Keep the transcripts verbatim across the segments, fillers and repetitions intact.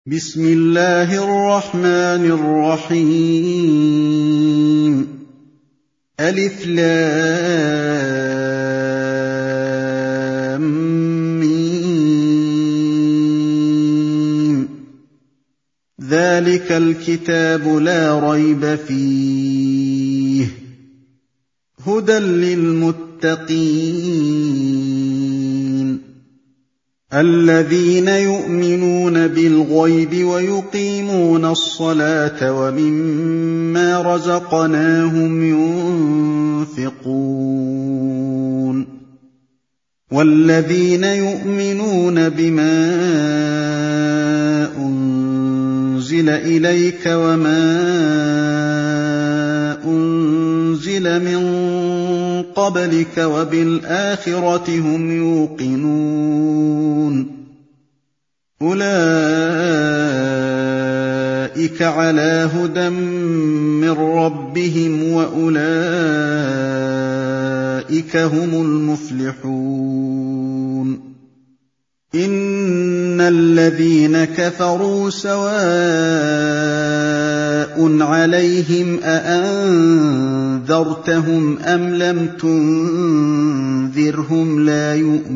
بسم الله الرحمن الرحيم ألف لام ميم ذلك الكتاب لا ريب فيه هدى للمتقين الذين يؤمنون بالغيب ويقيمون الصلاة ومما رزقناهم ينفقون والذين يؤمنون بما أنزل إليك وما أنزل من قبلك وبالآخرة هم يوقنون أولئك على هدى من ربهم وأولئك هم المفلحون إن الذين كفروا سواء عليهم أأنذرتهم أم لم تنذرهم لا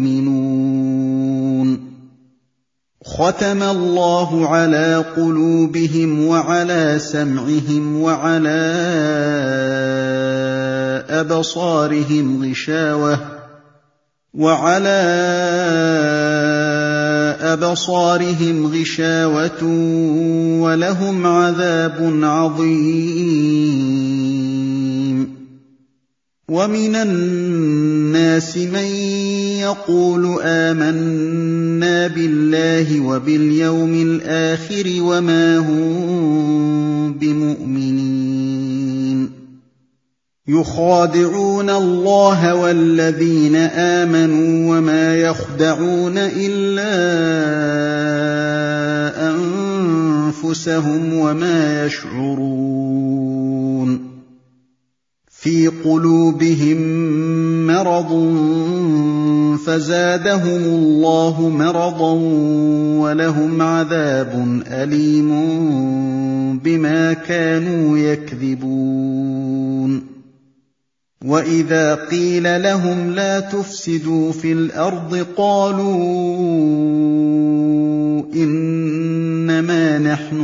يؤمنون ختم الله على قلوبهم وعلى سمعهم وعلى أبصارهم غشاوة وعلى أبصارهم غشاوة ولهم عذاب عظيم ومن الناس من يقول آمنا بالله وباليوم الآخر وما هم بمؤمنين يخادعون الله والذين آمنوا وما يخدعون إلا أنفسهم وما يشعرون في قلوبهم مرض فزادهم الله مرضا ولهم عذاب أليم بما كانوا يكذبون وإذا قيل لهم لا تفسدوا في الأرض قالوا إنما نحن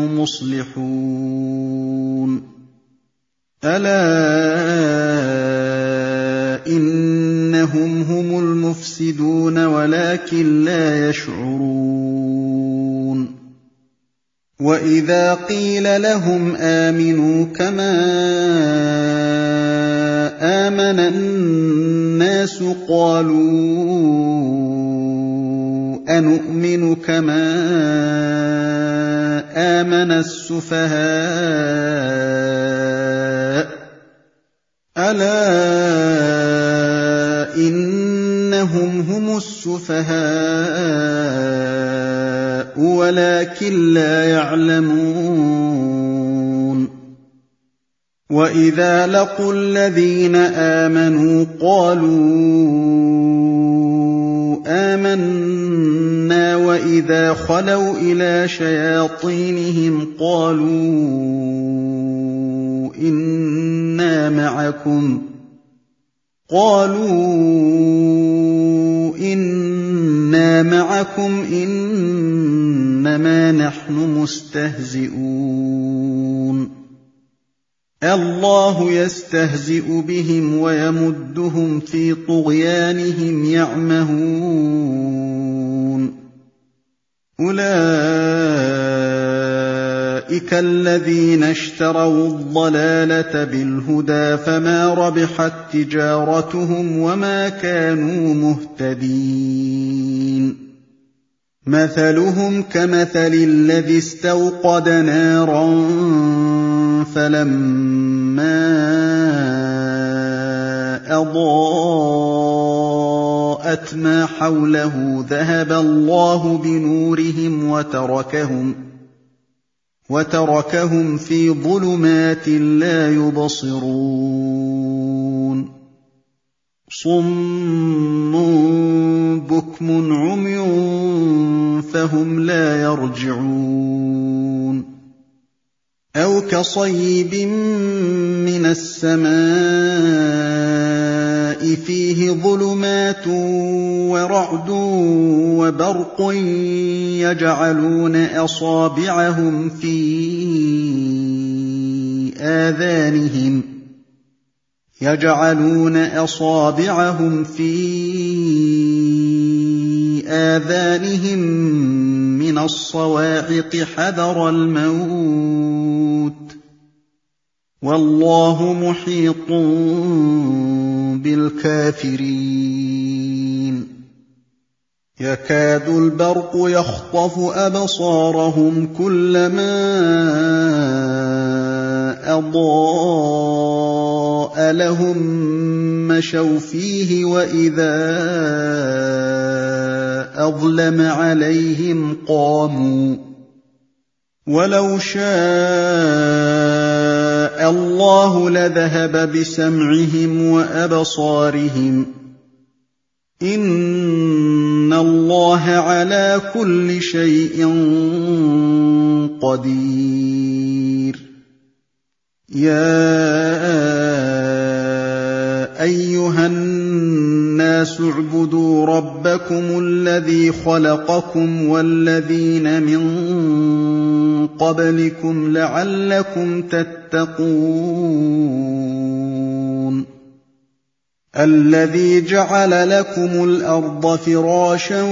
مصلحون ألا إنهم هم المفسدون ولكن لا يشعرون وإذا قيل لهم آمنوا كما آمن الناس قالوا أنؤمن كما آمن السفهاء ألا إنهم هم السفهاء ولكن لا يعلمون وإذا لقوا الذين آمنوا قالوا آمنا وإذا خلوا إلى شياطينهم قالوا إنا معكم قالوا إنا معكم إنما نحن مستهزئون الله يستهزئ بهم ويمدهم في طغيانهم يعمهون أولئك الذين اشتروا الضلالة بالهدى فما ربحت تجارتهم وما كانوا مهتدين مثلهم كمثل الذي استوقد نارا فلما أضاءت ما حوله ذهب الله بنورهم وتركهم وتركهم في ظلمات لا يبصرون صم بكم عمي فهم لا يرجعون أو كصيب من السماء فيه ظلمات ورعد وبرق يجعلون أصابعهم في آذانهم يجعلون أصابعهم في آذانهم من الصواعق حذر الموت والله محيط بالكافرين يكاد البرق يخطف أبصارهم كلما أضاء لهم مشوا فيه وإذا أظلم عليهم قاموا ولو شاء الله لذهب بسمعهم وأبصارهم إن الله على كل شيء قدير يا أيها الناس اعبدوا ربكم الذي خلقكم والذين من قبلكم لعلكم تتقون الذي جعل لكم الأرض فراشا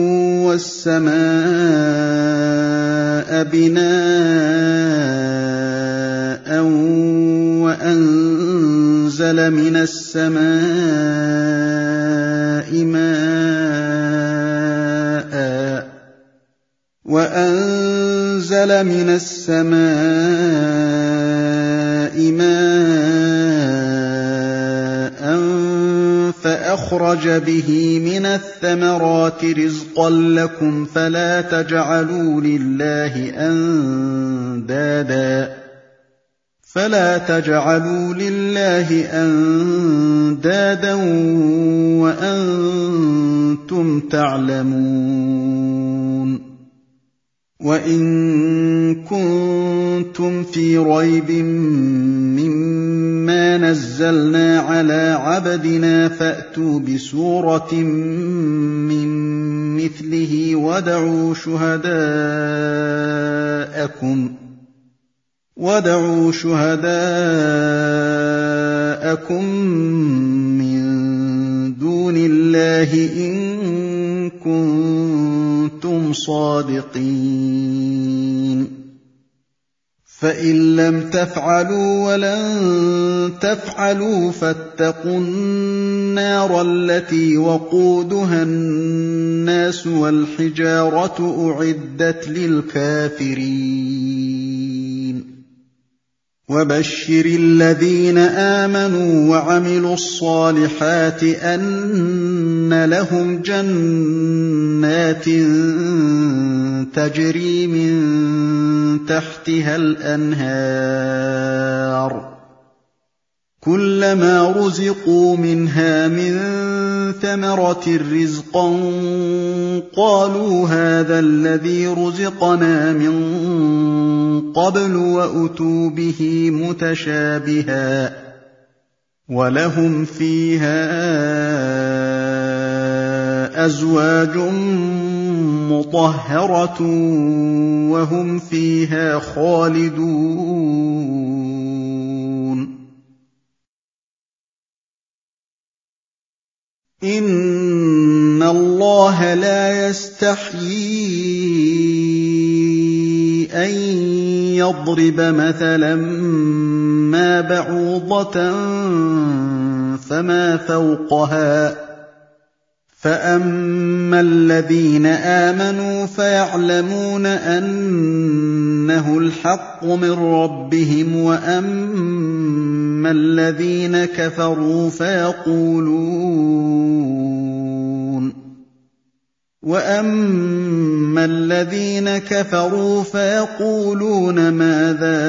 والسماء بناء وأنزل من السماء ماء وأنزل من السماء ماء فأخرج به من الثمرات رزقا لكم فلا تجعلوا لله أندادا فلا تجعلوا لله أندادا وأنتم تعلمون وإن كنتم في ريب مما نزلنا على عبدنا فأتوا بسورة من مثله وادعوا شهداءكم وادعوا شهداءكم من دون الله إن كنتم صادقين فإن لم تفعلوا ولن تفعلوا فاتقوا النار التي وقودها الناس والحجارة أعدت للكافرين وبشر الذين آمنوا وعملوا الصالحات أن لهم جنات تجري من تحتها الأنهار كلما رزقوا منها من ثمرة رزقا قالوا هذا الذي رزقنا من قبل وأتوا به متشابها ولهم فيها أزواج مطهرة وهم فيها خالدون إن الله لا يستحيي أن يضرب مثلا ما بعوضة فما فوقها فأما الذين آمنوا فيعلمون أنه الحق من ربهم وأما الذين كفروا فيقولون وأما الذين كفروا فيقولون ماذا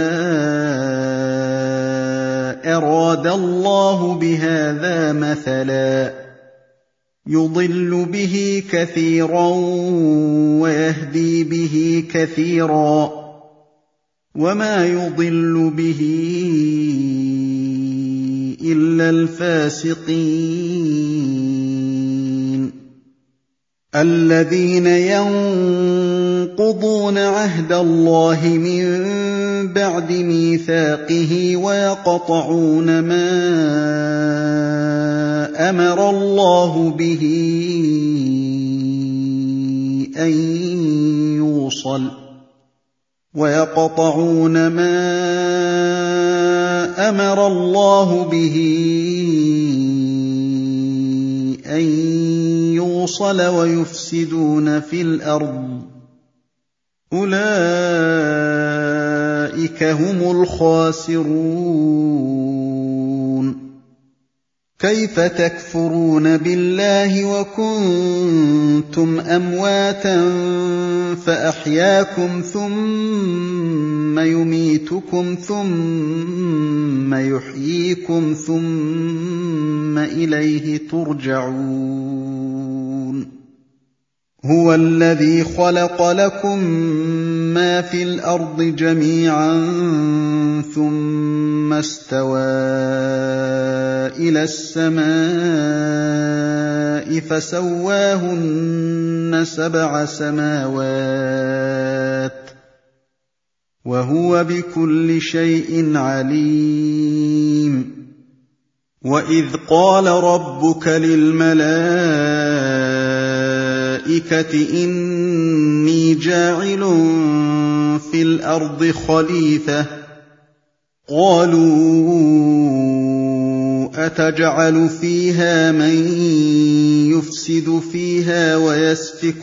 أراد الله بهذا مثلا يضل به كثيرا ويهدي به كثيرا وما يضل به إلا الفاسقين الذين ينقضون عهد الله من بعد ميثاقه ويقطعون ما أمر الله به أن يوصل ويقطعون ما أمر الله به أن يوصل ويفسدون في الأرض أولئك هم الخاسرون كيف تكفرون بالله وكنتم أمواتا فأحياكم ثم يميتكم ثم يحييكم ثم إليه ترجعون هو الذي خلق لكم ما في الأرض جميعا ثم استوى إلى السماء فسواهن سبع سماوات وهو بكل شيء عليم وإذ قال ربك للملائكة إني جاعل في الأرض خليفة قالوا أتجعل فيها من يفسد فيها ويسفك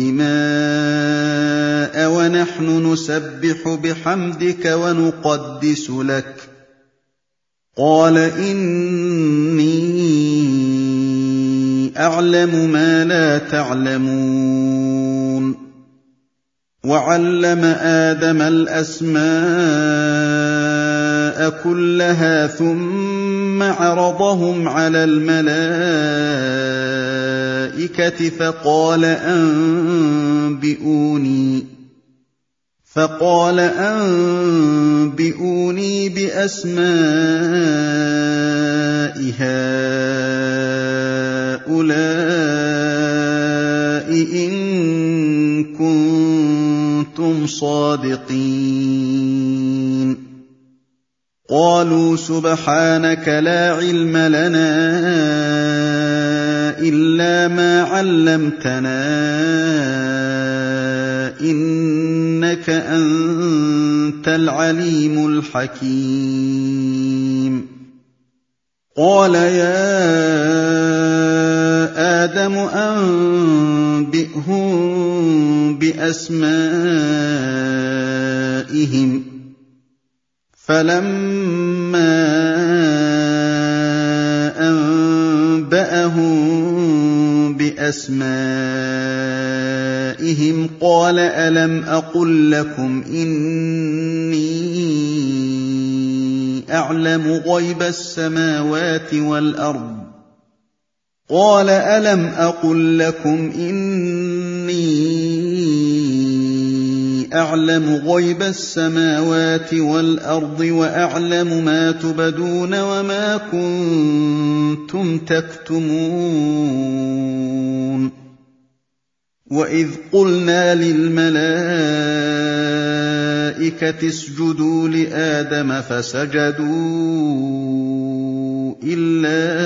الدماء ونحن نسبح بحمدك ونقدس لك قال إني أعلم ما لا تعلمون وعلم آدم الأسماء كلها ثم عرضهم على الملائكة فقال أنبئوني فقال أنبئوني بأسماء هؤلاء إن كنتم صادقين قالوا سبحانك لا علم لنا إلا ما علمتنا إنك أنت العليم الحكيم قال يا آدم أنبئهم بأسمائهم فلما أنبأهم بأسمائهم قال ألم أقل لكم إني أعلم غيب السماوات والأرض قال ألم أقل لكم إني أعلم غيب السماوات والأرض وأعلم ما تبدون وما كنتم تكتمون وإذ قلنا للملائكة اسجدوا لآدم فسجدوا إلا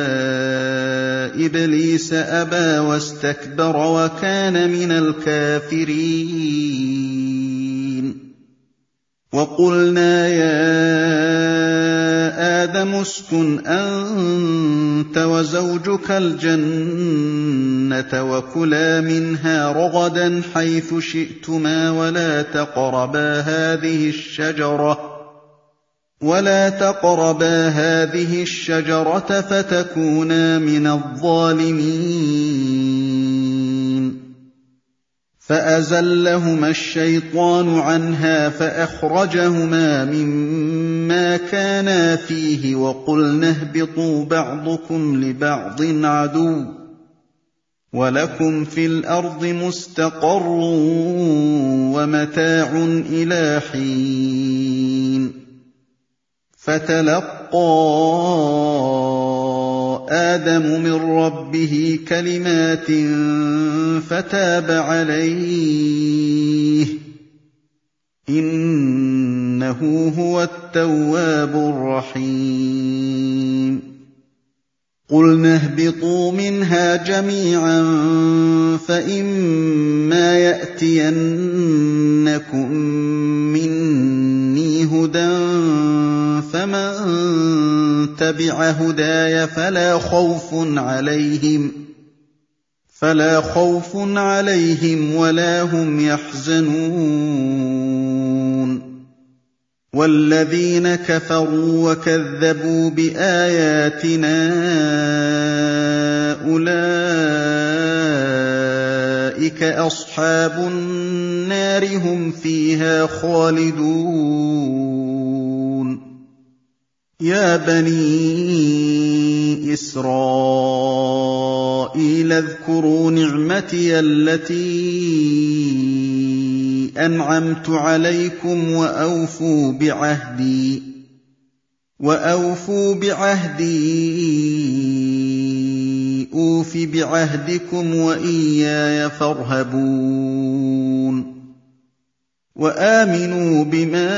إبليس أبى واستكبر وكان من الكافرين وقلنا يا آدم اسكن أنت وزوجك الجنة وكلا منها رغدا حيث شئتما ولا تقربا هذه الشجرة ولا تقربا هذه الشجرة فتكونا من الظالمين فأزلهما الشيطان عنها فأخرجهما مما كانا فيه وقلنا اهبطوا بعضكم لبعض عدو وَلَكُمْ فِي الْأَرْضِ مُسْتَقَرٌّ وَمَتَاعٌ إِلَىٰ حِينٍ فَتَلَقَّىٰ آدَمُ مِن رَّبِّهِ كَلِمَاتٍ فَتَابَ عَلَيْهِ ۚ إِنَّهُ هُوَ التَّوَّابُ الرَّحِيمُ قُلْنَا اهْبِطُوا مِنْهَا جَمِيعًا فَإِمَّا يَأْتِيَنَّكُم مِّنِّي هُدًى فَمَن تَبِعَ هُدَايَ فَلَا خَوْفٌ عَلَيْهِمْ وَلَا هُمْ يَحْزَنُونَ وَالَّذِينَ كَفَرُوا وَكَذَّبُوا بِآيَاتِنَا أُولَٰئِكَ أَصْحَابُ النَّارِ ۖ هُمْ فِيهَا خَالِدُونَ يَا بَنِي إِسْرَائِيلَ اذْكُرُوا نِعْمَتِيَ الَّتِي أَنْعَمْتُ عَلَيْكُمْ وَأَوْفُوا بِعَهْدِي وَأَوْفُوا بِعَهْدِي أُوفِ بِعَهْدِكُمْ وَإِيَّايَ فَارْهَبُونِ وَآمِنُوا بِمَا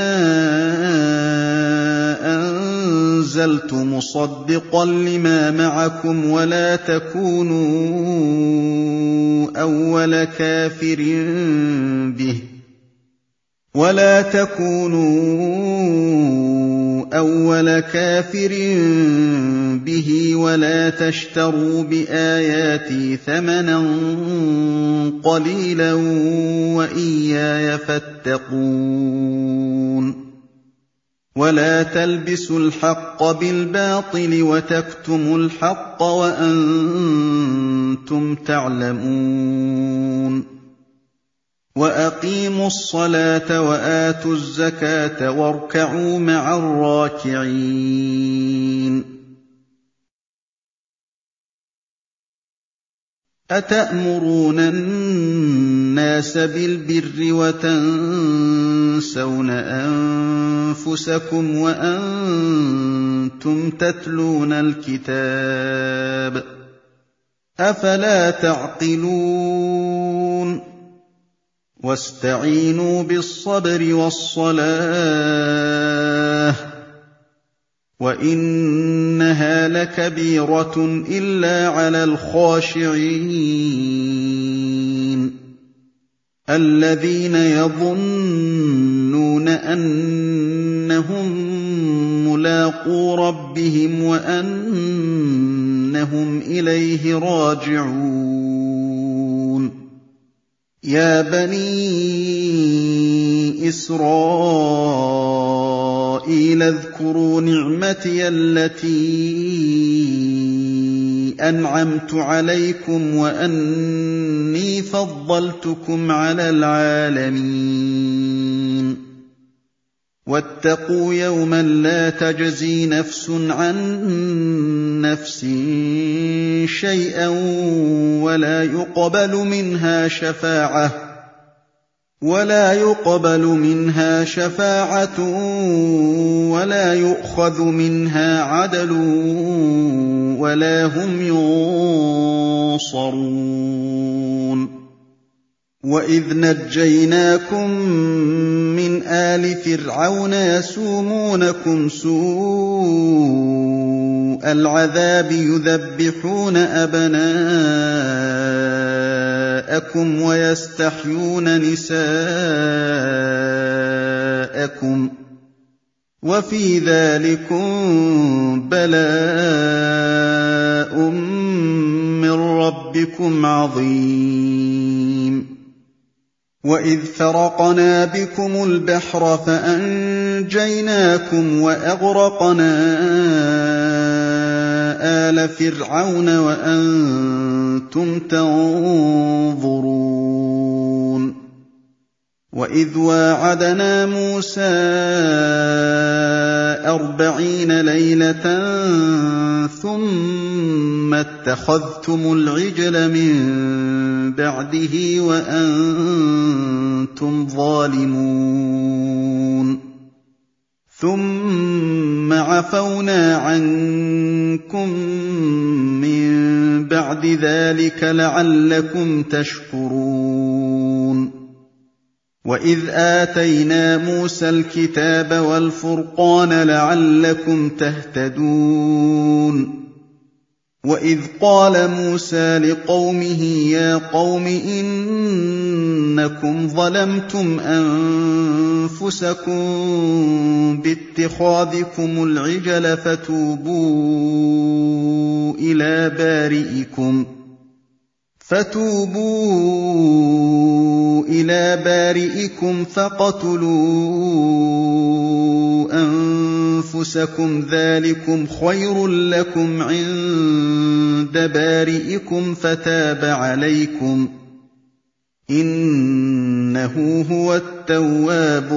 أَنزَلْتُ مُصَدِّقًا لِّمَا مَعَكُمْ وَلَا تَكُونُوا أَوَّلَ كَافِرٍ بِهِ ولا تكونوا أول كافر به ولا تشتروا بآياتي ثمنا قليلا وإياي فاتقون ولا تلبسوا الحق بالباطل وتكتموا الحق وأنتم تعلمون وَأَقِيمُوا الصَّلَاةَ وَآتُوا الزَّكَاةَ وَارْكَعُوا مَعَ الرَّاكِعِينَ أَتَأْمُرُونَ النَّاسَ بِالْبِرِّ وَتَنسَوْنَ أَنفُسَكُمْ وَأَنتُمْ تَتْلُونَ الْكِتَابَ ۚ أَفَلَا تَعْقِلُونَ وَاسْتَعِينُوا بِالصَّبْرِ وَالصَّلَاةِ ۚ وَإِنَّهَا لَكَبِيرَةٌ إِلَّا عَلَى الْخَاشِعِينَ الَّذِينَ يَظُنُّونَ أَنَّهُم مُّلَاقُو رَبِّهِمْ وَأَنَّهُمْ إِلَيْهِ رَاجِعُونَ يَا بَنِي إِسْرَائِيلَ اذْكُرُوا نِعْمَتِيَ الَّتِي أَنْعَمْتُ عَلَيْكُمْ وَأَنِّي فَضَّلْتُكُمْ عَلَى الْعَالَمِينَ وَاتَّقُوا يَوْمًا لَّا تَجْزِي نَفْسٌ عَن نَّفْسٍ شَيْئًا وَلَا يُقْبَلُ مِنْهَا شَفَاعَةٌ ولا يقبل منها شفاعة ولا يؤخذ منها عدل ولا هم ينصرون وإذ نجيناكم من آل فرعون يسومونكم سوء العذاب يذبحون أبناءكم ويستحيون نساءكم وفي ذلكم بلاء من ربكم عظيم وإذ فرقنا بكم البحر فأنجيناكم وأغرقنا آل فرعون وأنتم تنظرون وإذ واعدنا موسى أربعين ليلة ثم ثُمَّ اتَّخَذْتُمُ الْعِجْلَ مِن بَعْدِهِ وَأَنتُمْ ظَالِمُونَ ثُمَّ عَفَوْنَا عَنكُم مِّن بَعْدِ ذَٰلِكَ لَعَلَّكُمْ تَشْكُرُونَ وَإِذْ آتَيْنَا مُوسَى الْكِتَابَ وَالْفُرْقَانَ لَعَلَّكُمْ تَهْتَدُونَ وَإِذْ قَالَ مُوسَىٰ لِقَوْمِهِ يَا قَوْمِ إِنَّكُمْ ظَلَمْتُمْ أَنفُسَكُم بِاتِّخَاذِكُمُ الْعِجْلَ فَتُوبُوا إِلَىٰ بَارِئِكُمْ فتوبوا إلى بارئكم فاقتلوا أنفسكم ذلكم خير لكم عند بارئكم فتاب عليكم إنه هو التواب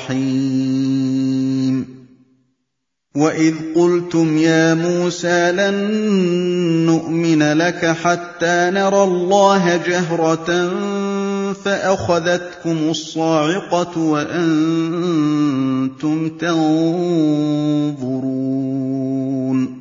الرحيم وَإِذْ قُلْتُمْ يَا مُوسَىٰ لَن نُّؤْمِنَ لَكَ حَتَّىٰ نَرَى اللَّهَ جَهْرَةً فَأَخَذَتْكُمُ الصَّاعِقَةُ وَأَنتُمْ تَنظُرُونَ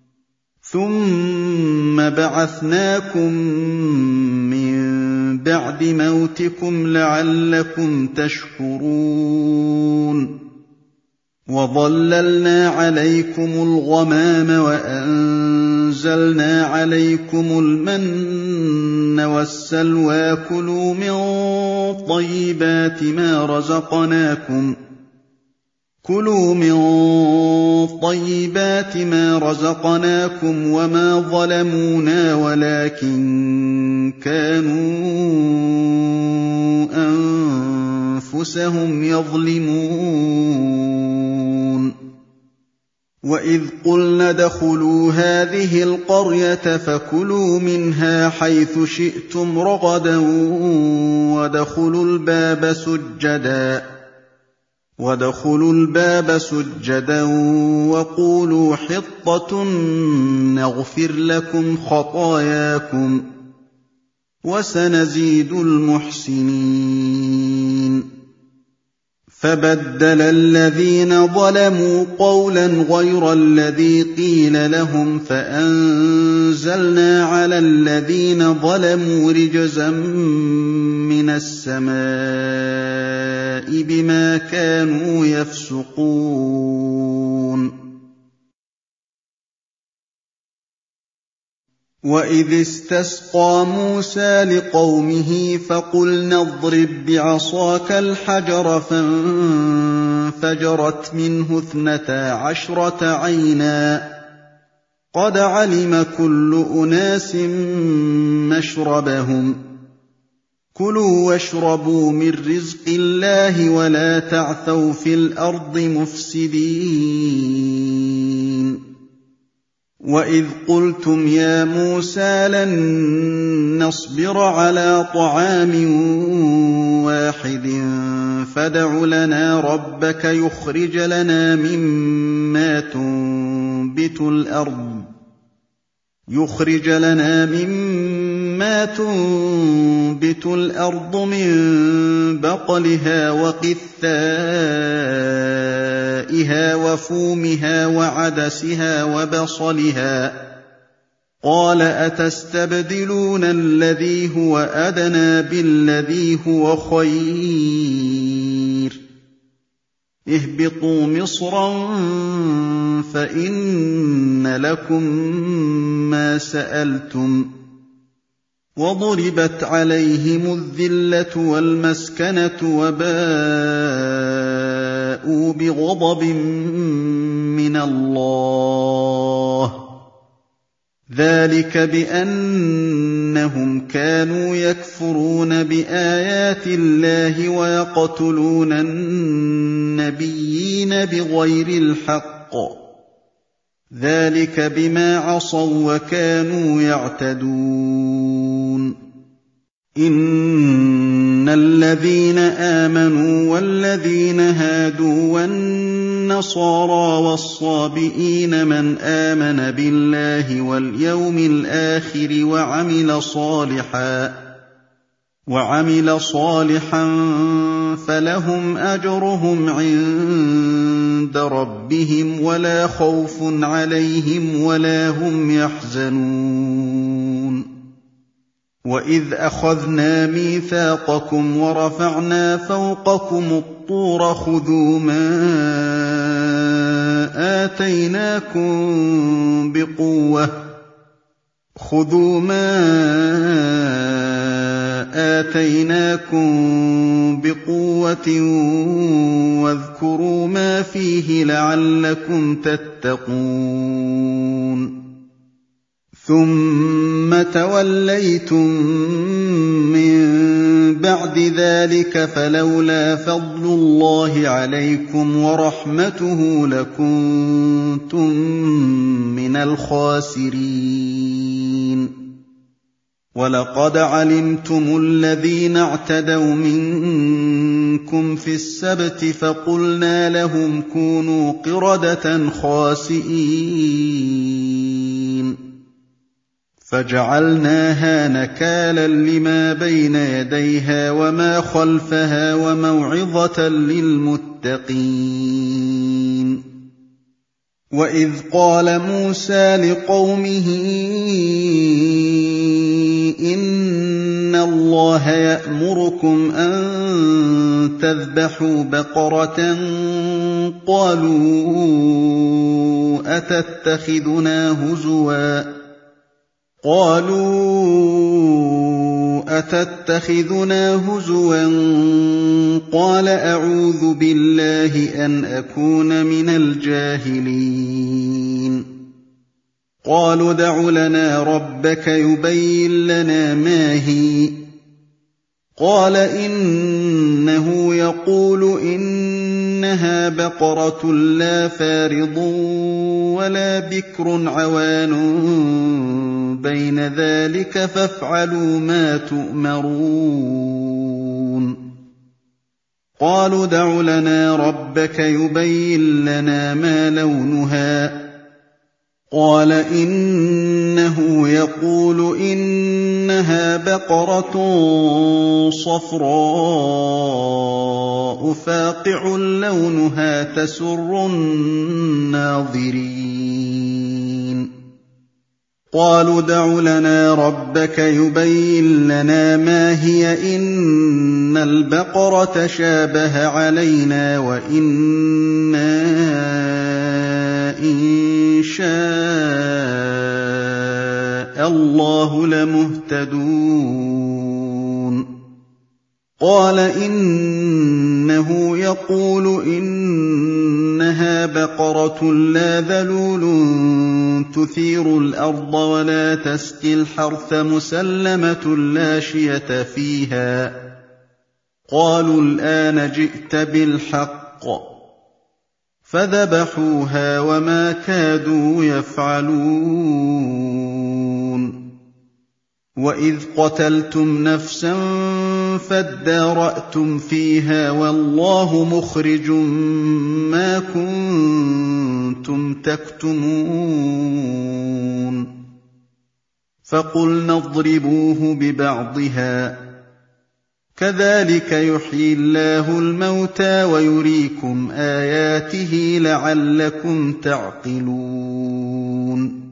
ثُمَّ بَعَثْنَاكُم مِّن بَعْدِ مَوْتِكُمْ لَعَلَّكُمْ تَشْكُرُونَ وَظَلَّلْنَا عَلَيْكُمُ الْغَمَامَ وَأَنزَلْنَا عَلَيْكُمُ الْمَنَّ وَالسَّلْوَىٰ كُلُوا مِن طَيِّبَاتِ مَا رَزَقْنَاكُمْ كُلُوا مِن طَيِّبَاتِ مَا رَزَقْنَاكُمْ وَمَا ظَلَمُونَا وَلَٰكِن كَانُوا أَنفُسَهُمْ يَظْلِمُونَ وَإِذْ قُلْنَا ادْخُلُوا هَٰذِهِ الْقَرْيَةَ فَكُلُوا مِنْهَا حَيْثُ شِئْتُمْ رَغَدًا وَادْخُلُوا الْبَابَ سُجَّدًا وَادْخُلُوا الْبَابَ سُجَّدًا وَقُولُوا حِطَّةٌ نَّغْفِرْ لَكُمْ خَطَايَاكُمْ وَسَنَزِيدُ الْمُحْسِنِينَ فَبَدَّلَ الَّذِينَ ظَلَمُوا قَوْلًا غَيْرَ الَّذِي قِيلَ لَهُمْ فَأَنزَلْنَا عَلَى الَّذِينَ ظَلَمُوا رِجْزًا مِّنَ السَّمَاءِ بِمَا كَانُوا يَفْسُقُونَ وَإِذِ اسْتَسْقَىٰ مُوسَىٰ لِقَوْمِهِ فَقُلْنَا اضْرِب بِّعَصَاكَ الْحَجَرَ فَانفَجَرَتْ مِنْهُ اثْنَتَا عَشْرَةَ عَيْنًا ۖ قَدْ عَلِمَ كُلُّ أُنَاسٍ مَّشْرَبَهُمْ ۖ كُلُوا وَاشْرَبُوا مِن رِّزْقِ اللَّهِ وَلَا تَعْثَوْا فِي الْأَرْضِ مُفْسِدِينَ وَإِذْ قُلْتُمْ يَا مُوسَىٰ لَن نَّصْبِرَ عَلَىٰ طَعَامٍ وَاحِدٍ فَادْعُ لَنَا رَبَّكَ يُخْرِجْ لَنَا مِمَّا تُنبِتُ الْأَرْضُ يُخْرِجْ لَنَا مِمَّا تُنبِتُ الْأَرْضُ مِن بَقْلِهَا وَقِثَّائِهَا وَفُومِهَا وَعَدَسِهَا وَبَصَلِهَا ۖ قَالَ أَتَسْتَبْدِلُونَ الَّذِي هُوَ أَدْنَىٰ بِالَّذِي هُوَ خَيْرٌ ۚ اهْبِطُوا مِصْرًا فَإِنَّ لَكُم مَّا سَأَلْتُمْ ۗ وَضُرِبَتْ عَلَيْهِمُ الذِّلَّةُ وَالْمَسْكَنَةُ وَبَاءُوا بِغَضَبٍ مِّنَ اللَّهِ ۗ ذَٰلِكَ بِأَنَّهُمْ كَانُوا يَكْفُرُونَ بِآيَاتِ اللَّهِ وَيَقْتُلُونَ النَّبِيِّينَ بِغَيْرِ الْحَقِّ ۗ ذَٰلِكَ بِمَا عَصَوا وَّكَانُوا يَعْتَدُونَ إِنَّ إِنَّ الَّذِينَ آمَنُوا وَالَّذِينَ هَادُوا وَالنَّصَارَىٰ وَالصَّابِئِينَ مَنْ آمَنَ بِاللَّهِ وَالْيَوْمِ الْآخِرِ وَعَمِلَ صَالِحًا وَعَمِلَ صَالِحًا فَلَهُمْ أَجْرُهُمْ عِندَ رَبِّهِمْ وَلَا خَوْفٌ عَلَيْهِمْ وَلَا هُمْ يَحْزَنُونَ وَإِذْ أَخَذْنَا مِيثَاقَكُمْ وَرَفَعْنَا فَوْقَكُمُ الطُّورَ خُذُوا مَا آتَيْنَاكُم بِقُوَّةٍ خُذُوا مَا آتَيْنَاكُم بِقُوَّةٍ وَاذْكُرُوا مَا فِيهِ لَعَلَّكُمْ تَتَّقُونَ ثُمَّ تَوَلَّيْتُم مِّن بَعْدِ ذَٰلِكَ فَلَوْلَا فَضْلُ اللَّهِ عَلَيْكُمْ وَرَحْمَتُهُ لَكُنتُم مِّنَ الْخَاسِرِينَ وَلَقَدْ عَلِمْتُمُ الَّذِينَ اعْتَدَوْا مِنكُمْ فِي السَّبْتِ فَقُلْنَا لَهُمْ كُونُوا قِرَدَةً خَاسِئِينَ فَجَعَلْنَاهَا نَكَالًا لِّمَا بَيْنَ يَدَيْهَا وَمَا خَلْفَهَا وَمَوْعِظَةً لِّلْمُتَّقِينَ وَإِذْ قَالَ مُوسَىٰ لِقَوْمِهِ إِنَّ اللَّهَ يَأْمُرُكُمْ أَن تَذْبَحُوا بَقَرَةً قَالُوا أَتَتَّخِذُنَا هُزُوًا قالوا أتتخذنا هزوا قال أعوذ بالله أن أكون من الجاهلين قالوا ادْعُ لنا ربك يبين لنا ما هي قال إنه يقول إنها بقرة لا فارض ولا بكر عوان بين ذلك فافعلوا ما تؤمرون قالوا ادْعُ لنا ربك يبين لنا ما لونها قال إنه يقول إنها بقرة صفراء فاقع لونها تسر الناظرين قالوا ادْعُ لنا ربك يبين لنا ما هي إن البقرة شابه علينا وإنا إن شاء الله لمهتدون قال إنه يقول إنها بقرة لا ذلول تثير الأرض ولا تسقي الحرث مسلمة لا شية فيها قالوا الآن جئت بالحق فذبحوها وما كادوا يفعلون وإذ قتلتم نفسا فادارأتم فيها والله مخرج ما كنتم تكتمون فقلنا اضربوه ببعضها كذلك يحيي الله الموتى ويريكم آياته لعلكم تعقلون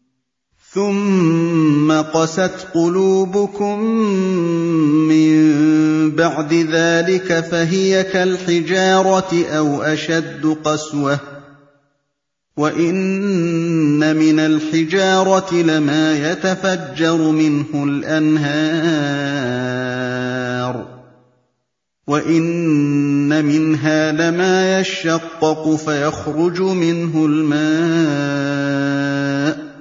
ثم قست قلوبكم من بعد ذلك فهي كالحجارة أو أشد قسوة وإن من الحجارة لما يتفجر منه الأنهار وإن منها لما يشقق فيخرج منه الماء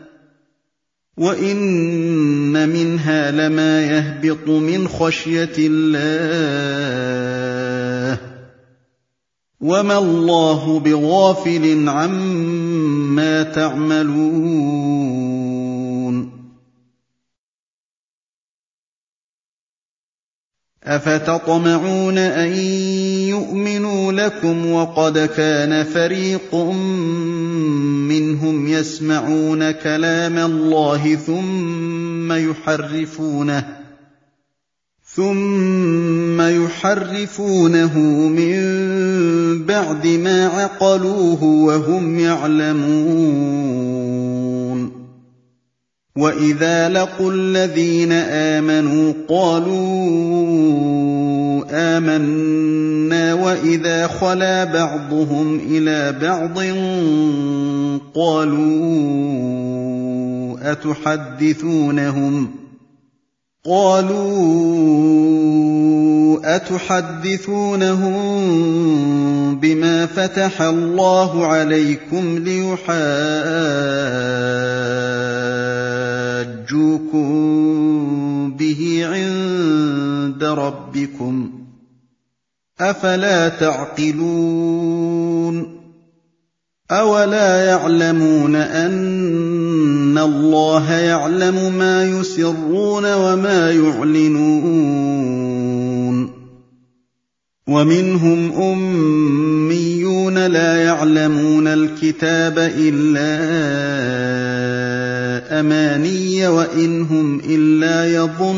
وَإِنَّ مِنْهَا لَمَا يَهْبِطُ مِنْ خَشْيَةِ اللَّهِ وَمَا اللَّهُ بِغَافِلٍ عَمَّا تَعْمَلُونَ أَفَتَطْمَعُونَ أَن يُؤْمِنُوا لَكُمْ وَقَدْ كَانَ فَرِيقٌ مِّنْهُمْ يَسْمَعُونَ كَلَامَ اللَّهِ ثُمَّ يُحَرِّفُونَهُ ثُمَّ يُحَرِّفُونَهُ مِن بَعْدِ مَا عَقَلُوهُ وَهُمْ يَعْلَمُونَ وَإِذَا لَقُوا الَّذِينَ آمَنُوا قَالُوا آمَنَّا وَإِذَا خَلَا بَعْضُهُمْ إِلَىٰ بَعْضٍ قَالُوا أَتُحَدِّثُونَهُمْ قالوا أتحدثونهم بما فتح الله عليكم ليحاجوكم به عند ربكم أفلا تعقلون أولا يعلمون أن الله يعلم ما يسرون وما يعلنون ومنهم أميون لا يعلمون الكتاب إلا أماني وإن هم إلا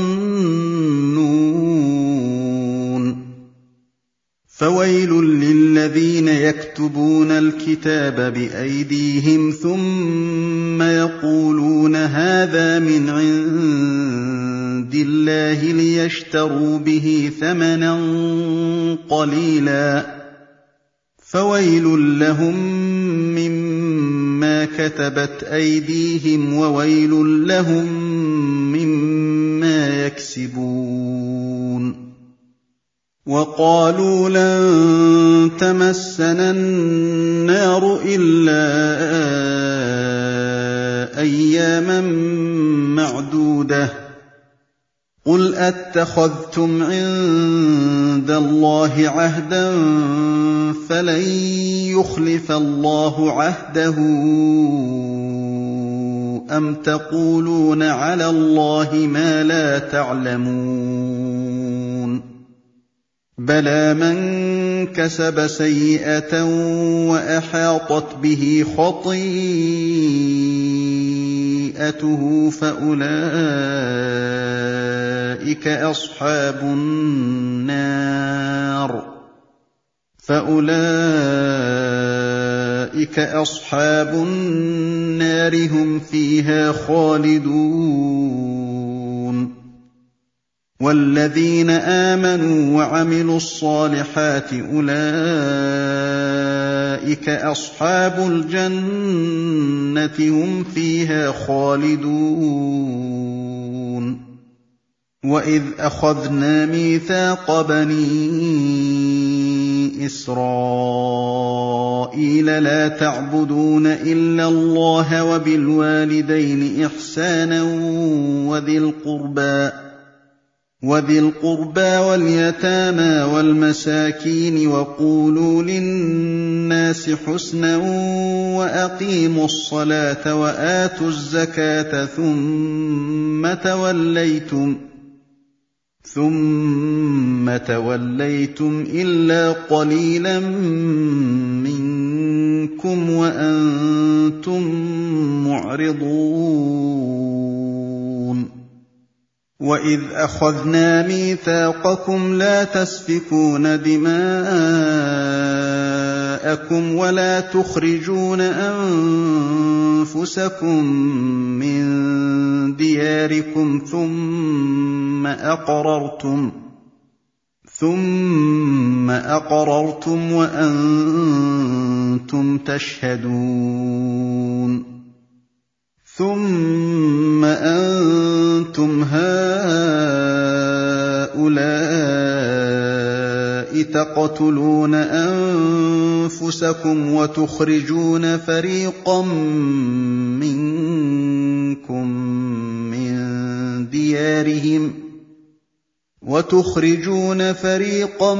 يظنون فويل للذين يكتبون الكتاب بأيديهم ثم يقولون هذا من عند الله ليشتروا به ثمنا قليلا فويل لهم مما كتبت أيديهم وويل لهم مما يكسبون وقالوا لن تمسنا النار إلا أياما معدودة قل أتخذتم عند الله عهدا فلن يخلف الله عهده أم تقولون على الله ما لا تعلمون بلى من كسب سيئة وأحاطت به خطيئته فأولئك أصحاب النار فأولئك أصحاب النار هم فيها خالدون والذين آمنوا وعملوا الصالحات أولئك أصحاب الجنة هم فيها خالدون وإذ أخذنا ميثاق بني إسرائيل لا تعبدون إلا الله وبالوالدين إحسانا وذي القربى وذي القربى واليتامى والمساكين وقولوا للناس حسنا وأقيموا الصلاة وآتوا الزكاة ثم توليتم ثم توليتم إلا قليلا منكم وأنتم معرضون وإذ أخذنا ميثاقكم لا تسفكون دماءكم ولا تخرجون أنفسكم من دياركم ثم أقررتم ثم أقررتم وأنتم تشهدون ثم أنتم هؤلاء تقتلون أنفسكم وتخرجون فريقا منكم من ديارهم وتخرجون فريقا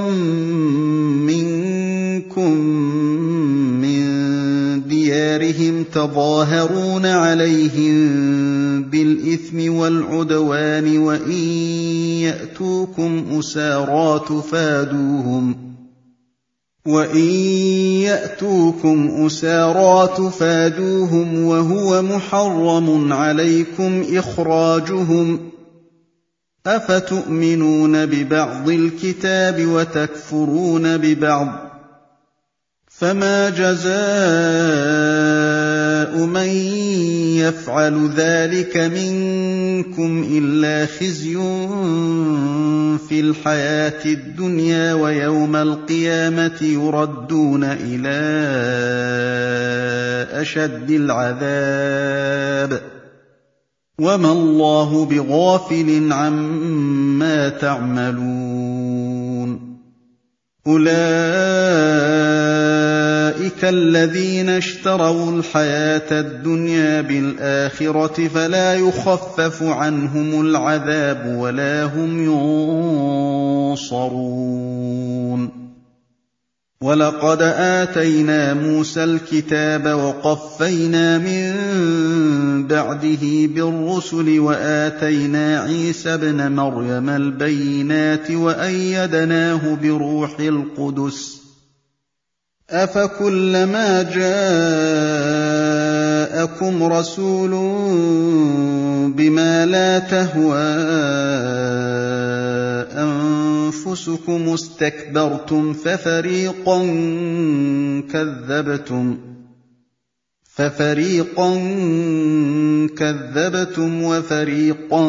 منكم من ديارهم تظاهرون عليهم بالإثم والعدوان وإن يأتوكم أسارى تفادوهم وإن يأتوكم أسارى تفادوهم وهو محرم عليكم إخراجهم أفتؤمنون ببعض الكتاب وتكفرون ببعض فما جزاء من يفعل ذلك منكم إلا خزي في الحياة الدنيا ويوم القيامة يردون إلى أشد العذاب وما الله بغافل عما تعملون أولئك الذين اشتروا الحياة الدنيا بالآخرة فلا يخفف عنهم العذاب ولا هم ينصرون ولقد آتينا موسى الكتاب وقفينا من بعده بالرسل وآتينا عيسى ابن مريم البينات وأيدناه بروح القدس أفكلما جاءكم رسول بما لا تهوى أنفسكم استكبرتم ففريقا كذبتم ففريقا كذبتم وفريقا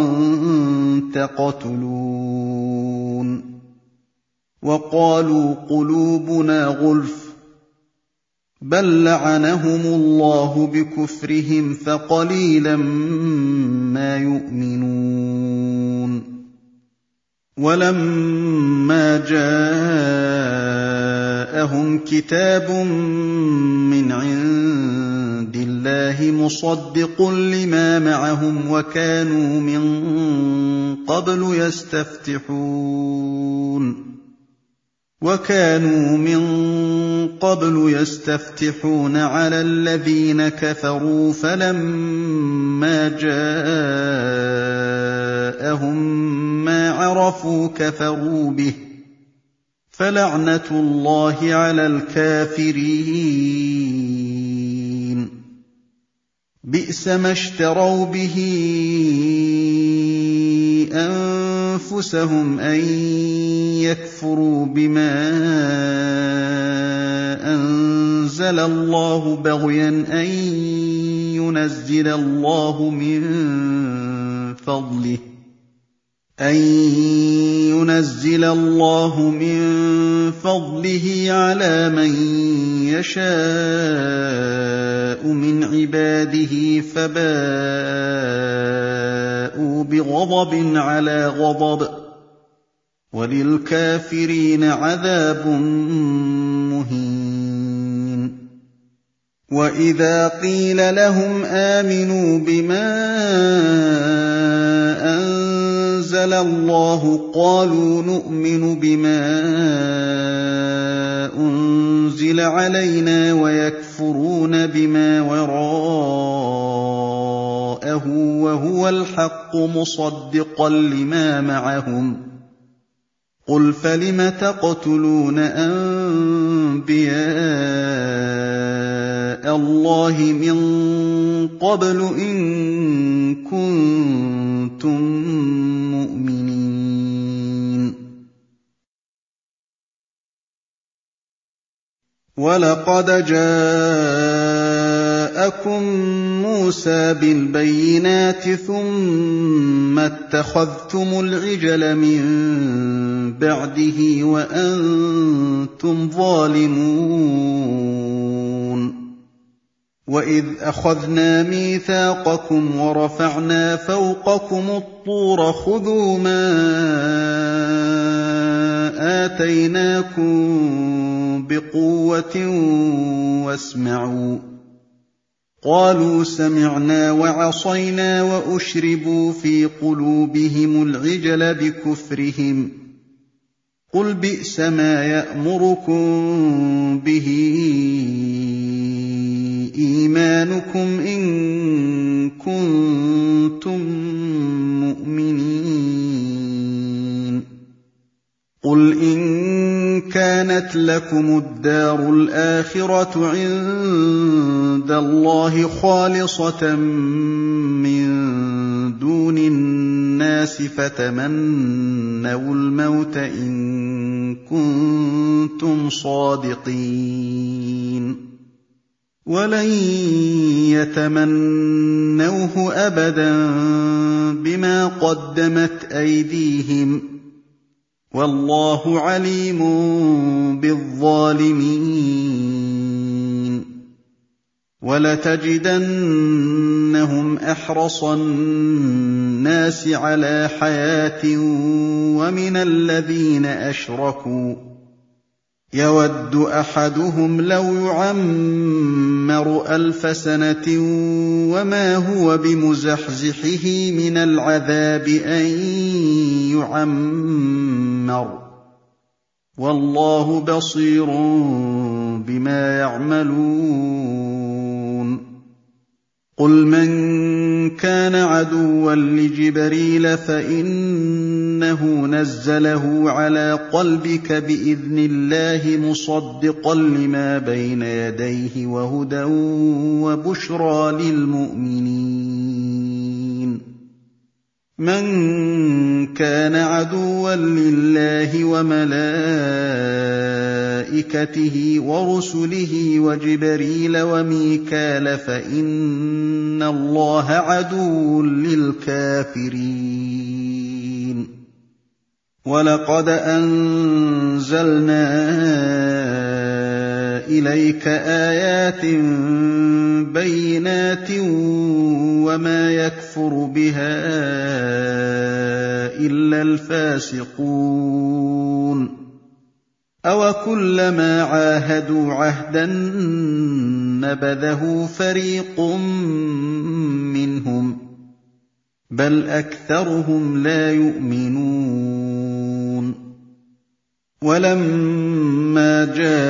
تقتلون وقالوا قلوبنا غلف بل لعنهم الله بكفرهم فقليلا ما يؤمنون ولما جاءهم كتاب من عند الله مصدق لما معهم وكانوا من قبل يستفتحون وكانوا من قبل يستفتحون على الذين كفروا فلما جاءهم ما عرفوا كفروا به فلعنة الله على الكافرين بئس ما اشتروا به أنفسهم أن يكفروا بما أنزل الله بغيا أن ينزل الله من فضله أن ينزل الله من فضله على من يشاء من عباده فباءوا بغضب على غضب وللكافرين عذاب مهين وإذا قيل لهم آمنوا بما أنزل الله قالوا نؤمن بما أنزل علينا ويكفرون بما وراءه وهو الحق مصدقا لما معهم قل فلم تقتلون أنبياء الله من قبل إن كنتم مؤمنين ولقد جاءكم موسى بالبينات ثم اتخذتم العجل من بعده وأنتم ظالمون وإذ أخذنا ميثاقكم ورفعنا فوقكم الطور خذوا ما آتيناكم بقوة واسمعوا قالوا سمعنا وعصينا وأشربوا في قلوبهم العجل بكفرهم قل بئس ما يأمركم به إيمانكم إن كنتم مؤمنين كَانَتْ لَكُمُ الدَّارُ الْآخِرَةُ عِندَ اللَّهِ خَالِصَةً مِّن دُونِ النَّاسِ فَتَمَنَّوُا الْمَوْتَ إِن كُنتُمْ صَادِقِينَ وَلَن يَتَمَنَّوْهُ أَبَدًا بِمَا قَدَّمَتْ أَيْدِيهِمْ ۗ وَاللَّهُ عَلِيمٌ بِالظَّالِمِينَ وَلَتَجِدَنَّهُمْ أَحْرَصَ النَّاسِ عَلَىٰ حَيَاةٍ وَمِنَ الَّذِينَ أَشْرَكُوا ۚ يَوَدُّ أَحَدُهُمْ لَوْ يُعَمَّرُ أَلْفَ سَنَةٍ وَمَا هُوَ بِمُزَحْزِحِهِ مِنَ الْعَذَابِ أَن يُعَمَّرَ ۗ وَاللَّهُ بَصِيرٌ بِمَا يَعْمَلُونَ قُلْ مَن كَانَ عَدُوًّا لِّجِبْرِيلَ فَإِنَّهُ نَزَّلَهُ عَلَىٰ قَلْبِكَ بِإِذْنِ اللَّهِ مُصَدِّقًا لِّمَا بَيْنَ يَدَيْهِ وَهُدًى وَبُشْرَىٰ لِلْمُؤْمِنِينَ مَن كَانَ عَدُوًّا لِّلَّهِ وَمَلَائِكَتِهِ وَرُسُلِهِ وَجِبْرِيلَ وَمِيكَالَ فَإِنَّ اللَّهَ عَدُوٌّ لِّلْكَافِرِينَ وَلَقَدْ أَنزَلْنَا إِلَيْكَ آيَاتٍ بَيِّنَاتٍ وَمَا يَكْفُرُ بِهَا إِلَّا الْفَاسِقُونَ أَوَكُلَّمَا عَاهَدُوا عَهْدًا نَّبَذَهُ فَرِيقٌ مِّنْهُم ۚ بَلْ أَكْثَرُهُمْ لَا يُؤْمِنُونَ وَلَمَّا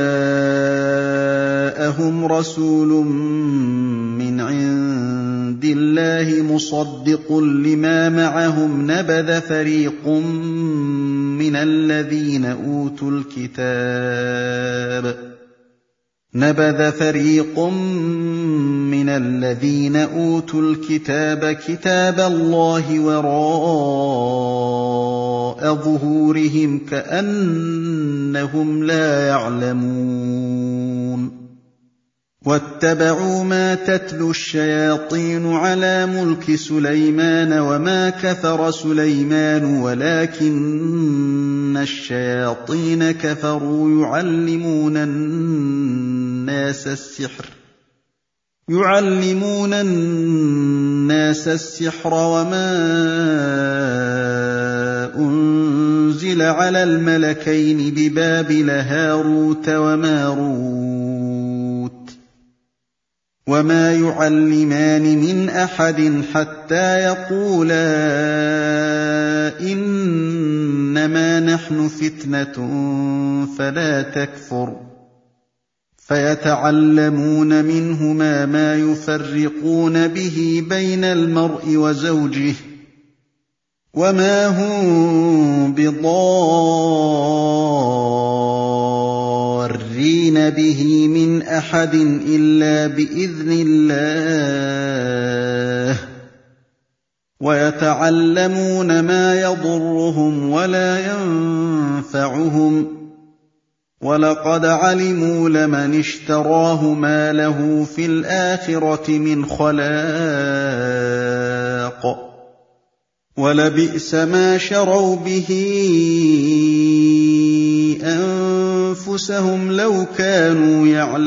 جَاءَهُمْ رَسُولٌ مِّنْ عِندِ اللَّهِ مُصَدِّقٌ لِّمَا مَعَهُمْ نَبَذَ فَرِيقٌ مِّنَ الَّذِينَ أُوتُوا الْكِتَابَ نَبَذَ فَرِيقٌ مِّنَ الَّذِينَ أُوتُوا الْكِتَابَ كِتَابَ اللَّهِ وَرَاءَ ظُهُورِهِمْ كَأَنَّهُمْ لَا يَعْلَمُونَ وَاتَّبَعُوا مَا تَتْلُو الشَّيَاطِينُ عَلَىٰ مُلْكِ سُلَيْمَانَ وَمَا كَفَرَ سُلَيْمَانُ وَلَٰكِنَّ الشَّيَاطِينَ كَفَرُوا يُعَلِّمُونَ النَّاسَ السِّحْرَ يُعَلِّمُونَ النَّاسَ السِّحْرَ وَمَا أُنزِلَ عَلَى الْمَلَكَيْنِ بِبَابِلَ هَارُوتَ وَمَارُوتَ وَمَا يُعَلِّمَانِ مِنْ أَحَدٍ حَتَّىٰ يَقُولَا إِنَّمَا نَحْنُ فِتْنَةٌ فَلَا تَكْفُرْ فَيَتَعَلَّمُونَ مِنْهُمَا مَا يُفَرِّقُونَ بِهِ بَيْنَ الْمَرْءِ وَزَوْجِهِ وَمَا هُم بِضَارِّينَ بِهِ مِنْ أَحَدٍ إِلَّا بِإِذْنِ اللَّهِ وَيَتَعَلَّمُونَ مَا يَضُرُّهُمْ وَلَا يَنفَعُهُمْ وَلَقَدْ عَلِمُوا لَمَنِ اشْتَرَاهُ مَا لَهُ فِي الْآخِرَةِ مِنْ خَلَاقٍ وَلَبِئْسَ مَا شَرَوْا بِهِ أَنفُسَهُمْ لَوْ كَانُوا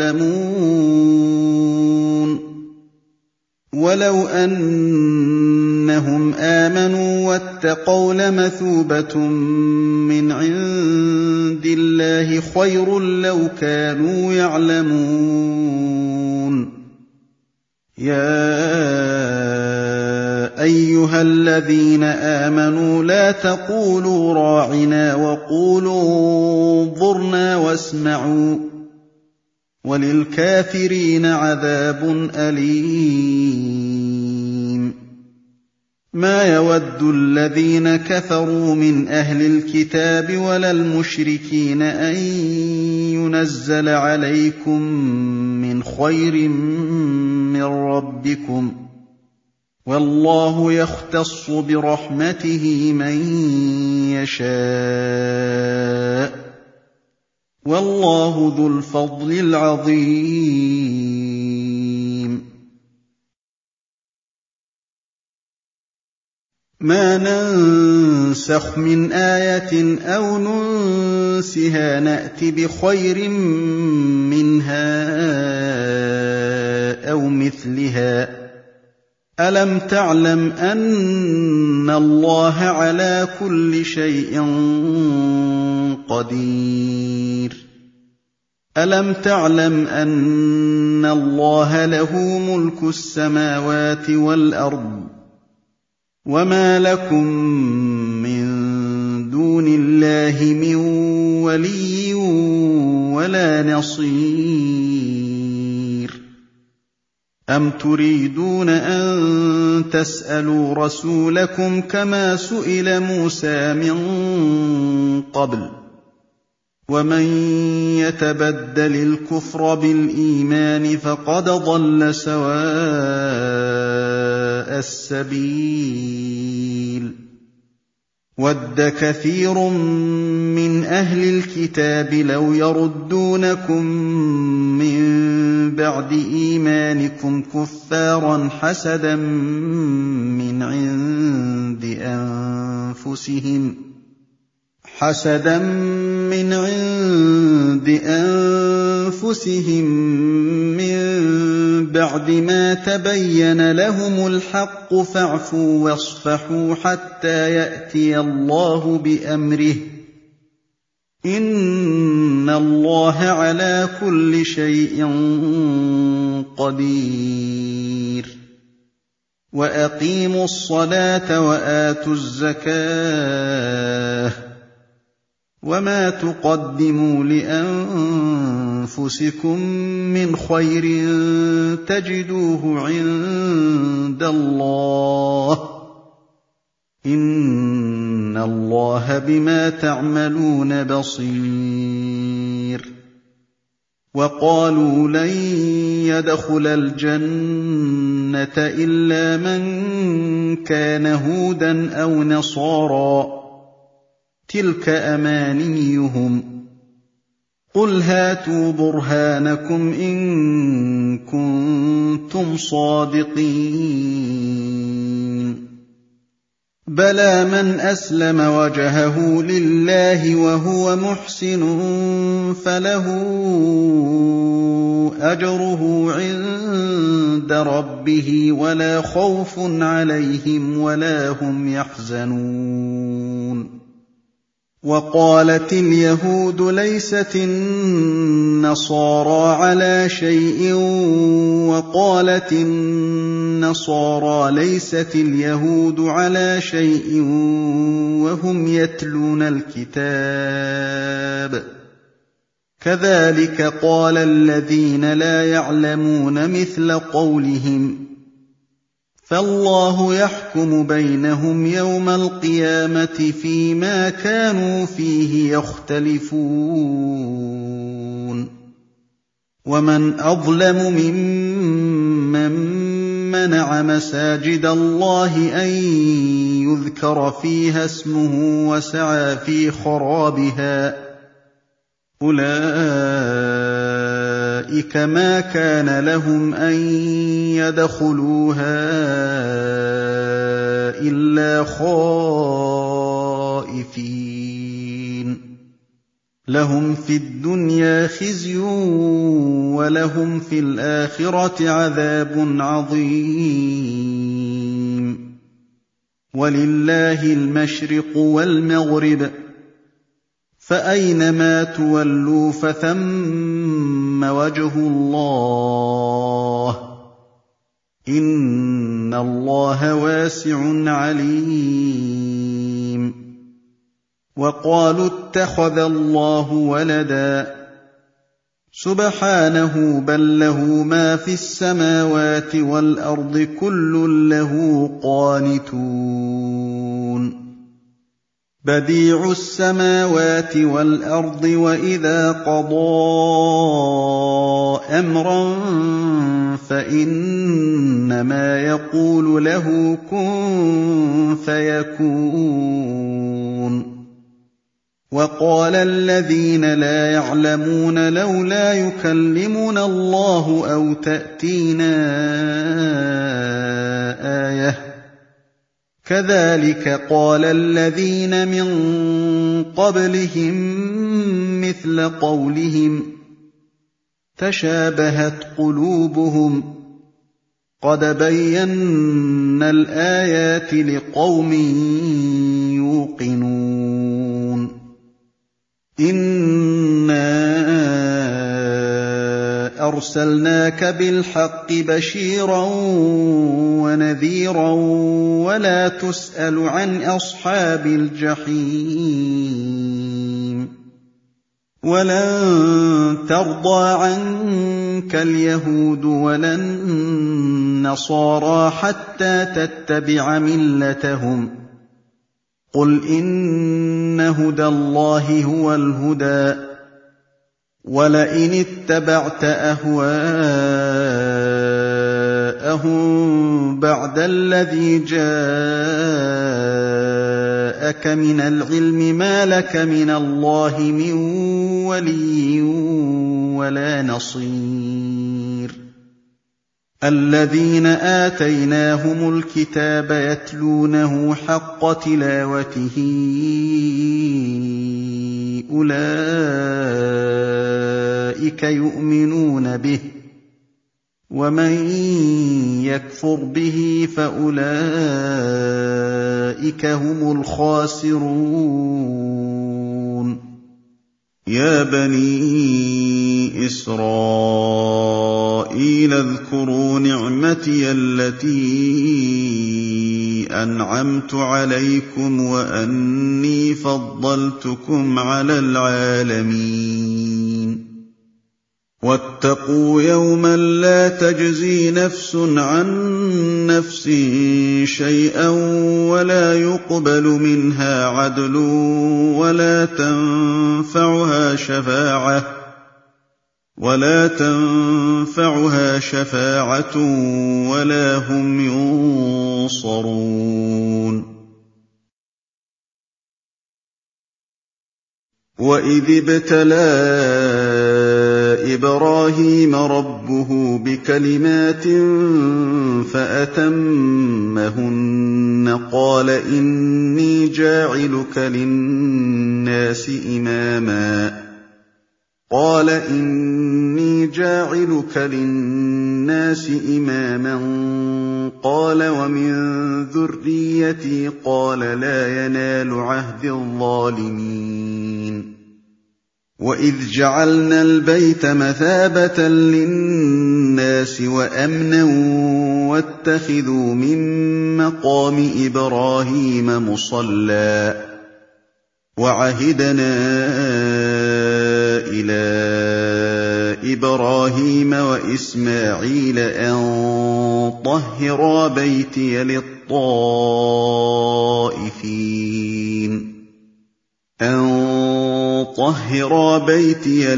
يَعْلَمُونَ وَلَوْ أَنَّهُمْ آمَنُوا وَاتَّقَوْا لَمَثُوبَةٌ مِّنْ عِندِ اللَّهِ خَيْرٌ لَّوْ كَانُوا يَعْلَمُونَ يَا أَيُّهَا الَّذِينَ آمَنُوا لَا تَقُولُوا رَاعِنَا وَقُولُوا انظُرْنَا وَاسْمَعُوا ۗ وَلِلْكَافِرِينَ عَذَابٌ أَلِيمٌ مَا يَوَدُّ الَّذِينَ كَفَرُوا مِنْ أَهْلِ الْكِتَابِ وَلَا الْمُشْرِكِينَ أَن يُنَزَّلَ عَلَيْكُم مِّنْ خَيْرٍ مِّن رَّبِّكُمْ ۗ وَاللَّهُ يَخْتَصُّ بِرَحْمَتِهِ مَن يَشَاءُ ۗ وَاللَّهُ ذُو الْفَضْلِ الْعَظِيمِ. مَا نَنسَخْ مِنْ آيَةٍ أَوْ نُنسِهَا نَأْتِ بِخَيْرٍ مِّنْهَا أَوْ مِثْلِهَا ۗ أَلَمْ تَعْلَمْ أَنَّ اللَّهَ عَلَىٰ كُلِّ شَيْءٍ قَدِيرٌ أَلَمْ تَعْلَمْ أَنَّ اللَّهَ لَهُ مُلْكُ السَّمَاوَاتِ وَالْأَرْضِ ۗ وَمَا لَكُم مِّن دُونِ اللَّهِ مِن وَلِيٍّ وَلَا نَصِيرٍ أَمْ تُرِيدُونَ أَن تَسْأَلُوا رَسُولَكُمْ كَمَا سُئِلَ مُوسَىٰ مِن قَبْلُ ۗ وَمَن يَتَبَدَّلِ الْكُفْرَ بِالْإِيمَانِ فَقَدْ ضَلَّ سَوَاءَ السَّبِيلِ وَدَّ كَثِيرٌ مِّنْ أَهْلِ الْكِتَابِ لَوْ يَرُدُّونَكُم مِّن بَعْدِ إِيمَانِكُمْ كُفَّارًا حَسَدًا مِّنْ عِندِ أَنفُسِهِمْ حَسَدًا مِّنْ عِندِ أَنفُسِهِم مِّن بَعْدِ مَا تَبَيَّنَ لَهُمُ الْحَقُّ فَاعْفُوا وَاصْفَحُوا حَتَّىٰ يَأْتِيَ اللَّهُ بِأَمْرِهِ ۗ إِنَّ اللَّهَ عَلَىٰ كُلِّ شَيْءٍ قَدِيرٌ وَأَقِيمُوا الصَّلَاةَ وَآتُوا الزَّكَاةَ ۚ وَمَا تُقَدِّمُوا لِأَنفُسِكُم مِّنْ خَيْرٍ تَجِدُوهُ عِندَ اللَّهِ ۗ إِنَّ اللَّهَ بِمَا تَعْمَلُونَ بَصِيرٌ وَقَالُوا لَن يَدْخُلَ الْجَنَّةَ إِلَّا مَن كَانَ هُودًا أَوْ نَصَارَىٰ ۗ تِلْكَ أَمَانِيُّهُمْ ۗ قُلْ هَاتُوا بُرْهَانَكُمْ إِن كُنتُمْ صَادِقِينَ بَلَىٰ مَنْ أَسْلَمَ وَجْهَهُ لِلَّهِ وَهُوَ مُحْسِنٌ فَلَهُ أَجْرُهُ عِندَ رَبِّهِ وَلَا خَوْفٌ عَلَيْهِمْ وَلَا هُمْ يَحْزَنُونَ وَقَالَتِ الْيَهُودُ لَيْسَتِ النَّصَارَىٰ عَلَىٰ شَيْءٍ وَقَالَتِ النَّصَارَىٰ لَيْسَتِ الْيَهُودُ عَلَىٰ شَيْءٍ وَهُمْ يَتْلُونَ الْكِتَابَ ۗ كَذَٰلِكَ قَالَ الَّذِينَ لَا يَعْلَمُونَ مِثْلَ قَوْلِهِمْ ۚ فَاللَّهُ يَحْكُمُ بَيْنَهُمْ يَوْمَ الْقِيَامَةِ فِيمَا كَانُوا فِيهِ يَخْتَلِفُونَ وَمَنْ أَظْلَمُ مِمَّن مَّنَعَ مَسَاجِدَ اللَّهِ أَن يُذْكَرَ فِيهَا اسْمُهُ وَسَعَىٰ فِي خَرَابِهَا ۚ أُولَٰئِكَ مَا كَانَ لَهُمْ أَن يَدْخُلُوهَا إِلَّا خَائِفِينَ ۚ لَهُمْ فِي الدُّنْيَا خِزْيٌ وَلَهُمْ فِي الْآخِرَةِ عَذَابٌ عَظِيمٌ وَلِلَّهِ الْمَشْرِقُ وَالْمَغْرِبُ ۚ فَأَيْنَمَا تُوَلُّوا فَثَمَّ وَجْهُ اللَّهِ ۚ إِنَّ اللَّهَ وَاسِعٌ عَلِيمٌ وَقَالُوا اتَّخَذَ اللَّهُ وَلَدًا سبحانه بل له ما في السماوات والأرض كل له قانتون بديع السماوات والأرض وإذا قضى أمرا فإنما يقول له كن فيكون وقال الذين لا يعلمون لولا يكلمنا الله أو تأتينا آية كذلك قال الذين من قبلهم مثل قولهم تشابهت قلوبهم قد بينا الآيات لقوم يوقنون إنا أرسلناك بالحق بشيرا ونذيرا ولا تسأل عن أصحاب الجحيم ولن ترضى عنك اليهود ولا النصارى حتى تتبع ملتهم قل إن هدى الله هو الهدى ولئن اتبعت أهواءهم بعد الذي جاءك من العلم ما لك من الله من ولي ولا نصير الذين آتيناهم الكتاب يتلونه حق تلاوته أولئك يؤمنون به ومن يكفر به فأولئك هم الخاسرون يا بني إسرائيل اذكروا نعمتي التي أنعمت عليكم وأني فضلتكم على العالمين واتقوا يوما لا تجزي نفس عن نفس شيئا ولا يقبل منها عدل ولا تنفعها شفاعة ولا تنفعها شفاعة ولا هم ينصرون وإذ ابتلى إبراهيم ربه بكلمات فأتمهن قال إني جاعلك للناس إماما قال إني جاعلك للناس إماما قال ومن ذريتي قال لا ينال عهد الظالمين وإذ جعلنا البيت مثابة للناس وأمنا واتخذوا من مقام إبراهيم مصلى وعهدنا إلى إبراهيم وإسماعيل أن طهرا بيتي للطائفين أن طهرا بيتي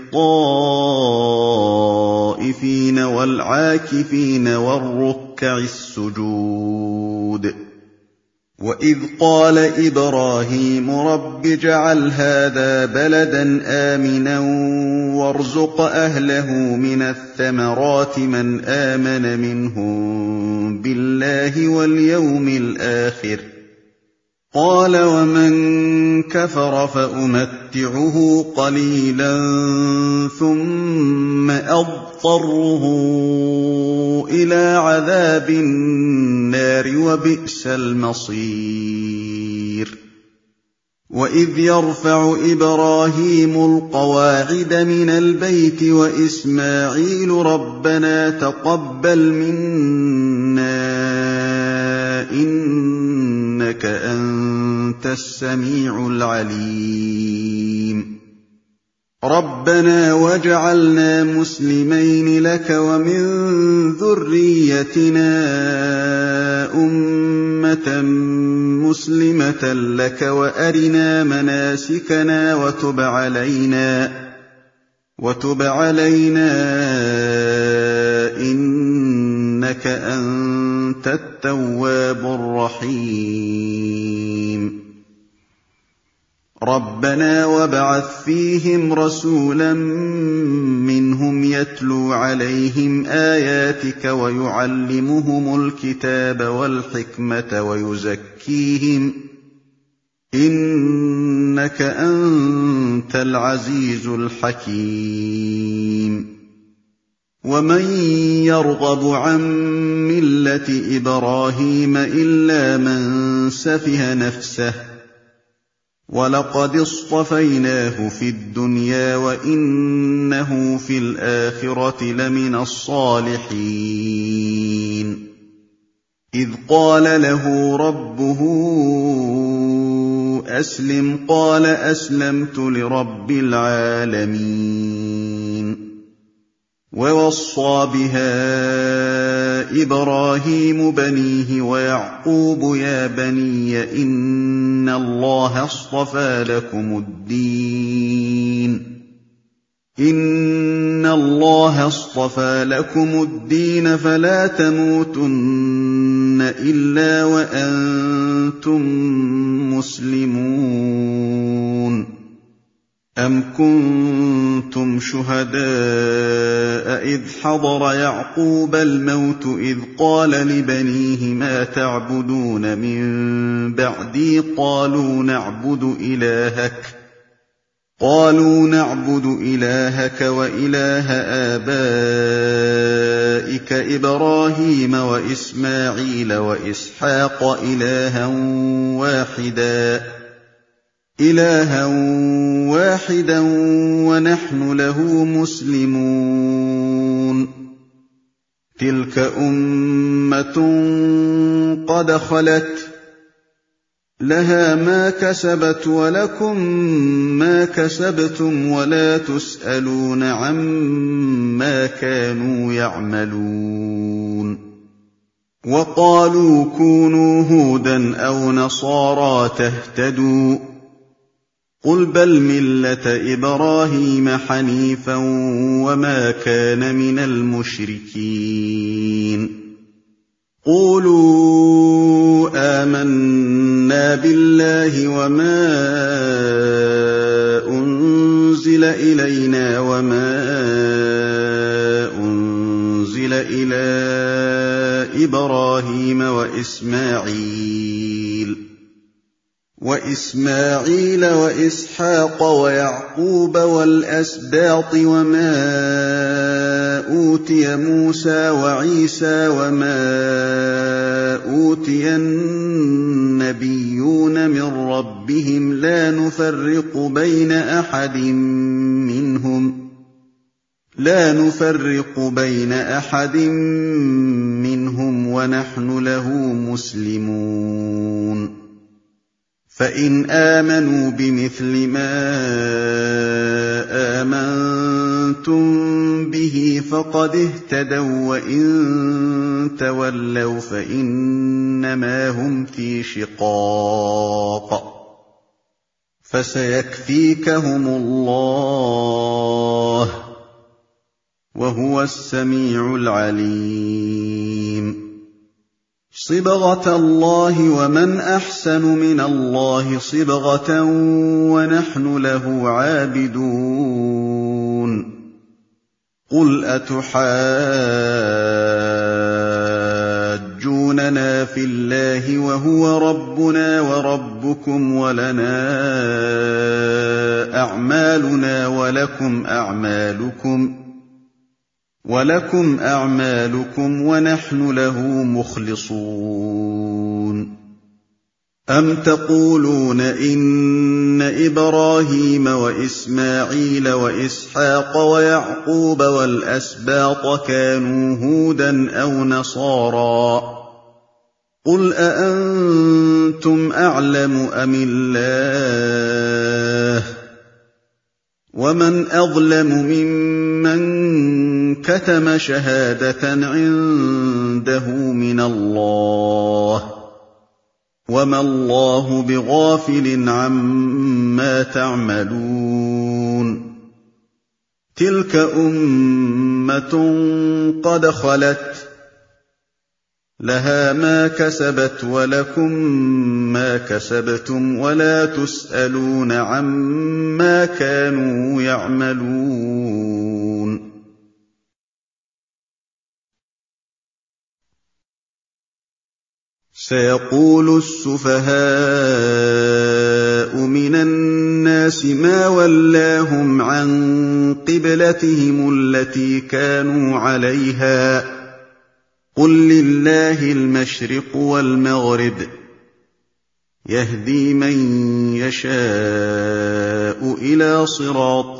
للطائفين والعاكفين والركع السجود وإذ قال إبراهيم رب اجعل هذا بلدا آمنا وارزق أهله من الثمرات من آمن منهم بالله واليوم الآخر قال ومن كفر فأمتعه قليلا ثم أضطره إلى عذاب النار وبئس المصير وإذ يرفع إبراهيم القواعد من البيت وإسماعيل ربنا تقبل منا إنك أنت السميع العليم رَبَّنَا وَاجْعَلْنَا مُسْلِمَيْنِ لَكَ وَمِن ذُرِّيَّتِنَا أُمَّةً مُّسْلِمَةً لَّكَ وَأَرِنَا مَنَاسِكَنَا وَتُبْ عَلَيْنَا وَتُبْ عَلَيْنَا إِنَّكَ أَنتَ التَّوَّابُ الرَّحِيمُ رَبَّنَا وَابْعَثْ فِيهِمْ رَسُولًا مِّنْهُمْ يَتْلُو عَلَيْهِمْ آيَاتِكَ وَيُعَلِّمُهُمُ الْكِتَابَ وَالْحِكْمَةَ وَيُزَكِّيهِمْ إِنَّكَ أَنتَ الْعَزِيزُ الْحَكِيمُ وَمَن يَرْغَبُ عَن مِّلَّةِ إِبْرَاهِيمَ إِلَّا مَن سَفِهَ نَفْسَهُ وَلَقَدِ اصْطَفَيْنَاهُ فِي الدُّنْيَا وَإِنَّهُ فِي الْآخِرَةِ لَمِنَ الصَّالِحِينَ إِذْ قَالَ لَهُ رَبُّهُ أَسْلِمْ قَالَ أَسْلَمْتُ لِرَبِّ الْعَالَمِينَ وَوَصَّىٰ بِهَا إِبْرَاهِيمُ بَنِيهِ وَيَعْقُوبُ يَا بَنِيَّ إِنَّ اللَّهَ اصْطَفَىٰ لَكُمُ الدِّينَ إِنَّ اللَّهَ اصْطَفَىٰ لَكُمُ الدِّينَ فَلَا تَمُوتُنَّ إِلَّا وَأَنتُم مُّسْلِمُونَ أَمْ كُنتُمْ شُهَدَاءَ إِذْ حَضَرَ يَعْقُوبَ الْمَوْتُ إِذْ قَالَ لِبَنِيهِ مَا تَعْبُدُونَ مِن بَعْدِي قَالُوا نَعْبُدُ إِلَٰهَكَ قالوا نعبد إلهك وإله آبائك إبراهيم وإسماعيل وإسحاق إلها واحدا إلها واحدا ونحن له مسلمون تلك أمة قد خلت لها ما كسبت ولكم ما كسبتم ولا تسألون عما كانوا يعملون وقالوا كونوا هودا أو نصارى تهتدوا قل بل ملة إبراهيم حنيفا وما كان من المشركين قولوا آمنا بالله وما أنزل إلينا وما أنزل إلى إبراهيم وإسماعيل وإسماعيل وإسحاق ويعقوب والأسباط وما أوتي موسى وعيسى وما أوتي النبيون من ربهم لا نفرق بين أحد منهم لا نفرق بين أحد منهم ونحن له مسلمون فإن آمنوا بمثل ما آمنتم به فقد اهتدوا وإن تولوا فإنما هم في شقاق فسيكفيكهم الله وهو السميع العليم صبغة الله ومن أحسن من الله صبغة ونحن له عابدون قل أتحاجوننا في الله وهو ربنا وربكم ولنا أعمالنا ولكم أعمالكم ولكم أعمالكم ونحن له مخلصون أم تقولون إن إبراهيم وإسماعيل وإسحاق ويعقوب والأسباط كانوا هودا أو نصارى قل أأنتم أعلم أم الله ومن أظلم ممن كتم شهادة عنده من الله وما الله بغافل عما تعملون تلك أمة قد خلت لها ما كسبت ولكم ما كسبتم ولا تسألون عما كانوا يعملون سيقول السفهاء من الناس ما ولاهم عن قبلتهم التي كانوا عليها قل لله المشرق والمغرب يهدي من يشاء إلى صراط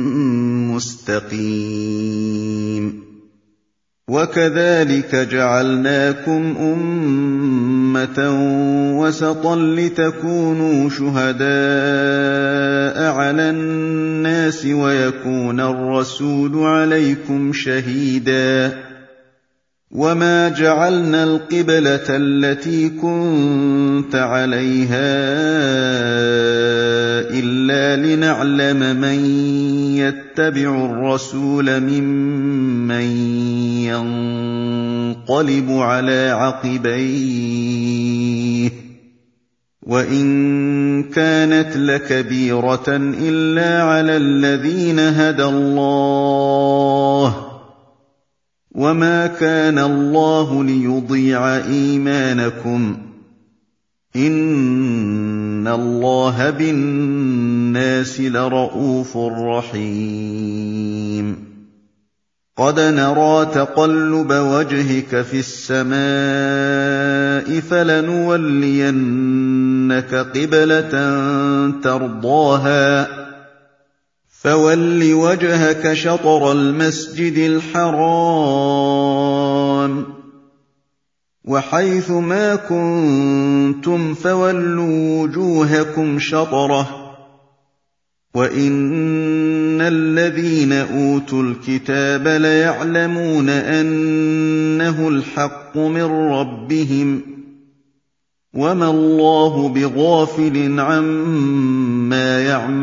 مستقيم وكذلك جعلناكم أمة وسطا لتكونوا شهداء على الناس ويكون الرسول عليكم شهيدا وما جعلنا القبلة التي كنت عليها إلا لنعلم من يتبع الرسول ممن ينقلب على عقبيه وإن كانت لكبيرة إلا على الذين هدى الله وما كان الله ليضيع إيمانكم إن الله بالناس لرءوف رحيم قد نرى تقلب وجهك في السماء فلنولينك قبلة ترضاها فول وجهك شطر المسجد الحرام وحيث ما كنتم فولوا وجوهكم شطره وإن الذين أوتوا الكتاب ليعلمون أنه الحق من ربهم وما الله بغافل عما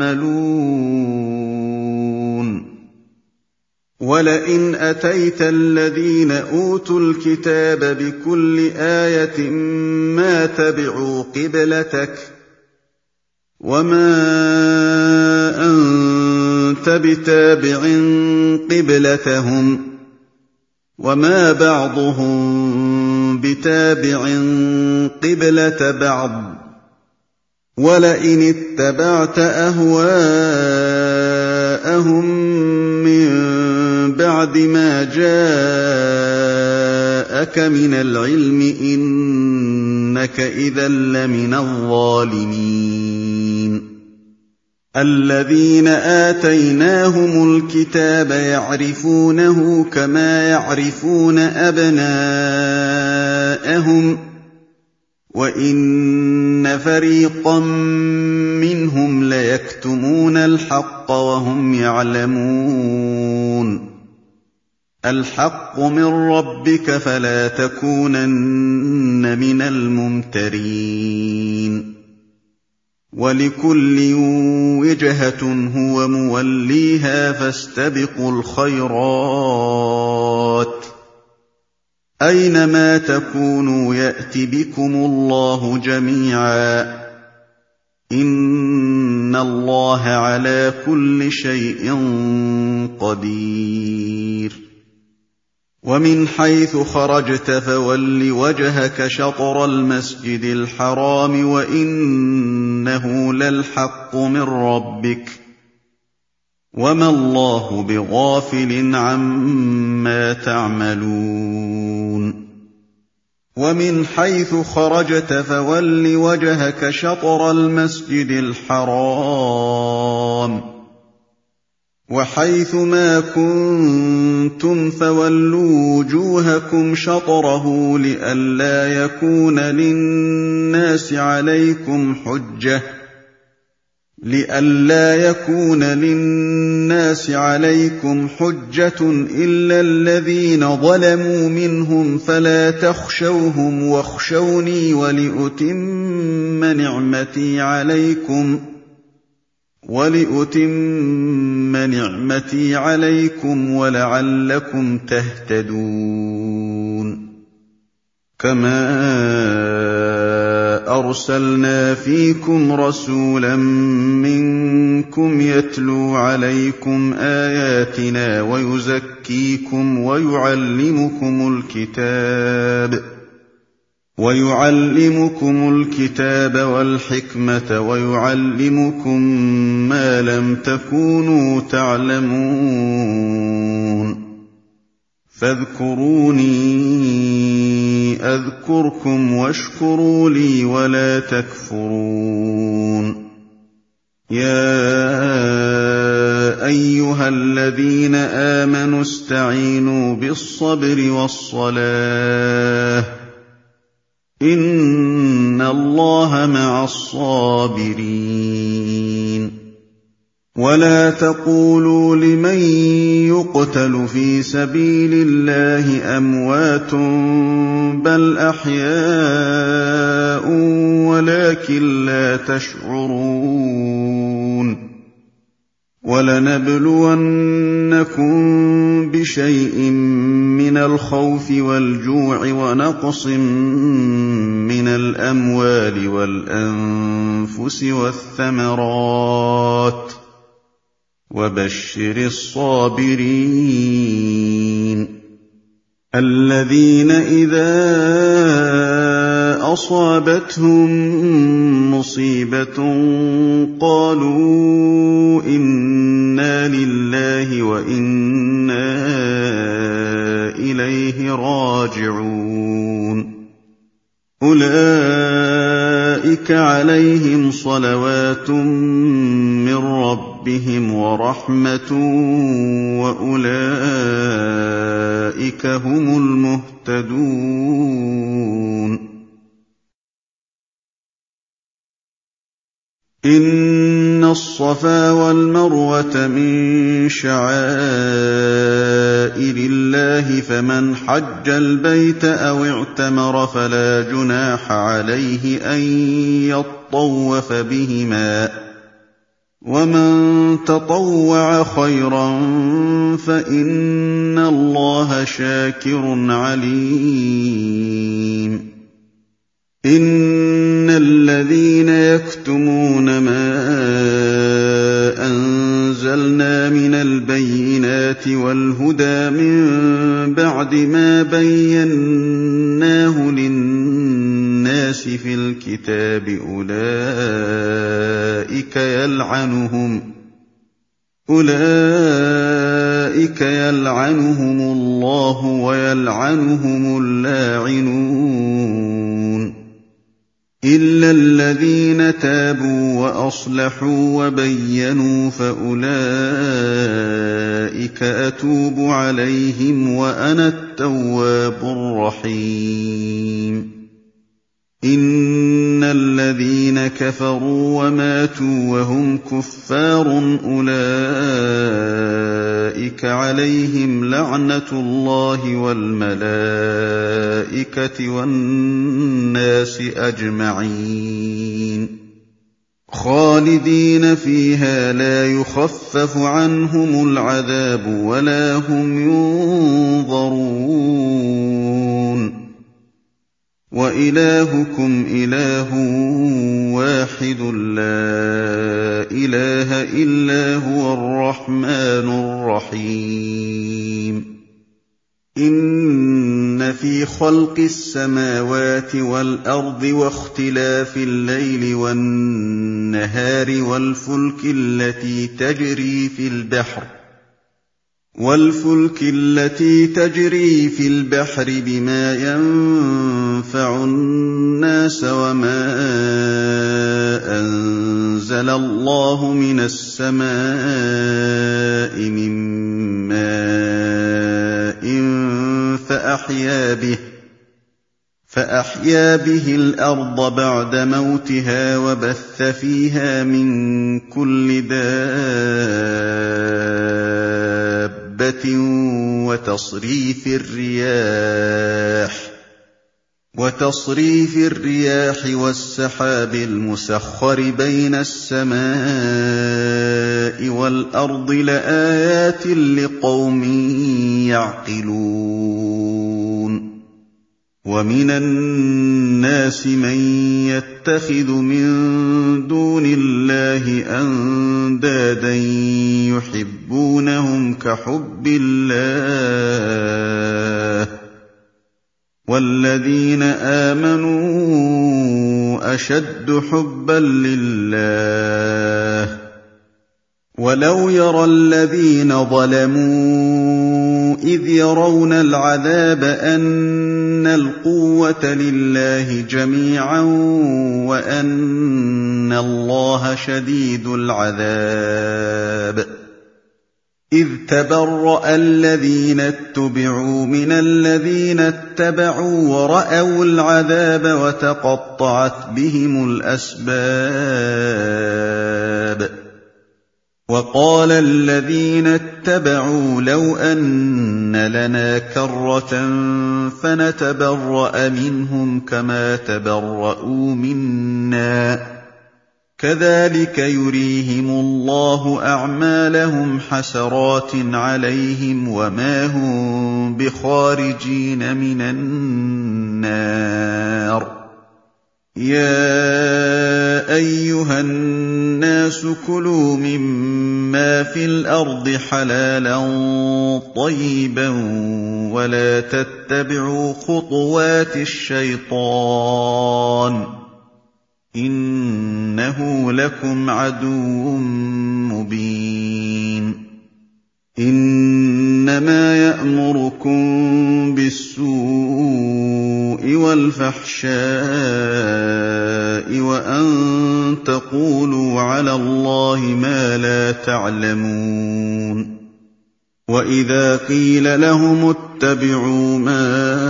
يعملون ولئن أتيت الذين أوتوا الكتاب بكل آية ما تبعوا قبلتك وما أنت بتابع قبلتهم وما بعضهم بتابع قبلة بعض ولئن اتبعت أهواءهم من بعد ما جاءك من العلم إنك إذا لمن الظالمين الذين آتيناهم الكتاب يعرفونه كما يعرفون أبناءهم وإن فريقا منهم ليكتمون الحق وهم يعلمون الحق من ربك فلا تكونن من الممترين ولكل وجهة هو موليها فاستبقوا الخيرات أينما تكونوا يأت بكم الله جميعا إن الله على كل شيء قدير ومن حيث خرجت فول وجهك شطر المسجد الحرام وإنه للحق من ربك وما الله بغافل عما تعملون ومن حيث خرجت فول وجهك شطر المسجد الحرام وحيث ما كنتم فولوا وجوهكم شطره لئلا يكون للناس عليكم حجة لئلا يكون للناس عليكم حجة إلا الذين ظلموا منهم فلا تخشوهم واخشوني ولأتم نعمتي عليكم ولأتم نعمتي عليكم ولعلكم تهتدون كما أرسلنا فيكم رسولا منكم يتلو عليكم آياتنا ويزكيكم ويعلمكم الكتاب ويعلمكم الكتاب والحكمة ويعلمكم ما لم تكونوا تعلمون فاذكروني أذكركم واشكروا لي ولا تكفرون يا أيها الذين آمنوا استعينوا بالصبر والصلاة إن الله مع الصابرين ولا تقولوا لمن يقتل في سبيل الله أموات بل أحياء ولكن لا تشعرون ولنبلونكم بشيء من الخوف والجوع ونقص من الأموال والأنفس والثمرات وبشر الصابرين الذين إذا أصابتهم مصيبة قالوا إنا لله وإنا إليه راجعون أولئك عليهم صلوات من ربهم ورحمة وأولئك هم المهتدون إن الصفا والمروة من شعائر الله فمن حج البيت أو اعتمر فلا جناح عليه أن يطوف بهما ومن تطوع خيرا فإن الله شاكر عليم إن الذين يكتمون ما أنزلنا من البينات والهدى من بعد ما بيناه للناس في الكتاب أولئك يلعنهم أولئك يلعنهم الله ويلعنهم اللاعنون إلا الذين تابوا وأصلحوا وبينوا فأولئك أتوب عليهم وأنا التواب الرحيم إن الذين كفروا وماتوا وهم كفار أولئك عليهم لعنة الله والملائكة والناس أجمعين خالدين فيها لا يخفف عنهم العذاب ولا هم ينظرون وإلهكم إله واحد لا إله إلا هو الرحمن الرحيم إن في خلق السماوات والأرض واختلاف الليل والنهار والفلك التي تجري في البحر والفلك التي تجري في البحر بما ينفع الناس وما أنزل الله من السماء من ماء فأحيا به فأحيا به الأرض بعد موتها وبث فيها من كل دابة وتصريف الرياح وتصريف الرياح والسحاب المسخر بين السماء والأرض لآيات لقوم يعقلون ومن الناس من يتخذ من دون الله أندادا يحبونهم كحب الله والذين آمنوا أشد حبا لله ولو يرى الذين ظلموا إذ يرون العذاب أن القوة لله جميعا وأن الله شديد العذاب إذ تبرأ الذين اتبعوا من الذين اتبعوا ورأوا العذاب وتقطعت بهم الأسباب وقال الذين اتبعوا لو أن لنا كرة فنتبرأ منهم كما تبرؤوا منا كذلك يريهم الله أعمالهم حسرات عليهم وما هم بخارجين من النار يا أيها الناس كلوا مما في الأرض حلالا طيبا ولا تتبعوا خطوات الشيطان إنه لكم عدو مبين إنما يأمركم بالسوء والفحشاء وأن تقولوا على الله ما لا تعلمون وإذا قيل لهم اتبعوا ما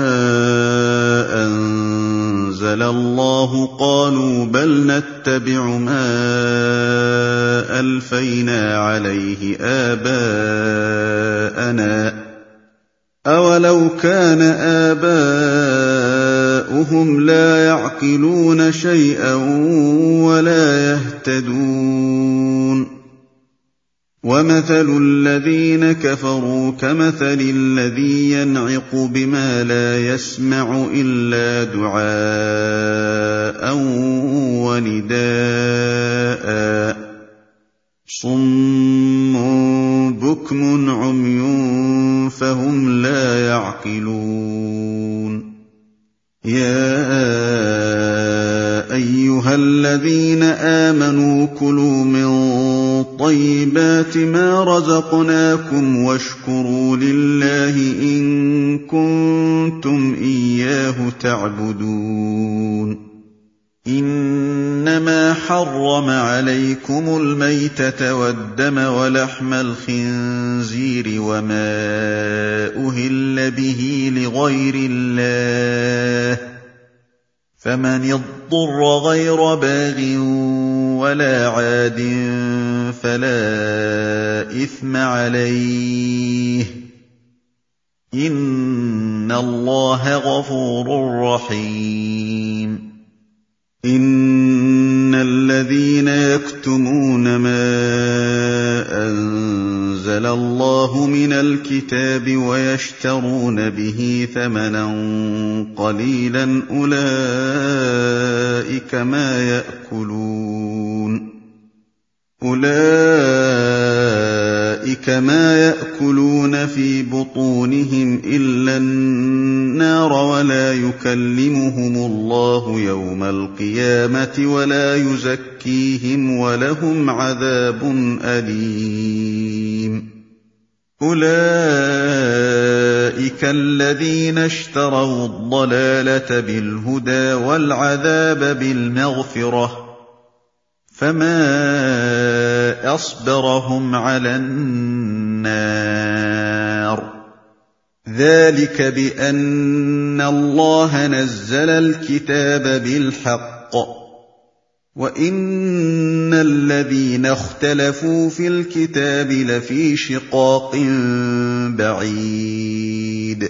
أنزل الله قالوا بل نتبع ما ألفينا عليه آباءنا أولو كان آباؤهم لا يعقلون شيئا ولا يهتدون ومثل الذين كفروا كمثل الذي ينعق بما لا يسمع إلا دعاء ونداء صم بكم عمي فهم لا يعقلون يا أيها الذين آمنوا كلوا من طيبات ما رزقناكم واشكروا لله إن كنتم إياه تعبدون إنما حرم عليكم الميتة والدم ولحم الخنزير وما أهل به لغير الله فمن اضطر غير باغ ولا عاد فلا إثم عليه إن الله غفور رحيم إن الذين يكتمون ما أنزل الله من الكتاب ويشترون به ثمنا قليلا أولئك ما يأكلون أولئك ما يأكلون في بطونهم إلا النار ولا يكلمهم الله يوم القيامة ولا يزكيهم ولهم عذاب أليم أولئك الذين اشتروا الضلالة بالهدى والعذاب بالمغفرة فما أصبرهم على النار ذلك بأن الله نزل الكتاب بالحق وإن الذين اختلفوا في الكتاب لفي شقاق بعيد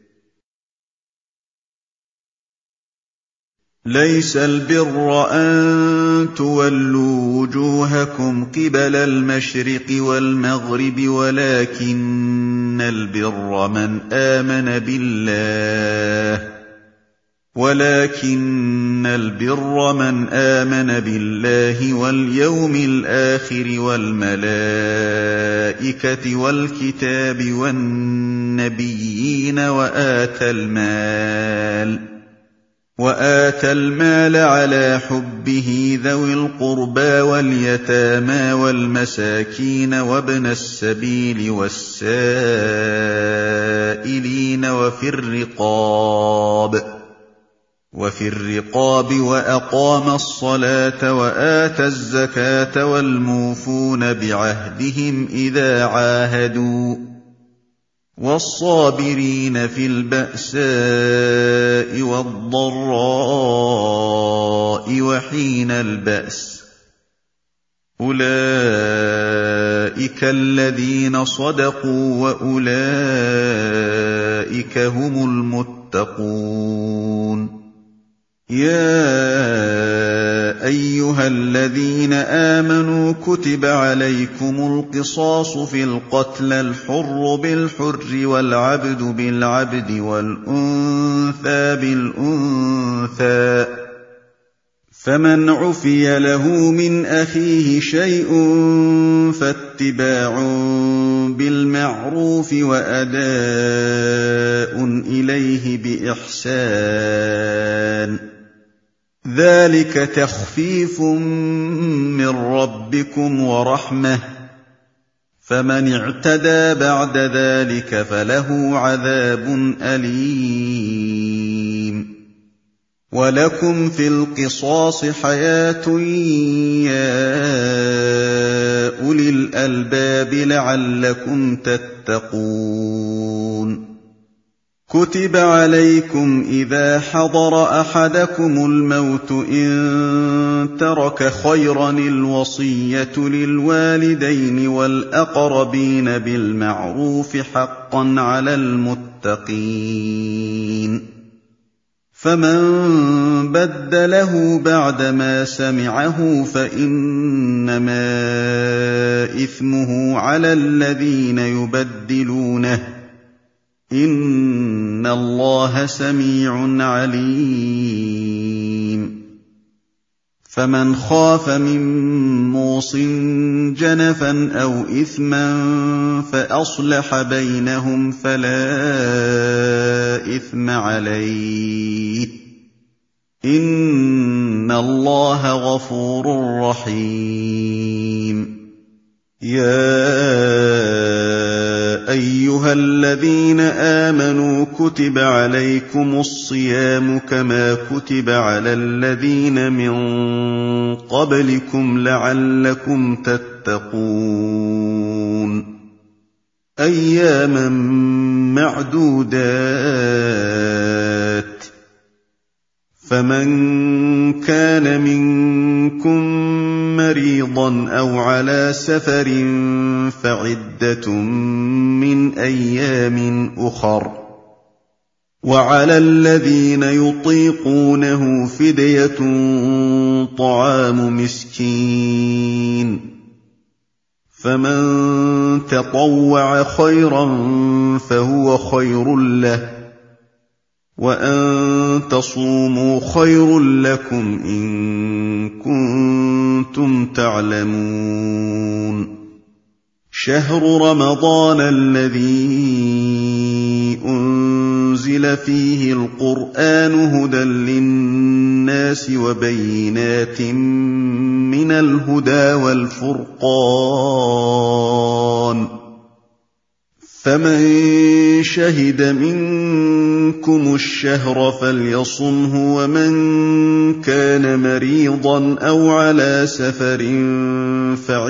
ليس البر أن تولوا وجوهكم قبل المشرق والمغرب ولكن البر من آمن بالله ولكن البر من آمن بالله واليوم الآخر والملائكة والكتاب والنبيين وآتى المال وآتى المال على حبه ذوي القربى واليتامى والمساكين وابن السبيل والسائلين وفي الرقاب وفي الرقاب وأقام الصلاة وآتى الزكاة والموفون بعهدهم إذا عاهدوا والصابرين في البأساء والضراء وحين البأس أولئك الذين صدقوا وأولئك هم المتقون يا أيها الذين آمنوا كتب عليكم القصاص في القتل الحر بالحر والعبد بالعبد والأنثى بالأنثى فمن عفي له من أخيه شيء فاتباع بالمعروف وأداء إليه بإحسان ذلك تخفيف من ربكم ورحمة فمن اعتدى بعد ذلك فله عذاب أليم ولكم في القصاص حياة يا أولي الألباب لعلكم تتقون كتب عليكم إذا حضر أحدكم الموت إن ترك خيرا الوصية للوالدين والأقربين بالمعروف حقا على المتقين فمن بدله بعدما سمعه فإنما إثمه على الذين يبدلونه إن الله سميع عليم فمن خاف من موص جنفا أو إثما فأصلح بينهم فلا إثم عليه إن الله غفور رحيم يا أيها الذين آمنوا كتب عليكم الصيام كما كتب على الذين من قبلكم لعلكم تتقون أياما معدودات فمن كان منكم مريضا أو على سفر فعدة من أيام أخر وعلى الذين يطيقونه فدية طعام مسكين فمن تطوع خيرا فهو خير له وأن تصوموا خير لكم إن كنتم تعلمون شهر رمضان الذي أنزل فيه القرآن هدى للناس وبينات من الهدى والفرقان فمن شهد منكم الشهر فليصمه ومن كان مريضا أو على سفر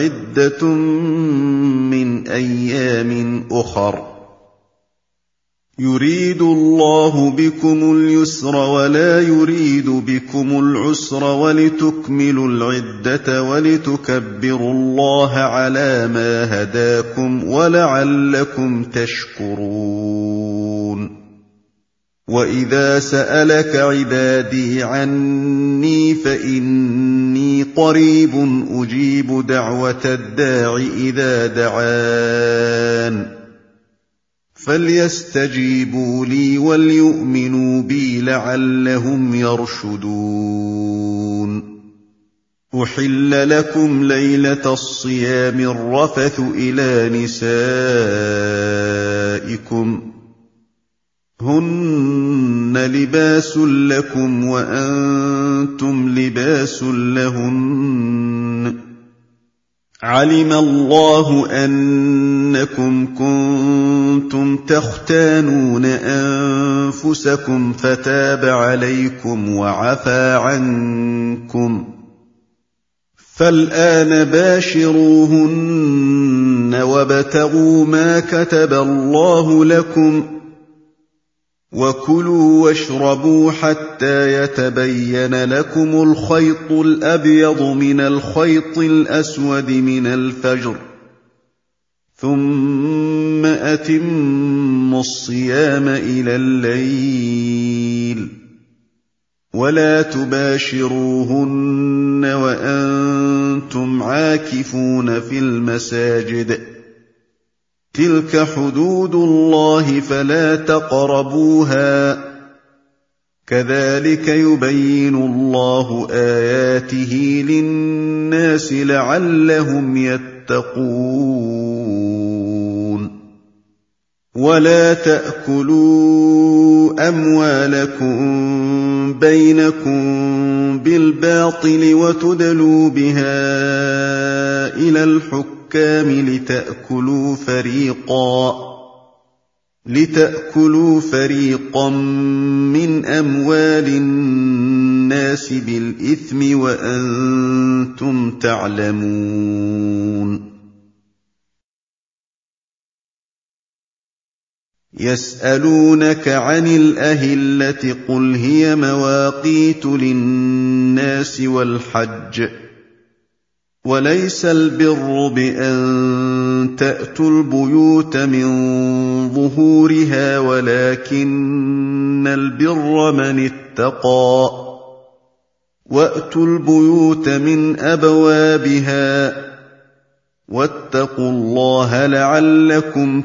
فعدة من أيام أخر يريد الله بكم اليسر ولا يريد بكم العسر ولتكملوا العدة ولتكبروا الله على ما هداكم ولعلكم تشكرون وإذا سألك عبادي عني فإني قريب أجيب دعوة الداع إذا دعان فليستجيبوا لي وليؤمنوا بي لعلهم يرشدون أحل لكم ليلة الصيام الرفث إلى نسائكم هن لباس لكم وأنتم لباس لهن علم الله أنكم كنتم تختانون أنفسكم فتاب عليكم وعفى عنكم فالآن باشروهن وابتغوا ما كتب الله لكم وكلوا واشربوا حتى يتبين لكم الخيط الأبيض من الخيط الأسود من الفجر ثم أتموا الصيام إلى الليل ولا تباشروهن وأنتم عاكفون في المساجد تلك حدود الله فلا تقربوها كذلك يبين الله آياته للناس لعلهم يتقون ولا تأكلوا أموالكم بينكم بالباطل وتدلوا بها إلى الحكام لتأكلوا فريقا لتأكلوا فريقا من أموال الناس بالإثم وأنتم تعلمون يسألونك عن الأهلة قل هي مواقيت للناس والحج وليس البر بأن تأتوا البيوت من ظهورها ولكن البر من اتقى وأتوا البيوت من أبوابها واتقوا الله لعلكم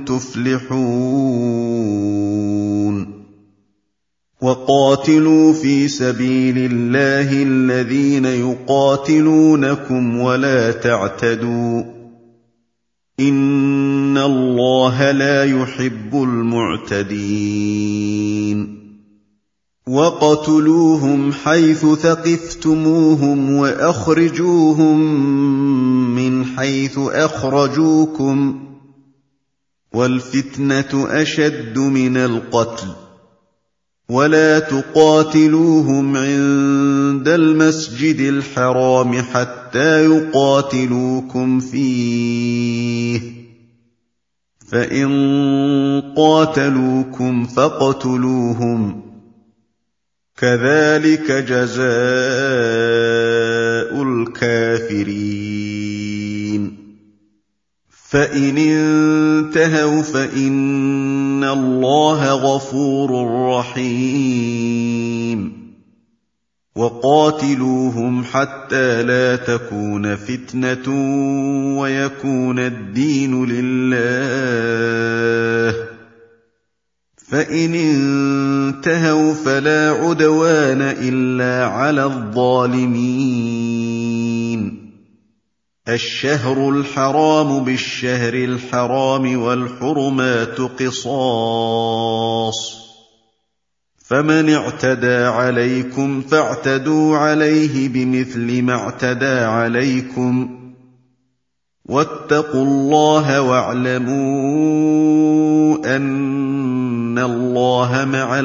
تفلحون وقاتلوا في سبيل الله الذين يقاتلونكم ولا تعتدوا إن الله لا يحب المعتدين وقتلوهم حيث ثقفتموهم وأخرجوهم من حيث أخرجوكم والفتنة أشد من القتل ولا تقاتلوهم عند المسجد الحرام حتى يقاتلوكم فيه فإن قاتلوكم فاقتلوهم كذلك جزاء الكافرين فإن انتهوا فإن الله غفور رحيم وقاتلوهم حتى لا تكون فتنة ويكون الدين لله فإن انتهوا فلا عدوان إلا على الظالمين الشهر الحرام بالشهر الحرام والحرمات قصاص فمن اعتدى عليكم فاعتدوا عليه بمثل ما اعتدى عليكم واتقوا الله واعلموا أن الله مع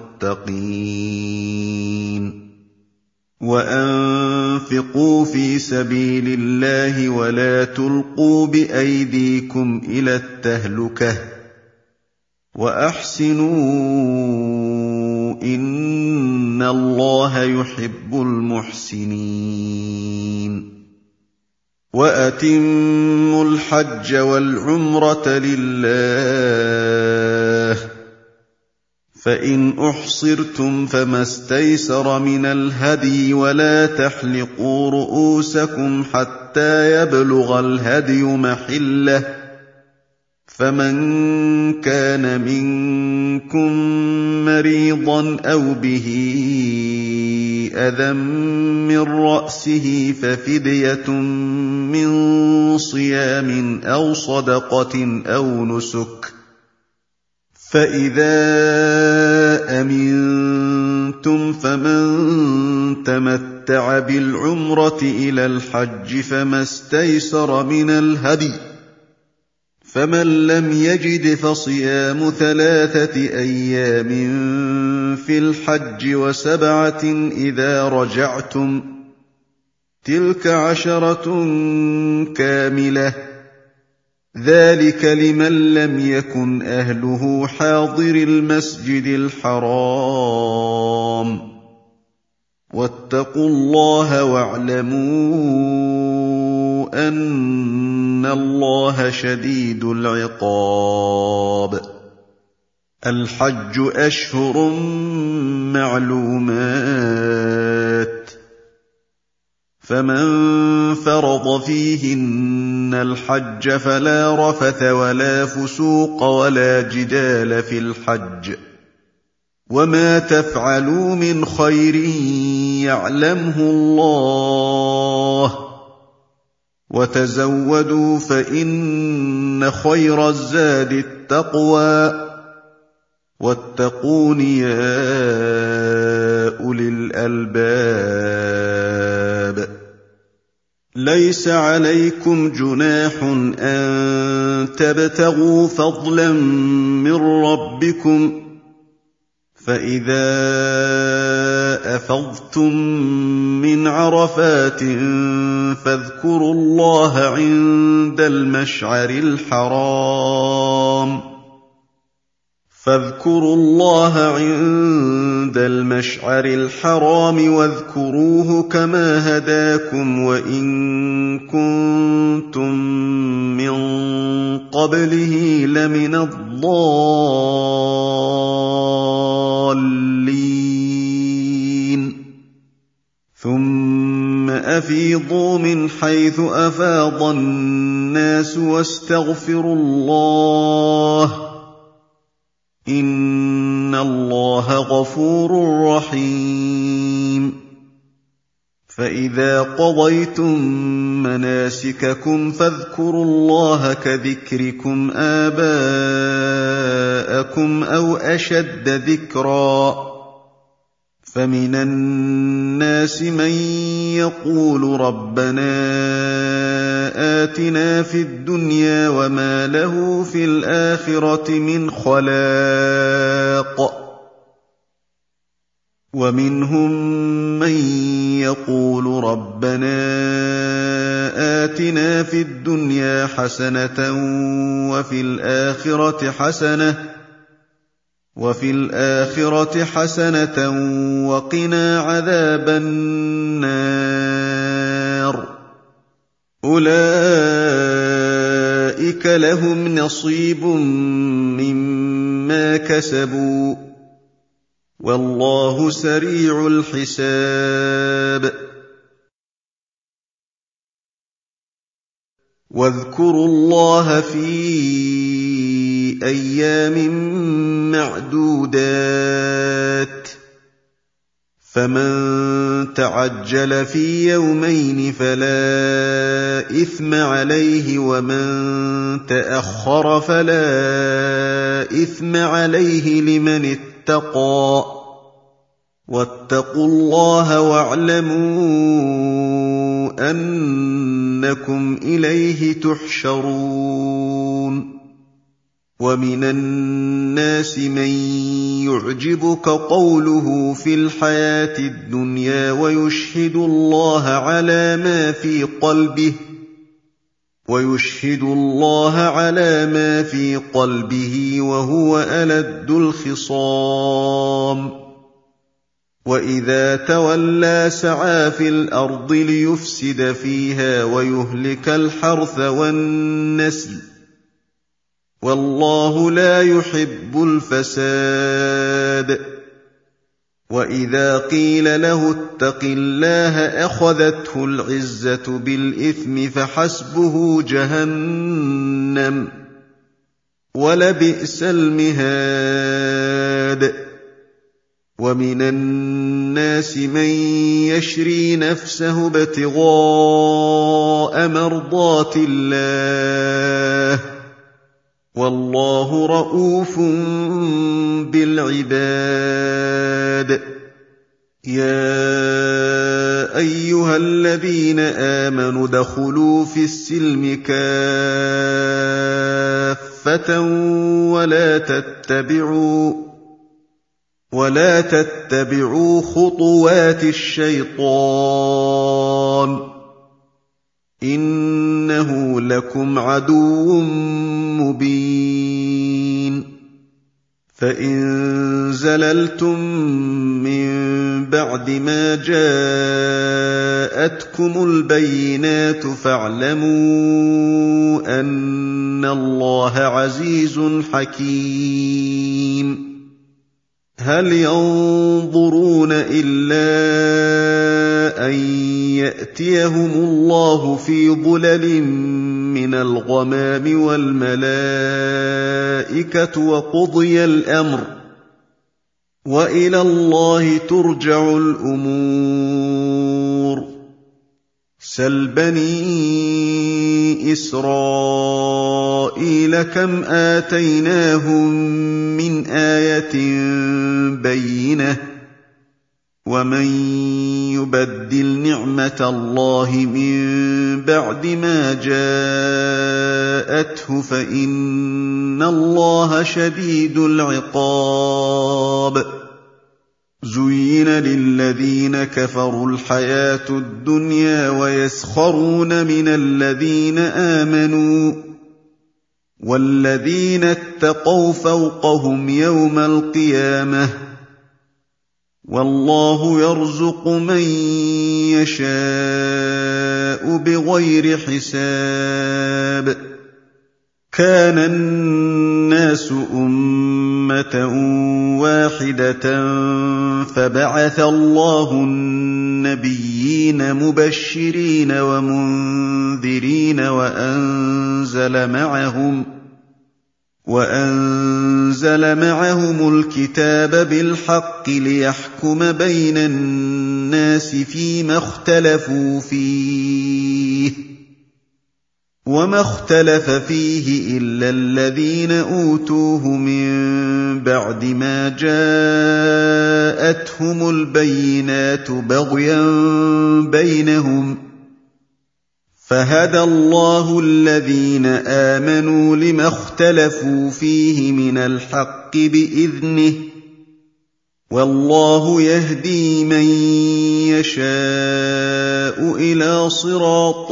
المتقين وأنفقوا في سبيل الله ولا تلقوا بأيديكم إلى التهلكة وأحسنوا إن الله يحب المحسنين وأتموا الحج والعمرة لله فإن أحصرتم فما استيسر من الهدي ولا تحلقوا رؤوسكم حتى يبلغ الهدي محله فمن كان منكم مريضا أو به أذى من رأسه ففدية من صيام أو صدقة أو نسك فإذا أمنتم فمن تمتع بالعمرة إلى الحج فما استيسر من الهدي فمن لم يجد فصيام ثلاثة أيام في الحج وسبعة إذا رجعتم تلك عشرة كاملة ذلك لمن لم يكن أهله حاضر المسجد الحرام واتقوا الله واعلموا أن الله شديد العقاب الحج أشهر معلومات فمن فرض فيهن الحج فلا رفث ولا فسوق ولا جدال في الحج وما تفعلوا من خير يعلمه الله وتزودوا فإن خير الزاد التقوى واتقون يا أولي الألباب ليس عليكم جناح أن تبتغوا فضلا من ربكم فإذا أفضتم من عرفات فاذكروا الله عند المشعر الحرام فاذكروا الله عند المشعر الحرام واذكروه كما هداكم وإن كنتم من قبله لمن الضالين ثم أفيضوا من حيث أفاض الناس واستغفروا الله إن الله غفور رحيم فإذا قضيتم مناسككم فاذكروا الله كذكركم آباءكم أو أشد ذكرا فمن الناس من يقول ربنا آتنا في الدنيا وما له في الآخرة من خلاق ومنهم من يقول ربنا آتنا في الدنيا حسنة وفي الآخرة حسنة وفي الآخرة حسنة وقنا عذاب النار أولئك لهم نصيب مما كسبوا والله سريع الحساب واذكروا الله في أيام معدودات فمن تعجل في يومين فلا إثم عليه ومن تأخر فلا إثم عليه لمن اتقى واتقوا الله واعلموا أنكم إليه تحشرون ومن الناس من يعجبك قوله في الحياة الدنيا ويشهد الله على ما في قلبه ويشهد الله على ما في قلبه وهو ألد الخصام وإذا تولى سعى في الأرض ليفسد فيها ويهلك الحرث والنسل والله لا يحب الفساد وإذا قيل له اتق الله أخذته العزة بالإثم فحسبه جهنم ولبئس المهاد ومن الناس من يشري نفسه ابتغاء مرضات الله والله رءوف بالعباد يا أيها الذين آمنوا ادخلوا في السلم كافة ولا تتبعوا ولا تتبعوا خطوات الشيطان إنه لكم عدو مبين فإن زللتم من بعد ما جاءتكم البينات فاعلموا أن الله عزيز حكيم هل ينظرون إلا أن يأتيهم الله في ظلل من الغمام والملائكة وقضي الأمر وإلى الله ترجع الأمور سل بني إسرائيل كم آتيناهم من آية بينة ومن يبدل نعمة الله من بعد ما جاءته فإن الله شديد العقاب زين للذين كفروا الحياة الدنيا ويسخرون من الذين آمنوا والذين اتقوا فوقهم يوم القيامة والله يرزق من يشاء بغير حساب كان الناس أمة واحدة فبعث الله النبيين مبشرين ومنذرين وأنزل معهم وأنزل معهم الكتاب بالحق ليحكم بين الناس فيما اختلفوا فيه وما اختلف فيه إلا الذين أوتوه من بعد ما جاءتهم البينات بغيا بينهم فهدى الله الذين آمنوا لما اختلفوا فيه من الحق بإذنه والله يهدي من يشاء إلى صراط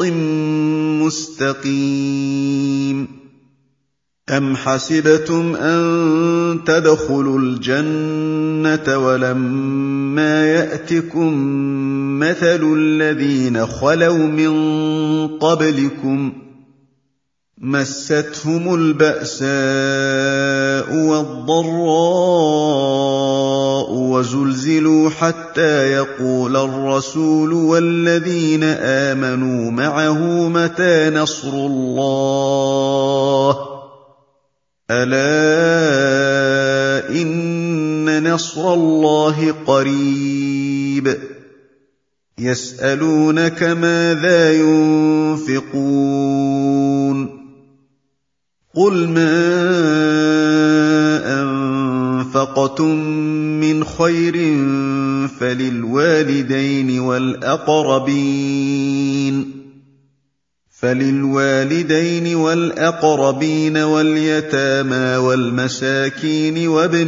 مستقيم أم حسبتم أن تدخلوا الجنة ولما يأتكم مثل الذين خلوا من قبلكم مستهم البأساء والضراء وزلزلوا حتى يقول الرسول والذين آمنوا معه متى نصر الله ألا إن نصر الله قريب يسألونك ماذا ينفقون قل ما أنفقتم من خير فللوالدين والأقربين فللوالدين والأقربين واليتامى والمساكين وابن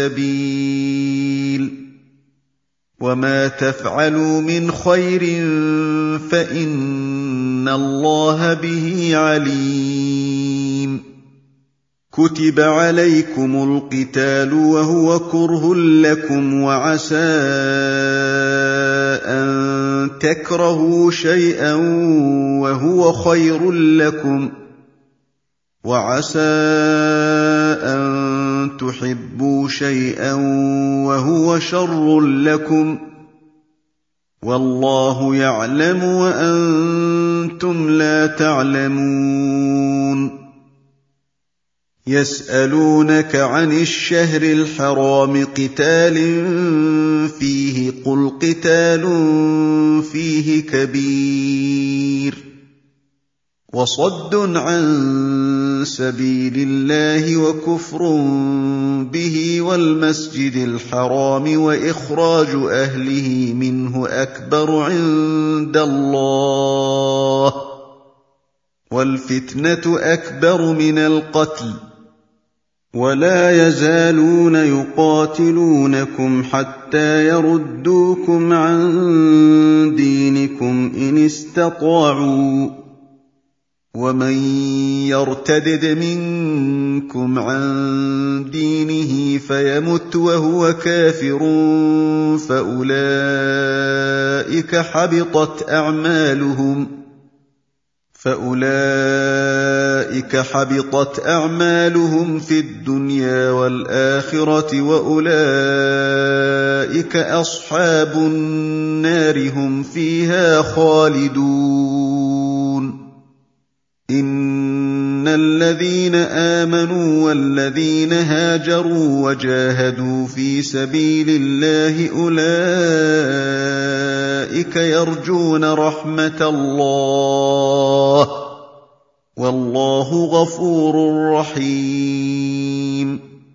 السبيل وما تفعلوا من خير فإن إِنَّ اللَّهَ بِهِ عَلِيمٌ كُتِبَ عَلَيْكُمُ الْقِتَالُ وَهُوَ كُرْهٌ لَّكُمْ وَعَسَىٰ أَن تَكْرَهُوا شَيْئًا وَهُوَ خَيْرٌ لَّكُمْ وَعَسَىٰ أَن تُحِبُّوا شَيْئًا وَهُوَ شَرٌّ لَّكُمْ وَاللَّهُ يَعْلَمُ وَأَنتُمْ لَا تَعْلَمُونَ يَسْأَلُونَكَ عَنِ الشَّهْرِ الْحَرَامِ قِتَالٍ فِيهِ قُلْ قِتَالٌ فِيهِ كَبِيرٌ وَصَدٌّ عَن سَبِيلِ اللَّهِ وَكُفْرٌ بِهِ وَالْمَسْجِدِ الْحَرَامِ وَإِخْرَاجُ أَهْلِهِ مِنْهُ أَكْبَرُ عِندَ اللَّهِ وَالْفِتْنَةُ أَكْبَرُ مِنَ الْقَتْلِ وَلَا يَزَالُونَ يُقَاتِلُونَكُمْ حَتَّىٰ يَرُدُّوكُمْ عَن دِينِكُمْ إِنِ اسْتَطَاعُوا ۚ وَمَن يَرْتَدِدْ مِنكُمْ عَن دِينِهِ فَيَمُتْ وَهُوَ كَافِرٌ فَأُولَٰئِكَ حَبِطَتْ أَعْمَالُهُمْ فَأُولَٰئِكَ حَبِطَتْ أَعْمَالُهُمْ فِي الدُّنْيَا وَالْآخِرَةِ وَأُولَٰئِكَ أَصْحَابُ النَّارِ هُمْ فِيهَا خَالِدُونَ إِنَّ الَّذِينَ آمَنُوا وَالَّذِينَ هَاجَرُوا وَجَاهَدُوا فِي سَبِيلِ اللَّهِ أُولَٰئِكَ يَرْجُونَ رَحْمَتَ اللَّهِ ۗ وَاللَّهُ غَفُورٌ رَّحِيمٌ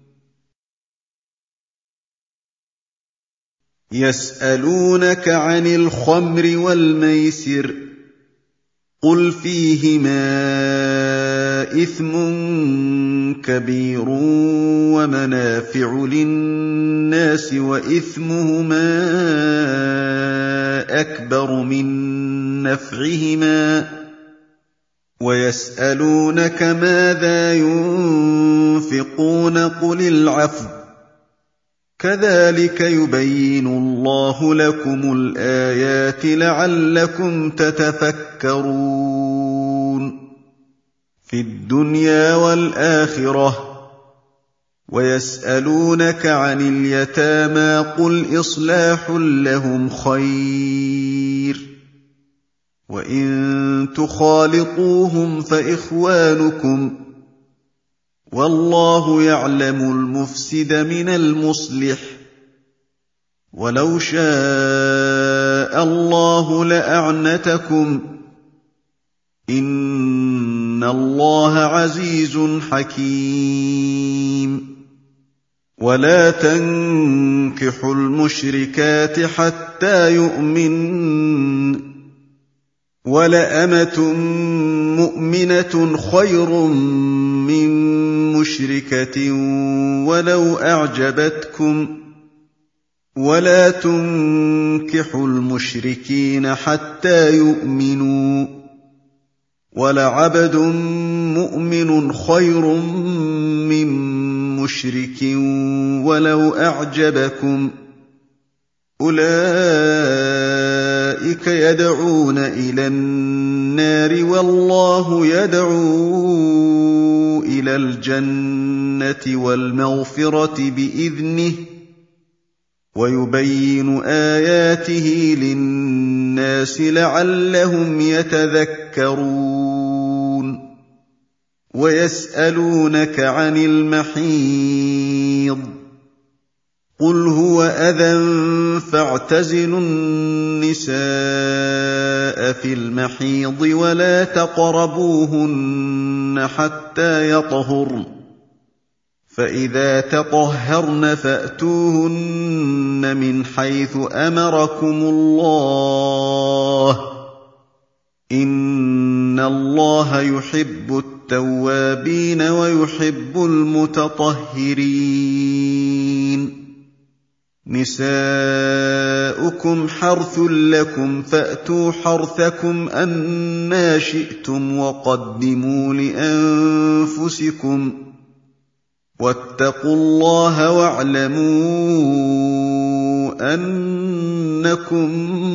يَسْأَلُونَكَ عَنِ الْخَمْرِ وَالْمَيْسِرِ قُلْ فِيهِمَا إِثْمٌ كَبِيرٌ وَمَنَافِعُ لِلنَّاسِ وَإِثْمُهُمَا أَكْبَرُ مِن نَّفْعِهِمَا ۗ وَيَسْأَلُونَكَ مَاذَا يُنفِقُونَ قُلِ الْعَفْوَ ۗ كَذَٰلِكَ يُبَيِّنُ اللَّهُ لَكُمُ الْآيَاتِ لَعَلَّكُمْ تَتَفَكَّرُونَ فِي الدُّنْيَا وَالْآخِرَةِ ۗ وَيَسْأَلُونَكَ عَنِ الْيَتَامَىٰ قُلْ إِصْلَاحٌ لَّهُمْ خَيْرٌ ۖ وَإِن تُخَالِطُوهُمْ فَإِخْوَانُكُمْ ۚ وَاللَّهُ يَعْلَمُ الْمُفْسِدَ مِنَ الْمُصْلِحِ ۚ وَلَوْ شَاءَ اللَّهُ لَأَعْنَتَكُمْ ۚ إِنَّ اللَّهَ عَزِيزٌ حَكِيمٌ وَلَا تَنكِحُوا الْمُشْرِكَاتِ حَتَّىٰ يُؤْمِنَّ ۚ وَلَأَمَةٌ مُّؤْمِنَةٌ خَيْرٌ مِّن مُّشْرِكَةٍ وَلَوْ أَعْجَبَتْكُمْ ۗ وَلَا تُنكِحُوا الْمُشْرِكِينَ حَتَّىٰ يُؤْمِنُوا ۚ وَلَعَبْدٌ مُّؤْمِنٌ خَيْرٌ مِّن مُّشْرِكٍ وَلَوْ أَعْجَبَكُمْ ۗ أُولَٰئِكَ يَدْعُونَ إِلَى النَّارِ وَاللَّهُ يَدْعُو إِلَى الْجَنَّةِ وَالْمَغْفِرَةِ بِإِذْنِهِ ۖ وَيُبَيِّنُ آيَاتِهِ لِلنَّاسِ لَعَلَّهُمْ يَتَذَكَّرُونَ وَيَسْأَلُونَكَ عَنِ الْمَحِيضِ قُلْ هُوَ أَذًى فَاعْتَزِلُوا النِّسَاءَ فِي الْمَحِيضِ وَلَا تَقْرَبُوهُنَّ حَتَّىٰ يَطْهُرْنَ ۖ فَإِذَا تَطَهَّرْنَ فَأْتُوهُنَّ مِنْ حَيْثُ أَمَرَكُمُ اللَّهُ ۚ إِنَّ اللَّهَ يُحِبُّ التَّوَّابِينَ وَيُحِبُّ الْمُتَطَهِّرِينَ نِسَاؤُكُمْ نِسَاؤُكُمْ حَرْثٌ لَّكُمْ فَأْتُوا حَرْثَكُمْ أَنَّىٰ شِئْتُمْ وَقَدِّمُوا لِأَنفُسِكُمْ ۚ وَاتَّقُوا اللَّهَ وَاعْلَمُوا أَنَّكُم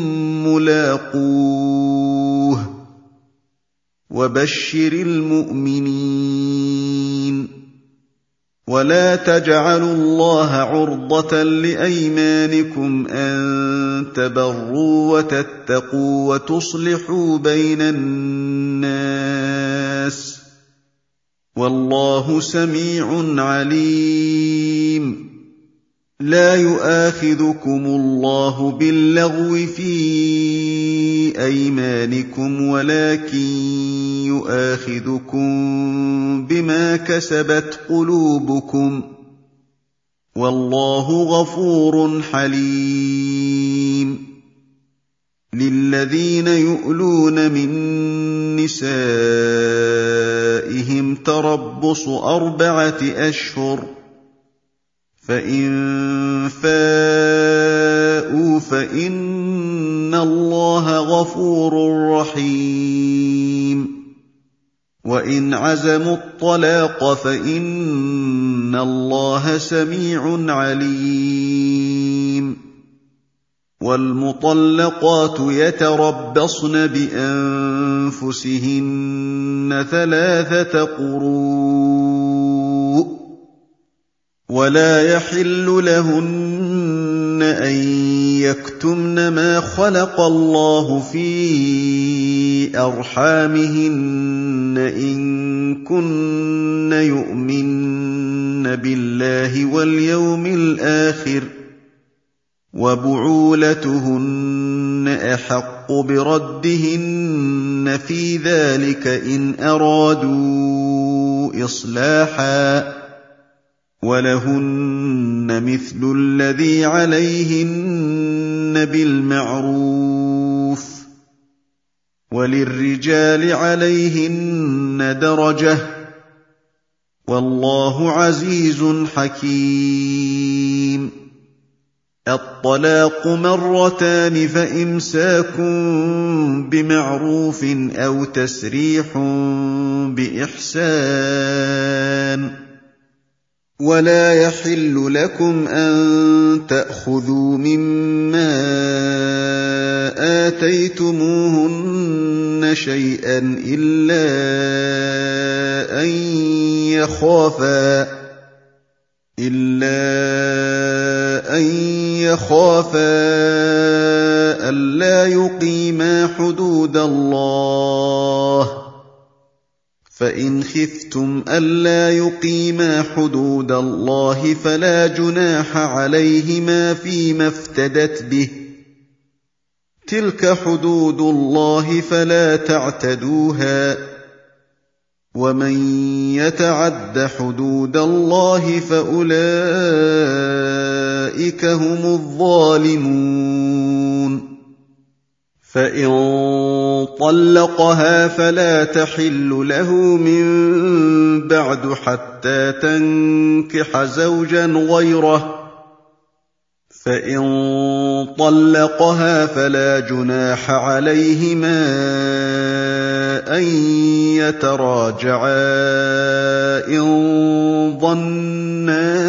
مُّلَاقُوهُ ۗ وَبَشِّرِ الْمُؤْمِنِينَ. وَلَا تَجْعَلُوا اللَّهَ عُرْضَةً لِّأَيْمَانِكُمْ أَن تَبَرُّوا وَتَتَّقُوا وَتُصْلِحُوا بَيْنَ النَّاسِ ۗ وَاللَّهُ سَمِيعٌ عَلِيمٌ. لَا يُؤَاخِذُكُمُ اللَّهُ بِاللَّغْوِ فِي أَيْمَانِكُمْ وَلَٰكِن يُؤَاخِذُكُم بِمَا كَسَبَتْ قُلُوبُكُمْ ۗ وَاللَّهُ غَفُورٌ حَلِيمٌ. لِّلَّذِينَ يُؤْلُونَ مِن نِّسَائِهِمْ تَرَبُّصُ أَرْبَعَةِ أَشْهُرٍ ۖ فَإِن فَاءُوا فَإِنَّ اللَّهَ غَفُورٌ رَّحِيمٌ. وَإِنْ عَزَمُوا الطَّلَاقَ فَإِنَّ اللَّهَ سَمِيعٌ عَلِيمٌ. وَالْمُطَلَّقَاتُ يَتَرَبَّصْنَ بِأَنفُسِهِنَّ ثَلَاثَةَ قُرُوءٍ ۚ وَلَا يَحِلُّ لَهُنَّ أَن يَكْتُمْنَ مَا خَلَقَ اللَّهُ فِي أَرْحَامِهِنَّ إِن كُنَّ يُؤْمِنَّ بِاللَّهِ وَالْيَوْمِ الْآخِرِ ۚ وَبُعُولَتُهُنَّ أَحَقُّ بِرَدِّهِنَّ فِي ذَٰلِكَ إِنْ أَرَادُوا إِصْلَاحًا ۚ وَلَهُنَّ مِثْلُ الَّذِي عَلَيْهِنَّ بِالْمَعْرُوفِ ۚ وَلِلرِّجَالِ عَلَيْهِنَّ دَرَجَةٌ ۗ وَاللَّهُ عَزِيزٌ حَكِيمٌ. الطَّلَاقُ مَرَّتَانِ ۖ فَإِمْسَاكٌ بِمَعْرُوفٍ أَوْ تَسْرِيحٌ بِإِحْسَانٍ ۗ وَلَا يَحِلُّ لَكُمْ أَن تَأْخُذُوا مِمَّا آتَيْتُمُوهُنَّ شَيْئًا إِلَّا أَن يَخَافَا إِلَّا أَن يَخَافَا أَلَّا يُقِيمَا حُدُودَ اللَّهِ ۖ فَإِنْ خِفْتُمْ أَلَّا يُقِيمَا حُدُودَ اللَّهِ فَلَا جُنَاحَ عَلَيْهِمَا فِيمَا افْتَدَتْ بِهِ ۗ تِلْكَ حُدُودُ اللَّهِ فَلَا تَعْتَدُوهَا ۚ وَمَن يَتَعَدَّ حُدُودَ اللَّهِ فَأُولَٰئِكَ هُمُ الظَّالِمُونَ. فَإِن طَلَّقَهَا فَلَا تَحِلُّ لَهُ مِن بَعْدُ حَتَّىٰ تَنكِحَ زَوْجًا غَيْرَهُ ۗ فَإِن طَلَّقَهَا فَلَا جُنَاحَ عَلَيْهِمَا أَن يَتَرَاجَعَا إِن ظَنَّا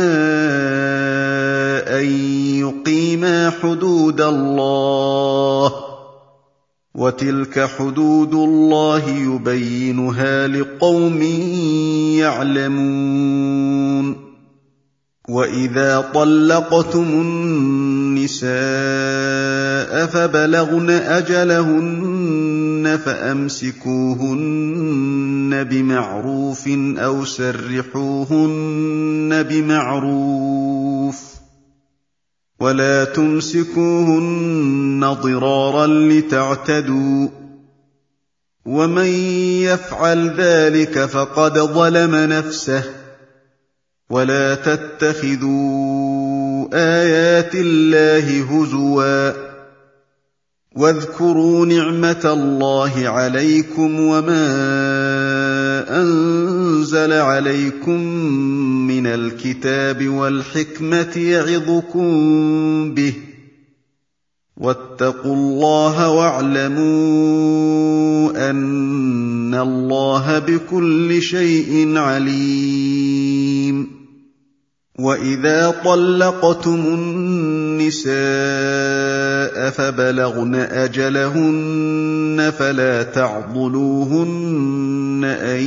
أَن يُقِيمَا حُدُودَ اللَّهِ ۗ وَتِلْكَ حُدُودُ اللَّهِ يُبَيِّنُهَا لِقَوْمٍ يَعْلَمُونَ. وَإِذَا طَلَّقْتُمُ النِّسَاءَ فَبَلَغْنَ أَجَلَهُنَّ فَأَمْسِكُوهُنَّ بِمَعْرُوفٍ أَوْ سَرِّحُوهُنَّ بِمَعْرُوفٍ ۚ وَلَا تُمْسِكُوهُنَّ ضِرَارًا لِّتَعْتَدُوا ۚ وَمَن يَفْعَلْ ذَٰلِكَ فَقَدْ ظَلَمَ نَفْسَهُ ۚ وَلَا تَتَّخِذُوا آيَاتِ اللَّهِ هُزُوًا ۚ وَاذْكُرُوا نِعْمَةَ اللَّهِ عَلَيْكُمْ وَمَا أَنزَلَ عَلَيْكُم مِّنَ الْكِتَابِ وَالْحِكْمَةِ يَعِظُكُم بِهِ ۚ واتقوا الله واعلموا أن الله بكل شيء عليم. وإذا طلقتم النساء فبلغن أجلهن فلا تعضلوهن أن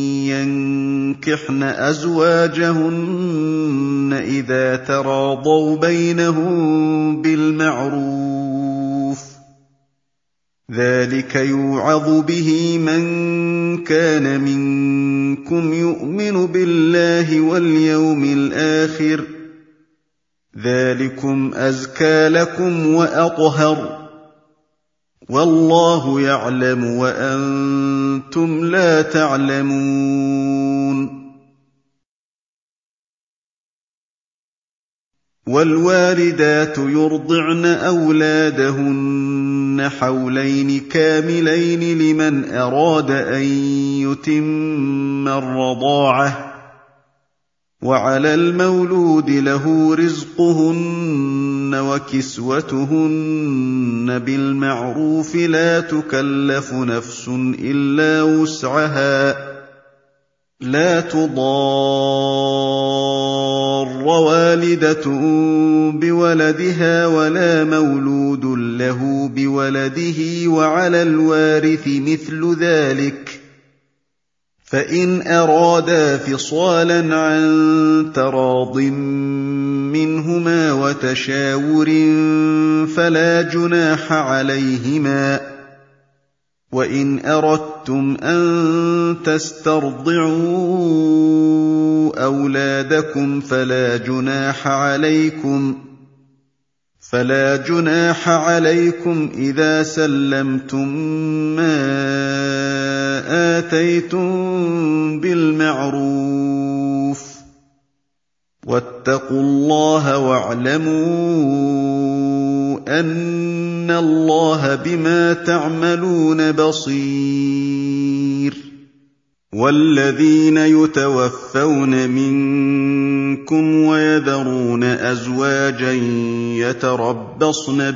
ينكحن أزواجهن إذا تراضوا بينهم بالمعروف، ذلك يوعظ به من كان منكم يؤمن بالله واليوم الآخر، ذلكم أزكى لكم وأطهر، والله يعلم وأنتم لا تعلمون. والوالدات يرضعن أولادهن حولين كاملين لمن أراد أن يتم الرضاعة، وعلى المولود له رزقهن وكسوتهن بالمعروف، لا تكلف نفس إلا وسعها، لا تضار والدة بولدها ولا مولود له بولده، وعلى الوارث مثل ذلك، فإن أرادا فصالا عن تراض منهما وتشاور فلا جناح عليهما. وإن أردتم أن تسترضعوا أولادكم فلا جناح عليكم فلا جناح عليكم إذا سلمتم ما آتيتم بالمعروف، واتقوا الله واعلموا أن الله بما تعملون بصير. والذين يتوفون منكم ويذرون أزواجا يتربصن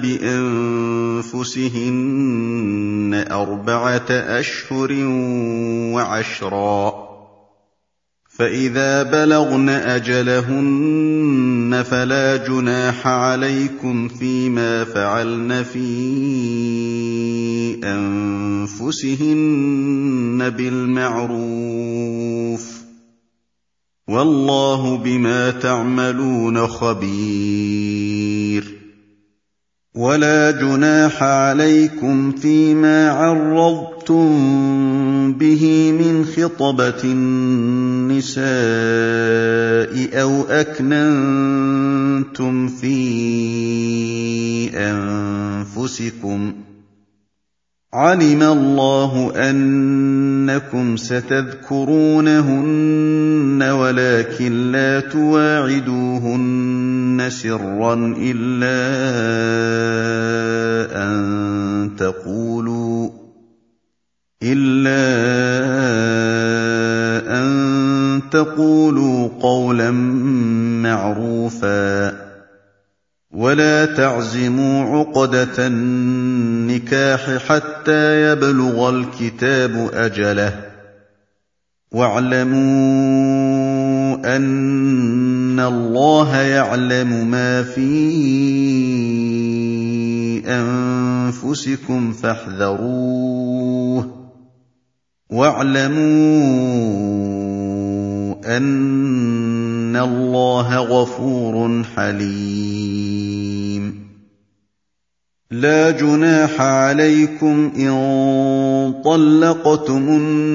بأنفسهن أربعة أشهر وعشرا، فإذا بلغن أجلهن فلا جناح عليكم فيما فعلن في أنفسهن بالمعروف، والله بما تعملون خبير. ولا جناح عليكم فيما عرضتم به من خطبة النساء أو أكننتم في أنفسكم، علم الله أنكم ستذكرونهن ولكن لا تواعدوهن سرا إلا أن تقولوا إلا أن تقولوا قولا معروفا، ولا تعزموا عقدة النكاح حتى يبلغ الكتاب أجله، واعلموا أن الله يعلم ما في أنفسكم فاحذروه، واعلموا أن الله غفور حليم. لا جناح عليكم إن طلقتم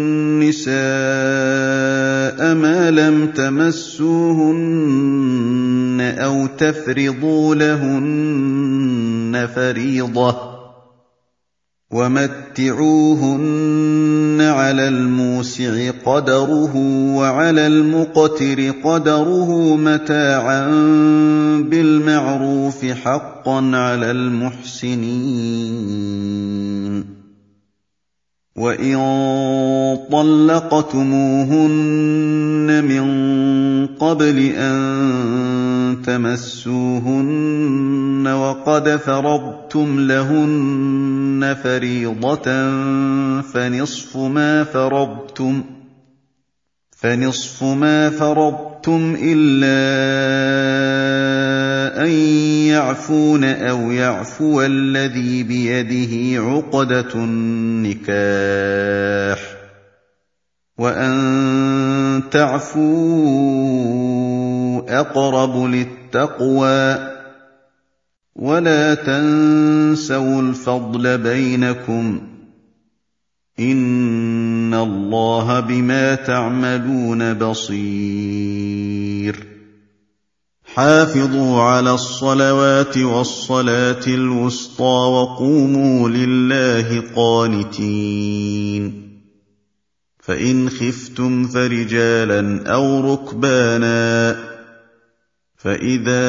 النساء ما لم تمسوهن أو تفرضوا لهن فريضة، ومتعوهن على الموسع قدره وعلى المقتر قدره متاعا بالمعروف حقا على المحسنين. وَإِن طَلَّقْتُمُوهُنَّ مِن قَبْلِ أَن تَمَسُّوهُنَّ وَقَدْ فَرَضْتُمْ لَهُنَّ فَرِيضَةً فَنِصْفُ مَا فَرَضْتُمْ فَنِصْفُ مَا فَرَضْتُمْ إِلَّا أَن يَعْفُونَ أَوْ يَعْفُوَ الَّذِي بِيَدِهِ عُقْدَةُ النِّكَاحِ ۚ وَأَن تَعْفُوا أَقْرَبُ لِلتَّقْوَىٰ ۚ وَلَا تَنسَوُا الْفَضْلَ بَيْنَكُمْ ۚ إِنَّ اللَّهَ بِمَا تَعْمَلُونَ بَصِيرٌ. حافظوا على الصلوات والصلاة الوسطى وقوموا لله قانتين. فإن خفتم فرجالا أو ركبانا، فإذا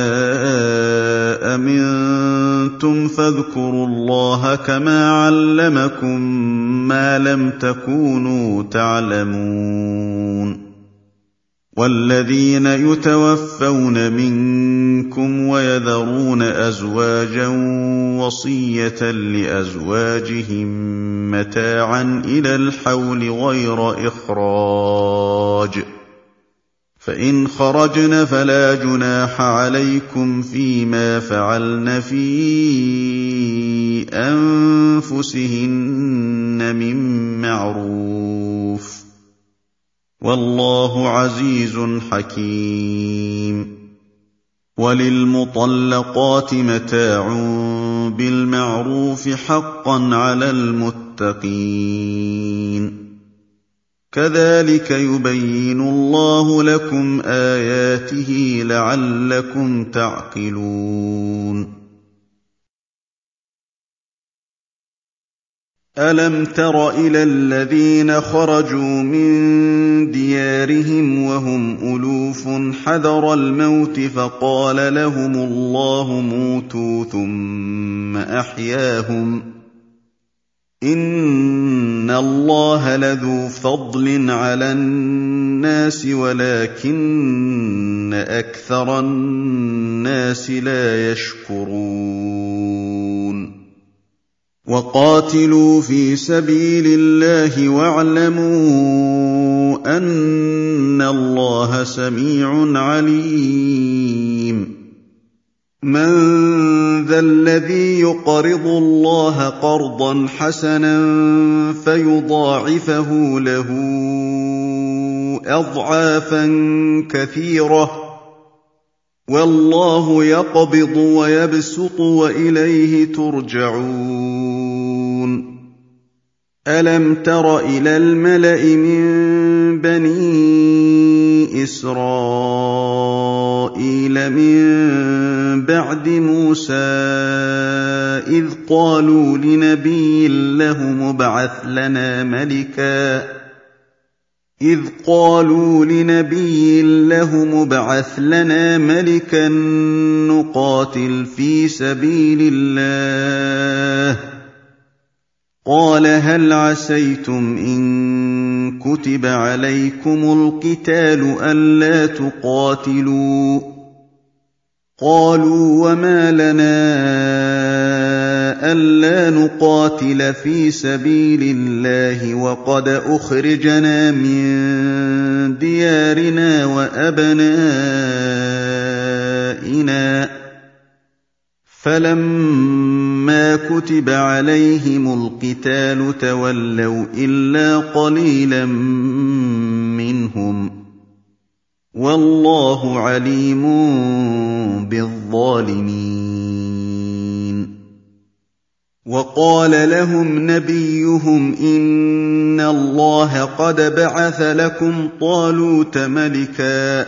أمنتم فاذكروا الله كما علمكم ما لم تكونوا تعلمون. والذين يتوفون منكم ويذرون أزواجا وصية لأزواجهم متاعا إلى الحول غير إخراج، فإن خرجن فلا جناح عليكم فيما فعلن في أنفسهن من معروف، والله عزيز حكيم. وللمطلقات متاع بالمعروف حقا على المتقين. كذلك يبين الله لكم آياته لعلكم تعقلون. ألم تر إلى الذين خرجوا من ديارهم وهم ألوف حذر الموت فقال لهم الله موتوا ثم أحياهم، إن الله لذو فضل على الناس ولكن أكثر الناس لا يشكرون. وقاتلوا في سبيل الله واعلموا أن الله سميع عليم. من ذا الذي يقرض الله قرضا حسنا فيضاعفه له أضعافا كثيرة، والله يقبض ويبسط وإليه ترجعون. ألم تر إلى الملأ من بني إسرائيل من بعد موسى إذ قالوا لنبي له مبعث لنا ملكا إذ قالوا لنبي له مبعث لنا ملكا نقاتل في سبيل الله، قال هل عسيتم إن كتب عليكم القتال ألا تقاتلوا؟ قالوا وما لنا ألا نقاتل في سبيل الله وقد أخرجنا من ديارنا وأبنائنا، فلما كتب عليهم القتال تولوا إلا قليلا منهم، والله عليم بالظالمين. وقال لهم نبيهم إن الله قد بعث لكم طالوت ملكا،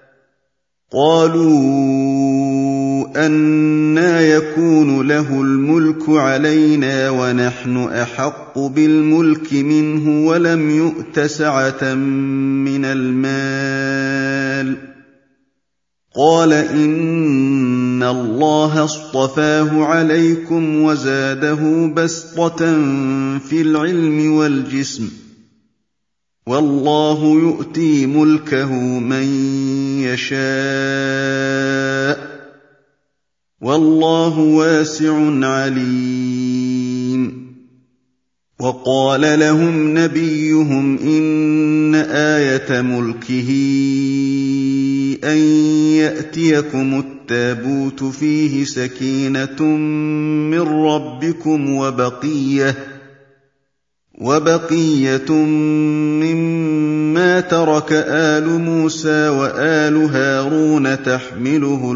قالوا أنى يكون له الملك علينا ونحن أحق بالملك منه ولم يؤت سعة من المال، قال إن الله اصطفاه عليكم وزاده بسطة في العلم والجسم والله يؤتي ملكه من يشاء والله واسع عليم وقال لهم نبيهم إن آية ملكه أن يأتيكم التابوت فيه سكينة من ربكم وبقية وبقية مما ترك آل موسى وآل هارون تحمله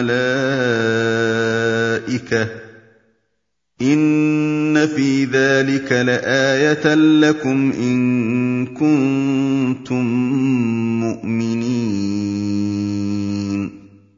الملائكة إن في ذلك لآية لكم إن كنتم مؤمنين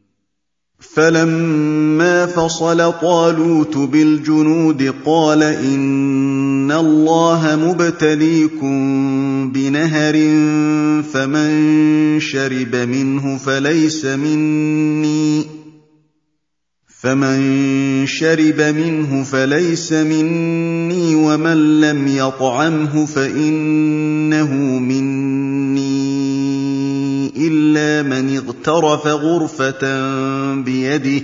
فلما فصل طالوت بالجنود قال إن الله مبتليكم بنهر فمن شرب منه فليس مني فمن شرب منه فليس مني ومن لم يطعمه فإنه مني إلا من اغترف غرفة بيده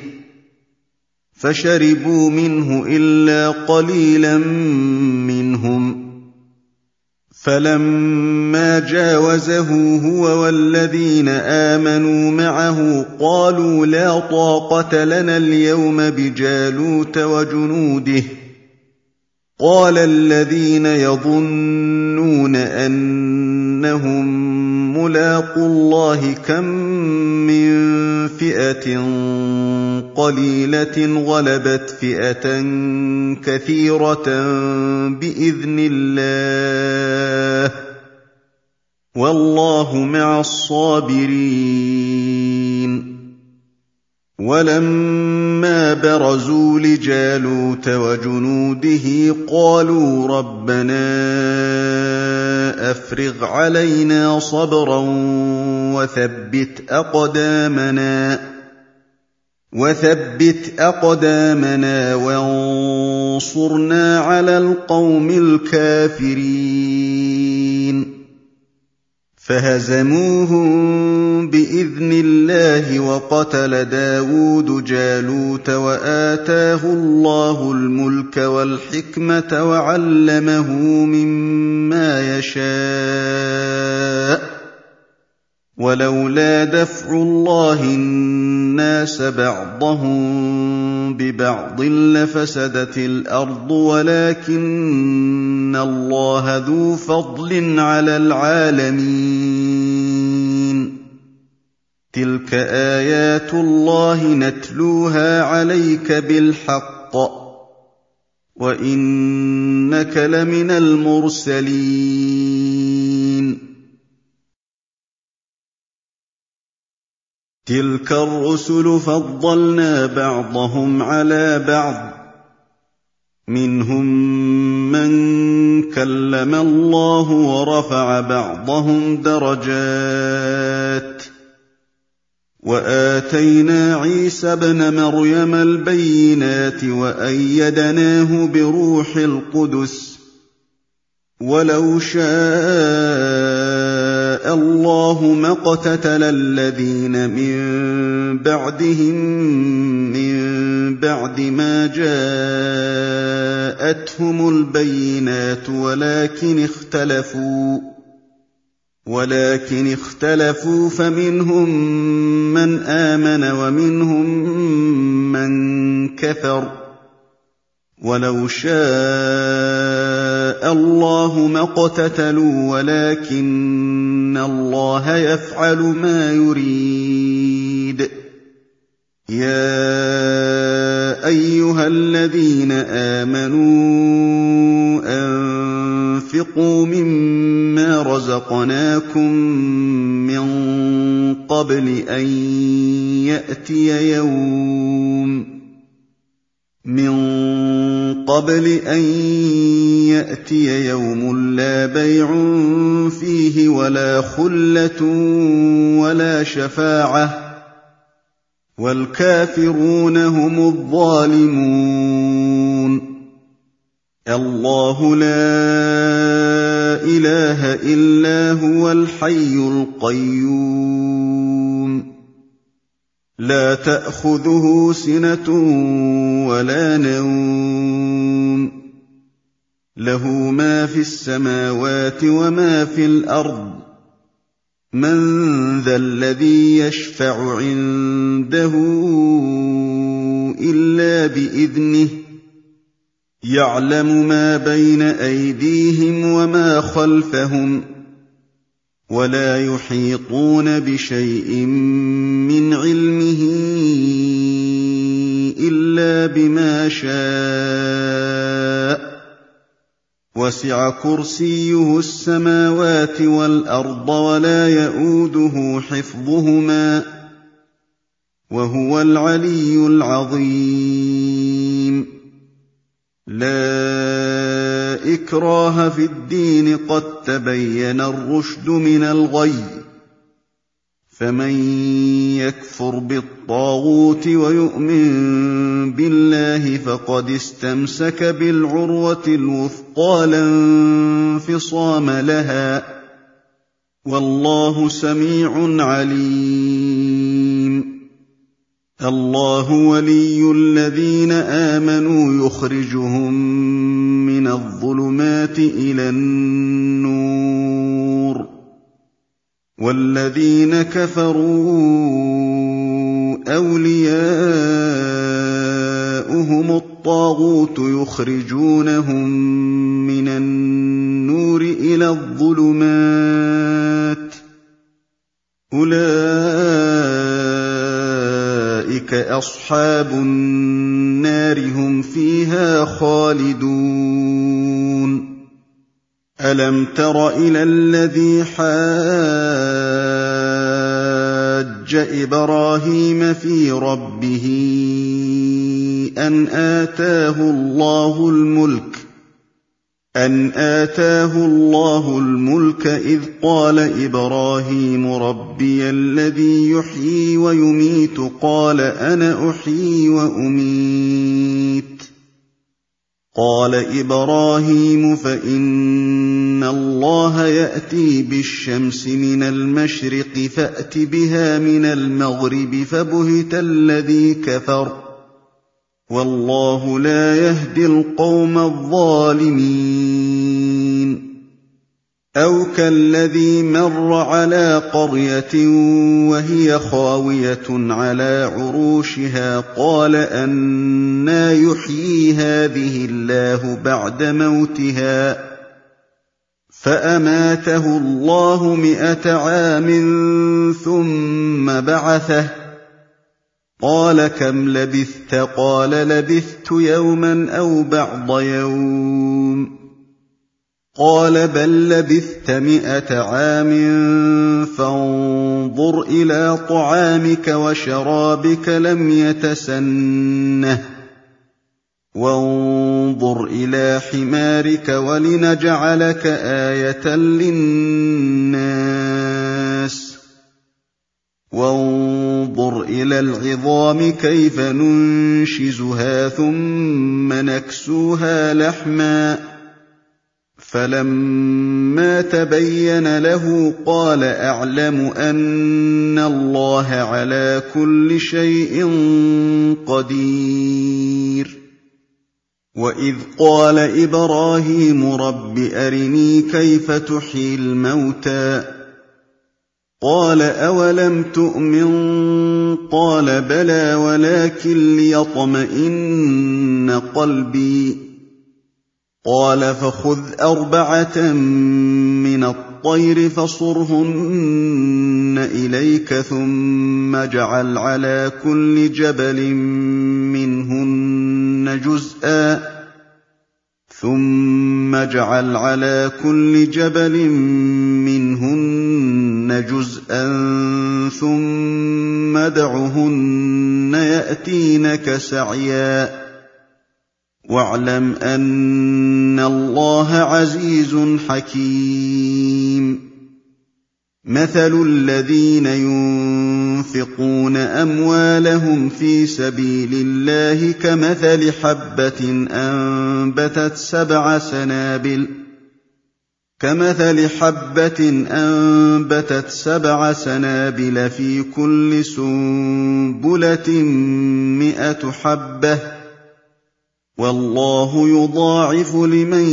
فشربوا منه إلا قليلا منهم فلما جاوزه هو والذين آمنوا معه قالوا لا طاقة لنا اليوم بجالوت وجنوده قال الذين يظنون أنهم ملاقو الله كم من فئة قليلة غلبت فئة كثيرة بإذن الله والله مع الصابرين ولما برزوا لجالوت وجنوده قالوا ربنا أفرغ علينا صبرا وثبت أقدامنا وثبت أقدامنا وانصرنا على القوم الكافرين فهزموهم بإذن الله وقتل داود جالوت وآتاه الله الملك والحكمة وعلمه مما يشاء ولولا دفع الله الناس بعضهم ببعض لفسدت الأرض ولكن الله ذو فضل على العالمين تلك آيات الله نتلوها عليك بالحق وإنك لمن المرسلين تلك الرسل فضلنا بعضهم على بعض منهم من كلم الله ورفع بعضهم درجات وآتينا عيسى ابن مريم البينات وأيدناه بروح القدس ولو شاء الله ما اقتتل الذين من بعدهم من بعد ما جاءتهم البينات ولكن اختلفوا ولكن اختلفوا فمنهم من آمن ومنهم من كفر ولو شاء الله ما اقتتلوا ولكن الله يفعل ما يريد يا أيها الذين آمنوا أنفقوا مما رزقناكم من قبل أن يأتي يوم من قبل أن يأتي يوم لا بيع فيه ولا خلة ولا شفاعة وَالْكَافِرُونَ هُمُ الظَّالِمُونَ. اللَّهُ لَا إِلَٰهَ إِلَّا هُوَ الْحَيُّ الْقَيُّومُ لَا تَأْخُذُهُ سِنَةٌ وَلَا نَوْمٌ لَّهُ مَا فِي السَّمَاوَاتِ وَمَا فِي الْأَرْضِ مَن ذَا الَّذِي يَشْفَعُ عِندَهُ إِلَّا بِإِذْنِهِ يَعْلَمُ مَا بَيْنَ أَيْدِيهِمْ وَمَا خَلْفَهُمْ وَلَا يُحِيطُونَ بِشَيْءٍ مِّنْ عِلْمِهِ إِلَّا بِمَا شَاءَ وَسِعَ كُرْسِيُّهُ السَّمَاوَاتِ وَالْأَرْضَ وَلَا يَئُودُهُ حِفْظُهُمَا وَهُوَ الْعَلِيُّ الْعَظِيمُ. لَا إِكْرَاهَ فِي الدِّينِ قَد تَّبَيَّنَ الرُّشْدُ مِنَ الْغَيِّ فَمَن يَكْفُرْ بِالطَّاغُوتِ وَيُؤْمِن بِاللَّهِ فَقَدِ اسْتَمْسَكَ بِالْعُرْوَةِ الْوُثْقَىٰ لَا انفِصَامَ لَهَا ۗ وَاللَّهُ سَمِيعٌ عَلِيمٌ. اللَّهُ وَلِيُّ الَّذِينَ آمَنُوا يُخْرِجُهُم مِّنَ الظُّلُمَاتِ إِلَى النُّورِ ۖ وَالَّذِينَ كَفَرُوا أَوْلِيَاؤُهُمُ الطَّاغُوتُ يُخْرِجُونَهُم مِّنَ النُّورِ إِلَى الظُّلُمَاتِ ۗ أُولَٰئِكَ أَصْحَابُ النَّارِ ۖ هُمْ فِيهَا خَالِدُونَ. أَلَمْ تَرَ إِلَى الَّذِي حَاجَّ إِبْرَاهِيمَ فِي رَبِّهِ أَنْ آتَاهُ اللَّهُ الْمُلْكَ أَنْ آتَاهُ اللَّهُ الْمُلْكَ إِذْ قَالَ إِبْرَاهِيمُ رَبِّيَ الَّذِي يُحْيِي وَيُمِيتُ قَالَ أَنَا أُحْيِي وَأُمِيتُ قَالَ إِبْرَاهِيمُ فَإِنَّ اللَّهَ يَأْتِي بِالشَّمْسِ مِنَ الْمَشْرِقِ فَأْتِ بِهَا مِنَ الْمَغْرِبِ فَبُهِتَ الَّذِي كَفَرَ ۗ وَاللَّهُ لَا يَهْدِي الْقَوْمَ الظَّالِمِينَ. أَوْ كَالَّذِي مَرَّ عَلَىٰ قَرْيَةٍ وَهِيَ خَاوِيَةٌ عَلَىٰ عُرُوشِهَا قَالَ أَنَّىٰ يُحْيِي هَٰذِهِ اللَّهُ بَعْدَ مَوْتِهَا ۖ فَأَمَاتَهُ اللَّهُ مِائَةَ عَامٍ ثُمَّ بَعَثَهُ ۖ قَالَ كَمْ لَبِثْتَ ۖ قَالَ لَبِثْتُ يَوْمًا أَوْ بَعْضَ يَوْمٍ ۖ قَالَ بَل لَّبِثْتَ مِائَةَ عَامٍ فَانظُرْ إِلَىٰ طَعَامِكَ وَشَرَابِكَ لَمْ يَتَسَنَّهْ ۖ وَانظُرْ إِلَىٰ حِمَارِكَ وَلِنَجْعَلَكَ آيَةً لِّلنَّاسِ ۖ وَانظُرْ إِلَى الْعِظَامِ كَيْفَ نُنشِزُهَا ثُمَّ نَكْسُوهَا لَحْمًا ۚ فَلَمَّا تَبَيَّنَ لَهُ قَالَ أَعْلَمُ أَنَّ اللَّهَ عَلَىٰ كُلِّ شَيْءٍ قَدِيرٌ. وَإِذْ قَالَ إِبْرَاهِيمُ رَبِّ أَرِنِي كَيْفَ تُحْيِي الْمَوْتَىٰ ۖ قَالَ أَوَلَمْ تُؤْمِن ۖ قَالَ بَلَىٰ وَلَٰكِن لِّيَطْمَئِنَّ قَلْبِي ۖ قَالَ فَخُذْ أَرْبَعَةً مِّنَ الطَّيْرِ فَصُرْهُنَّ إِلَيْكَ ثُمَّ اجْعَلْ عَلَىٰ كُلِّ جَبَلٍ مِّنْهُنَّ جُزْءًا ثُمَّ اجْعَلْ عَلَىٰ كُلِّ جَبَلٍ مِّنْهُنَّ جُزْءًا ثُمَّ ادْعُهُنَّ يَأْتِينَكَ سَعْيًا ۚ وَاعْلَمْ أَنَّ اللَّهَ عَزِيزٌ حَكِيمٌ. مثل الذين ينفقون أموالهم في سبيل الله كمثل حبة أنبتت سبع سنابل كمثل حبة أنبتت سبع سنابل في كل سنبلة مئة حبة والله يضاعف لمن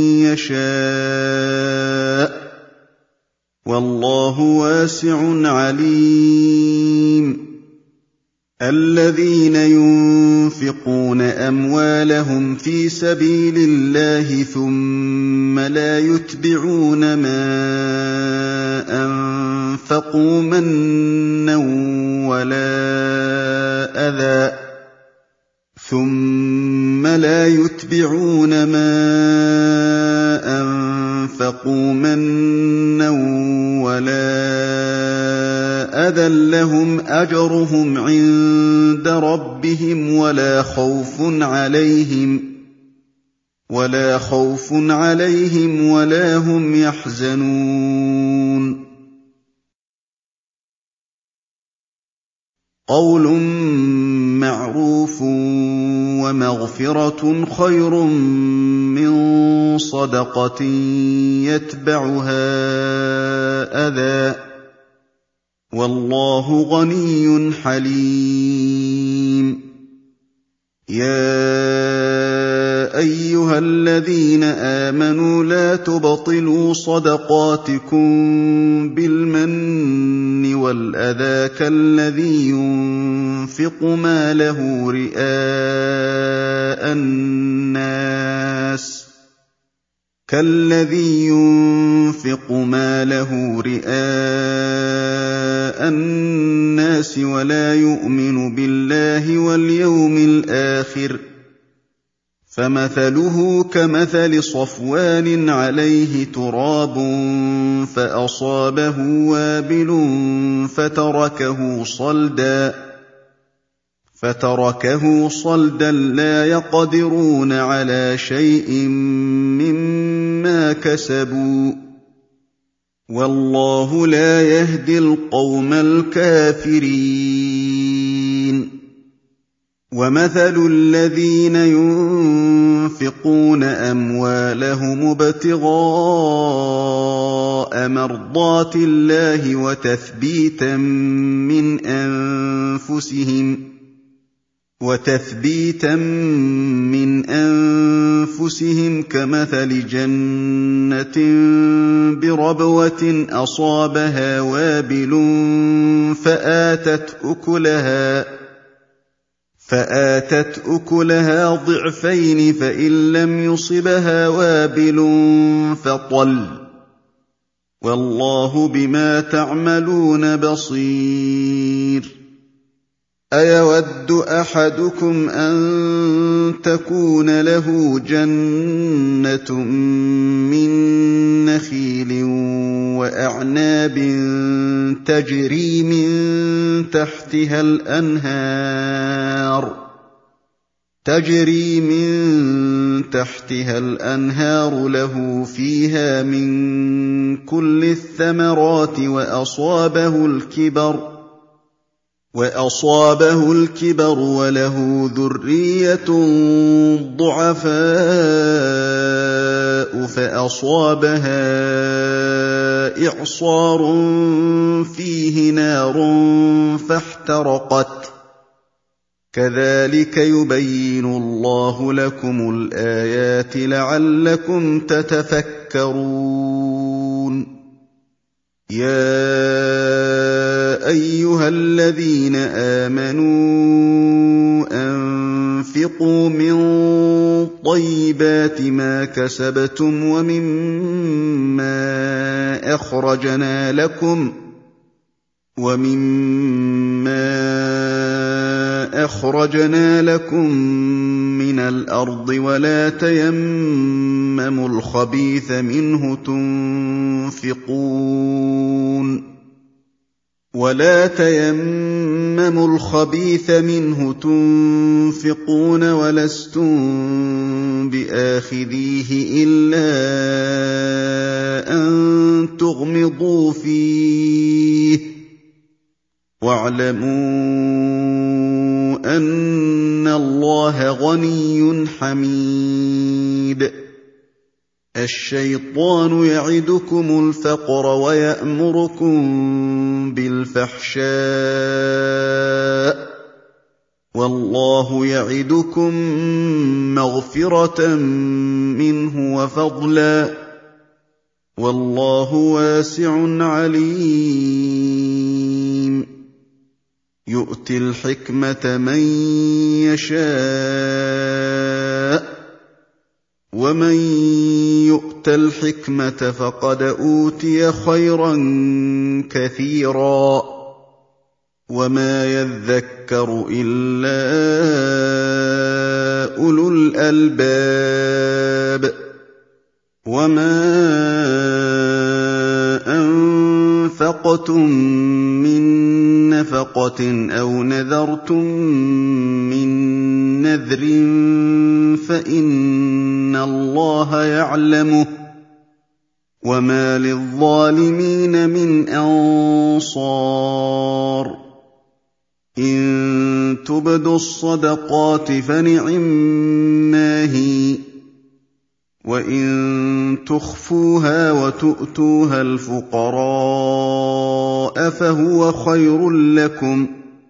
يشاء والله واسع عليم الذين ينفقون أموالهم في سبيل الله ثم لا يتبعون ما أنفقوا منا ولا أذى ثم لا يتبعون ما أنفقوا منا ولا أذى لهم أجرهم عند ربهم ولا خوف عليهم ولا خوف عليهم ولا هم يحزنون قول معروف ومغفرة خير من صدقة يتبعها أذى والله غني حليم يا أيها الذين آمنوا لا تبطلوا صدقاتكم بالمن والأذى كالذي ينفق ماله رئاء الناس كالذي ينفق ماله رئاء الناس ولا يؤمن بالله واليوم الآخر فمثله كمثل صفوان عليه تراب فأصابه وابل فتركه صلدا فتركه صلدا لا يقدرون على شيء مما كسبوا والله لا يهدي القوم الكافرين ومثل الذين ينفقون أموالهم ابتغاء مرضات الله وتثبيتا من أنفسهم وتثبيتا من أنفسهم كمثل جنة بربوة أصابها وابل فآتت أكلها فآتت أكلها ضعفين فإن لم يصبها وابل فطل والله بما تعملون بصير أيود أحدكم أن تكون له جنة من نخيل وأعناب تجري من تحتها الأنهار تجري من تحتها الأنهار له فيها من كل الثمرات وأصابه الكبر وأصابه الكبر وله ذرية ضعفاء فأصابها إعصار فيه نار فاحترقت كذلك يبين الله لكم الآيات لعلكم تتفكرون يا أيها الذين آمنوا أنفقوا من طيبات ما كسبتم ومما أخرجنا لكم ومما أخرجنا لكم من الأرض ولا تيمموا الخبيث منه تنفقون ولا تيمموا الخبيث منه تنفقون ولستم بآخذيه إلا أن تغمضوا فيه واعلموا أن الله غني حميد الشيطان يعدكم الفقر ويأمركم بالفحشاء والله يعدكم مغفرة منه وفضلا والله واسع عليم يؤتي الحكمة من يشاء ومن يؤت الحكمة فقد أوتي خيرا كثيرا وما يذكر إلا أولو الألباب وما أنفقتم من نفقة أو نذرتم من نذر فإن الله يعلمه وما للظالمين من أنصار إن تبدوا الصدقات فنعما هي وإن تخفوها وتؤتوها الفقراء فهو خير لكم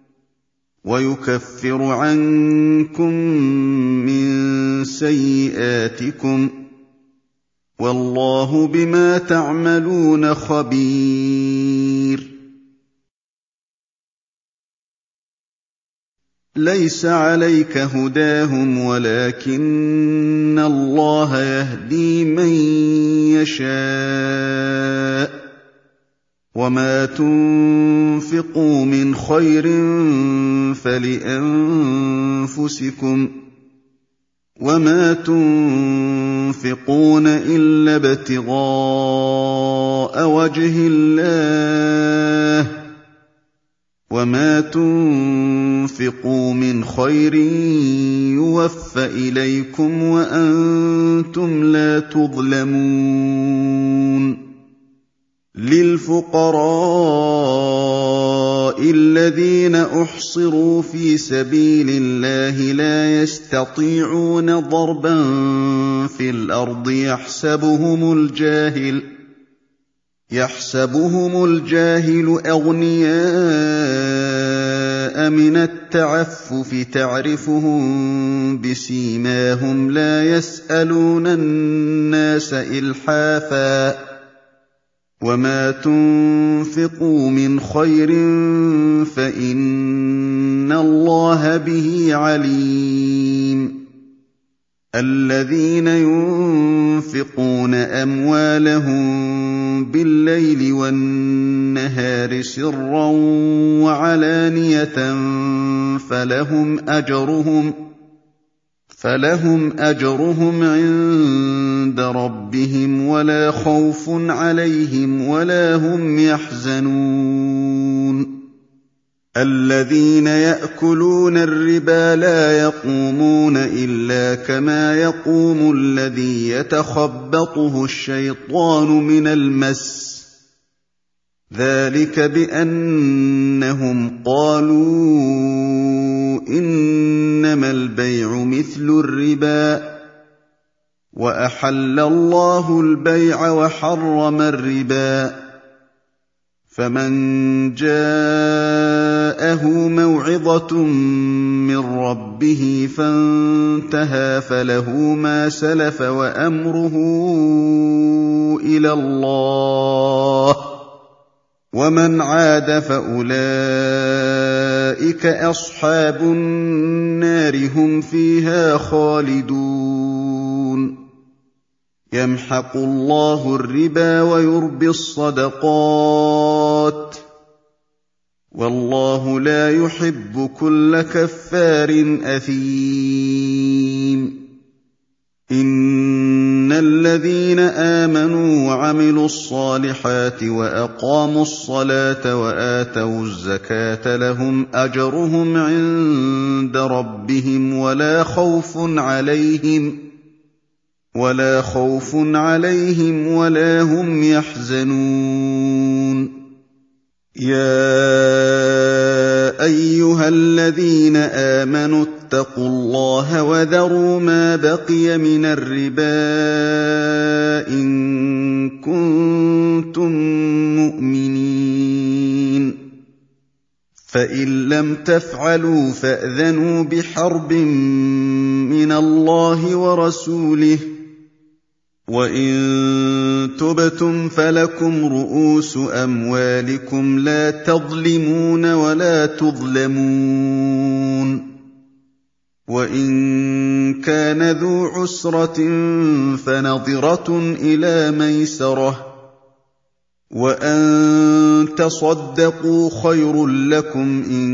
ويكفر عنكم من سيئاتكم والله بما تعملون خبير ليس عليك هداهم ولكن الله يهدي من يشاء وما تنفقوا من خير فلأنفسكم وما تنفقون إلا ابتغاء وجه الله وما تنفقوا من خير يوفى إليكم وأنتم لا تظلمون للفقراء الذين أحصروا في سبيل الله لا يستطيعون ضربا في الأرض يحسبهم الجاهل يحسبهم الجاهل أغنياء من التعفف تعرفهم بسيماهم لا يسألون الناس إلحافا وما تنفقوا من خير فإن الله به عليم الذين ينفقون أموالهم بالليل والنهار سرا وعلانية فلهم أجرهم فلهم أجرهم عند ربهم ولا خوف عليهم ولا هم يحزنون الذين يأكلون الربا لا يقومون إلا كما يقوم الذي يتخبطه الشيطان من المس ذلك بأنهم قالوا إنما البيع مثل الربا وأحل الله البيع وحرم الربا فمن جاءه موعظة من ربه فانتهى فله ما سلف وأمره إلى الله ومن عاد فأولئك أصحاب النار هم فيها خالدون يمحق الله الربا ويربي الصدقات والله لا يحب كل كفار أثيم إن الذين آمنوا وعملوا الصالحات وأقاموا الصلاة وآتوا الزكاة لهم أجرهم عند ربهم ولا خوف عليهم ولا خوف عليهم ولا هم يحزنون يا أيها الذين آمنوا اتقوا الله وذروا ما بقي من الربا إن كنتم مؤمنين فإن لم تفعلوا فأذنوا بحرب من الله ورسوله وإن تبتم فلكم رؤوس أموالكم لا تظلمون ولا تظلمون وإن كان ذو عسرة فنظرة إلى ميسرة وأن تصدقوا خير لكم إن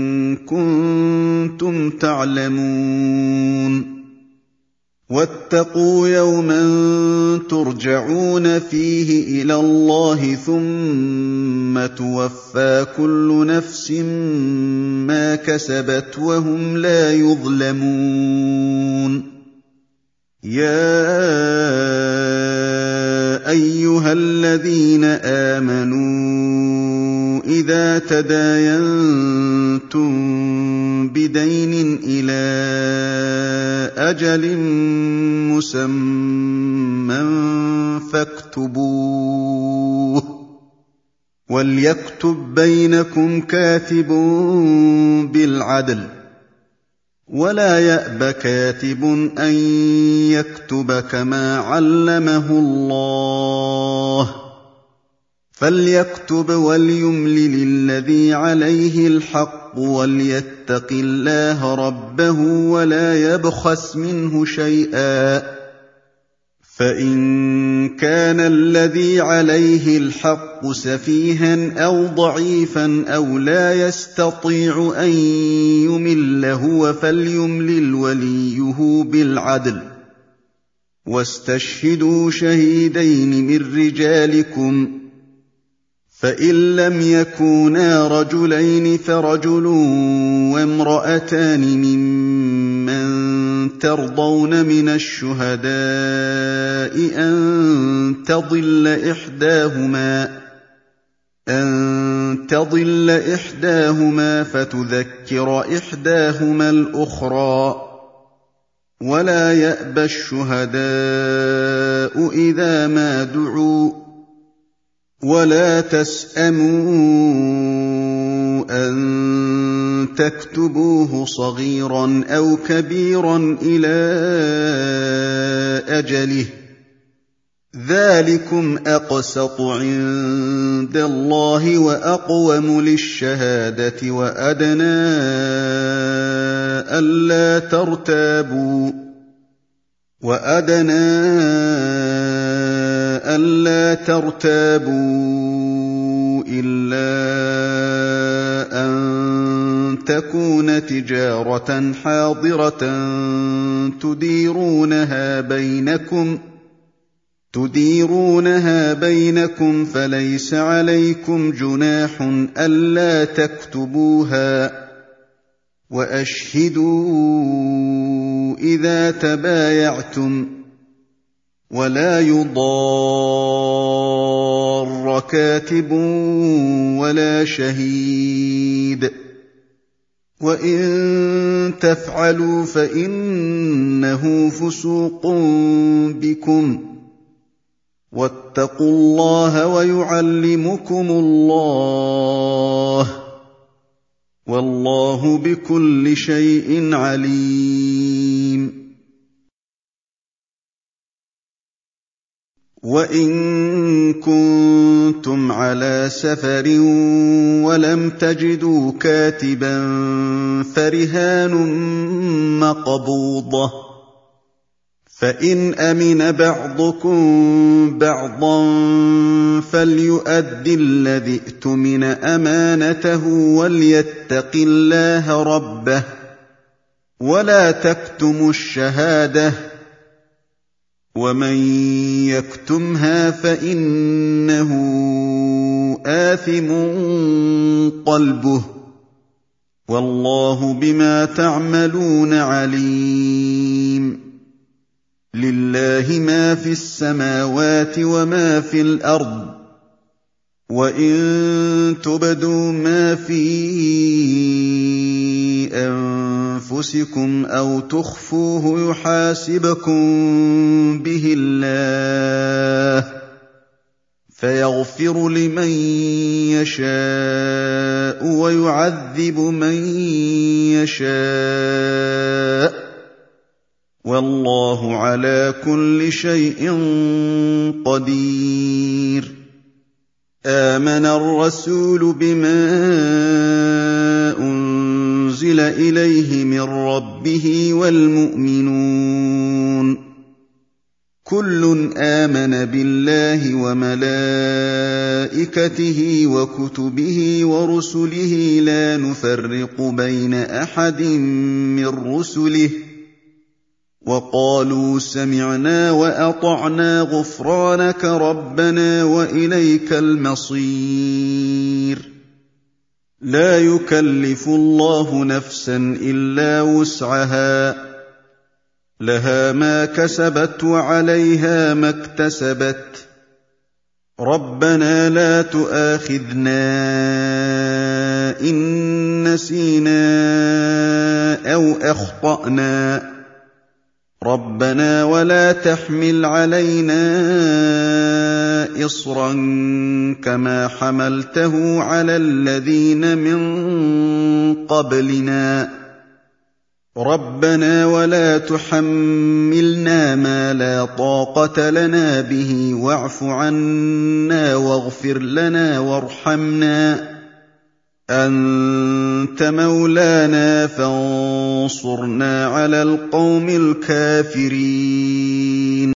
كنتم تعلمون واتقوا يوما ترجعون فيه إلى الله ثم توفى كل نفس ما كسبت وهم لا يظلمون يا أيها الذين آمنوا إذا تداينتم بدين إلى أجل مسمى فاكتبوه وليكتب بينكم كاتب بالعدل ولا يأب كاتب أن يكتب كما علمه الله فليكتب وليملل الذي عليه الحق وليتق الله ربه ولا يبخس منه شيئا فإن كان الذي عليه الحق سفيها أو ضعيفا أو لا يستطيع أن يمل هو فليملل وليه بالعدل واستشهدوا شهيدين من رجالكم فإن لم يكونا رجلين فرجل وامرأتان ممن ترضون من الشهداء أن تضل إحداهما أن تضل إحداهما فتذكر إحداهما الأخرى ولا يأبى الشهداء إذا ما دعوا ولا تسأموا أن تكتبوه صغيرا أو كبيرا إلى أجله ذلكم أقسط عند الله وأقوم للشهادة وأدنى ألا ترتابوا وأدنى ألا ترتابوا إلا أن تكون تجارة حاضرة تديرونها بينكم تديرونها بينكم فليس عليكم جناح ألا تكتبوها وأشهدوا إذا تبايعتم ولا يضار كاتب ولا شهيد وإن تفعلوا فإنه فسوق بكم واتقوا الله ويعلمكم الله والله بكل شيء عليم وإن كنتم على سفر ولم تجدوا كاتبا فرهان مقبوضة فإن أمن بعضكم بعضا فليؤد الذي ائتمن أمانته وليتق الله ربه ولا تكتموا الشهادة ومن يكتمها فإنه آثم قلبه والله بما تعملون عليم لله لِلَّهِ مَا فِي السَّمَاوَاتِ وَمَا فِي الْأَرْضِ ۚ وَإِن تُبْدُوا مَا فِي أَنفُسِكُمْ أَوْ تُخْفُوهُ يُحَاسِبْكُم بِهِ اللَّهُ فَيَغْفِرُ لِمَن يَشَاءُ وَيُعَذِّبُ مَن يَشَاءُ ۗ وَاللَّهُ عَلَىٰ كُلِّ شَيْءٍ قَدِيرٌ. آمَنَ الرَّسُولُ بِمَا أُنزِلَ إِلَيْهِ مِن رَّبِّهِ وَالْمُؤْمِنُونَ كُلٌّ آمَنَ بِاللَّهِ وَمَلَائِكَتِهِ وَكُتُبِهِ وَرُسُلِهِ لَا نُفَرِّقُ بَيْنَ أَحَدٍ مِّن رُّسُلِهِ وَقَالُوا سَمِعْنَا وَأَطَعْنَا غُفْرَانَكَ رَبَّنَا وَإِلَيْكَ الْمَصِيرُ. لَا يُكَلِّفُ اللَّهُ نَفْسًا إِلَّا وُسْعَهَا ۖ لَهَا مَا كَسَبَتْ وَعَلَيْهَا مَا اكْتَسَبَتْ. رَبَّنَا لَا تُؤَاخِذْنَا إِن نَّسِينَا أَوْ أَخْطَأْنَا. رَبَّنَا وَلَا تَحْمِلْ عَلَيْنَا إِصْرًا كَمَا حَمَلْتَهُ عَلَى الَّذِينَ مِن قَبْلِنَا. رَبَّنَا وَلَا تُحَمِّلْنَا مَا لَا طَاقَةَ لَنَا بِهِ وَاعْفُ عَنَّا وَاغْفِرْ لَنَا وَارْحَمْنَا. أَنتَ مَوْلَانَا فَانصُرْنَا عَلَى الْقَوْمِ الْكَافِرِينَ.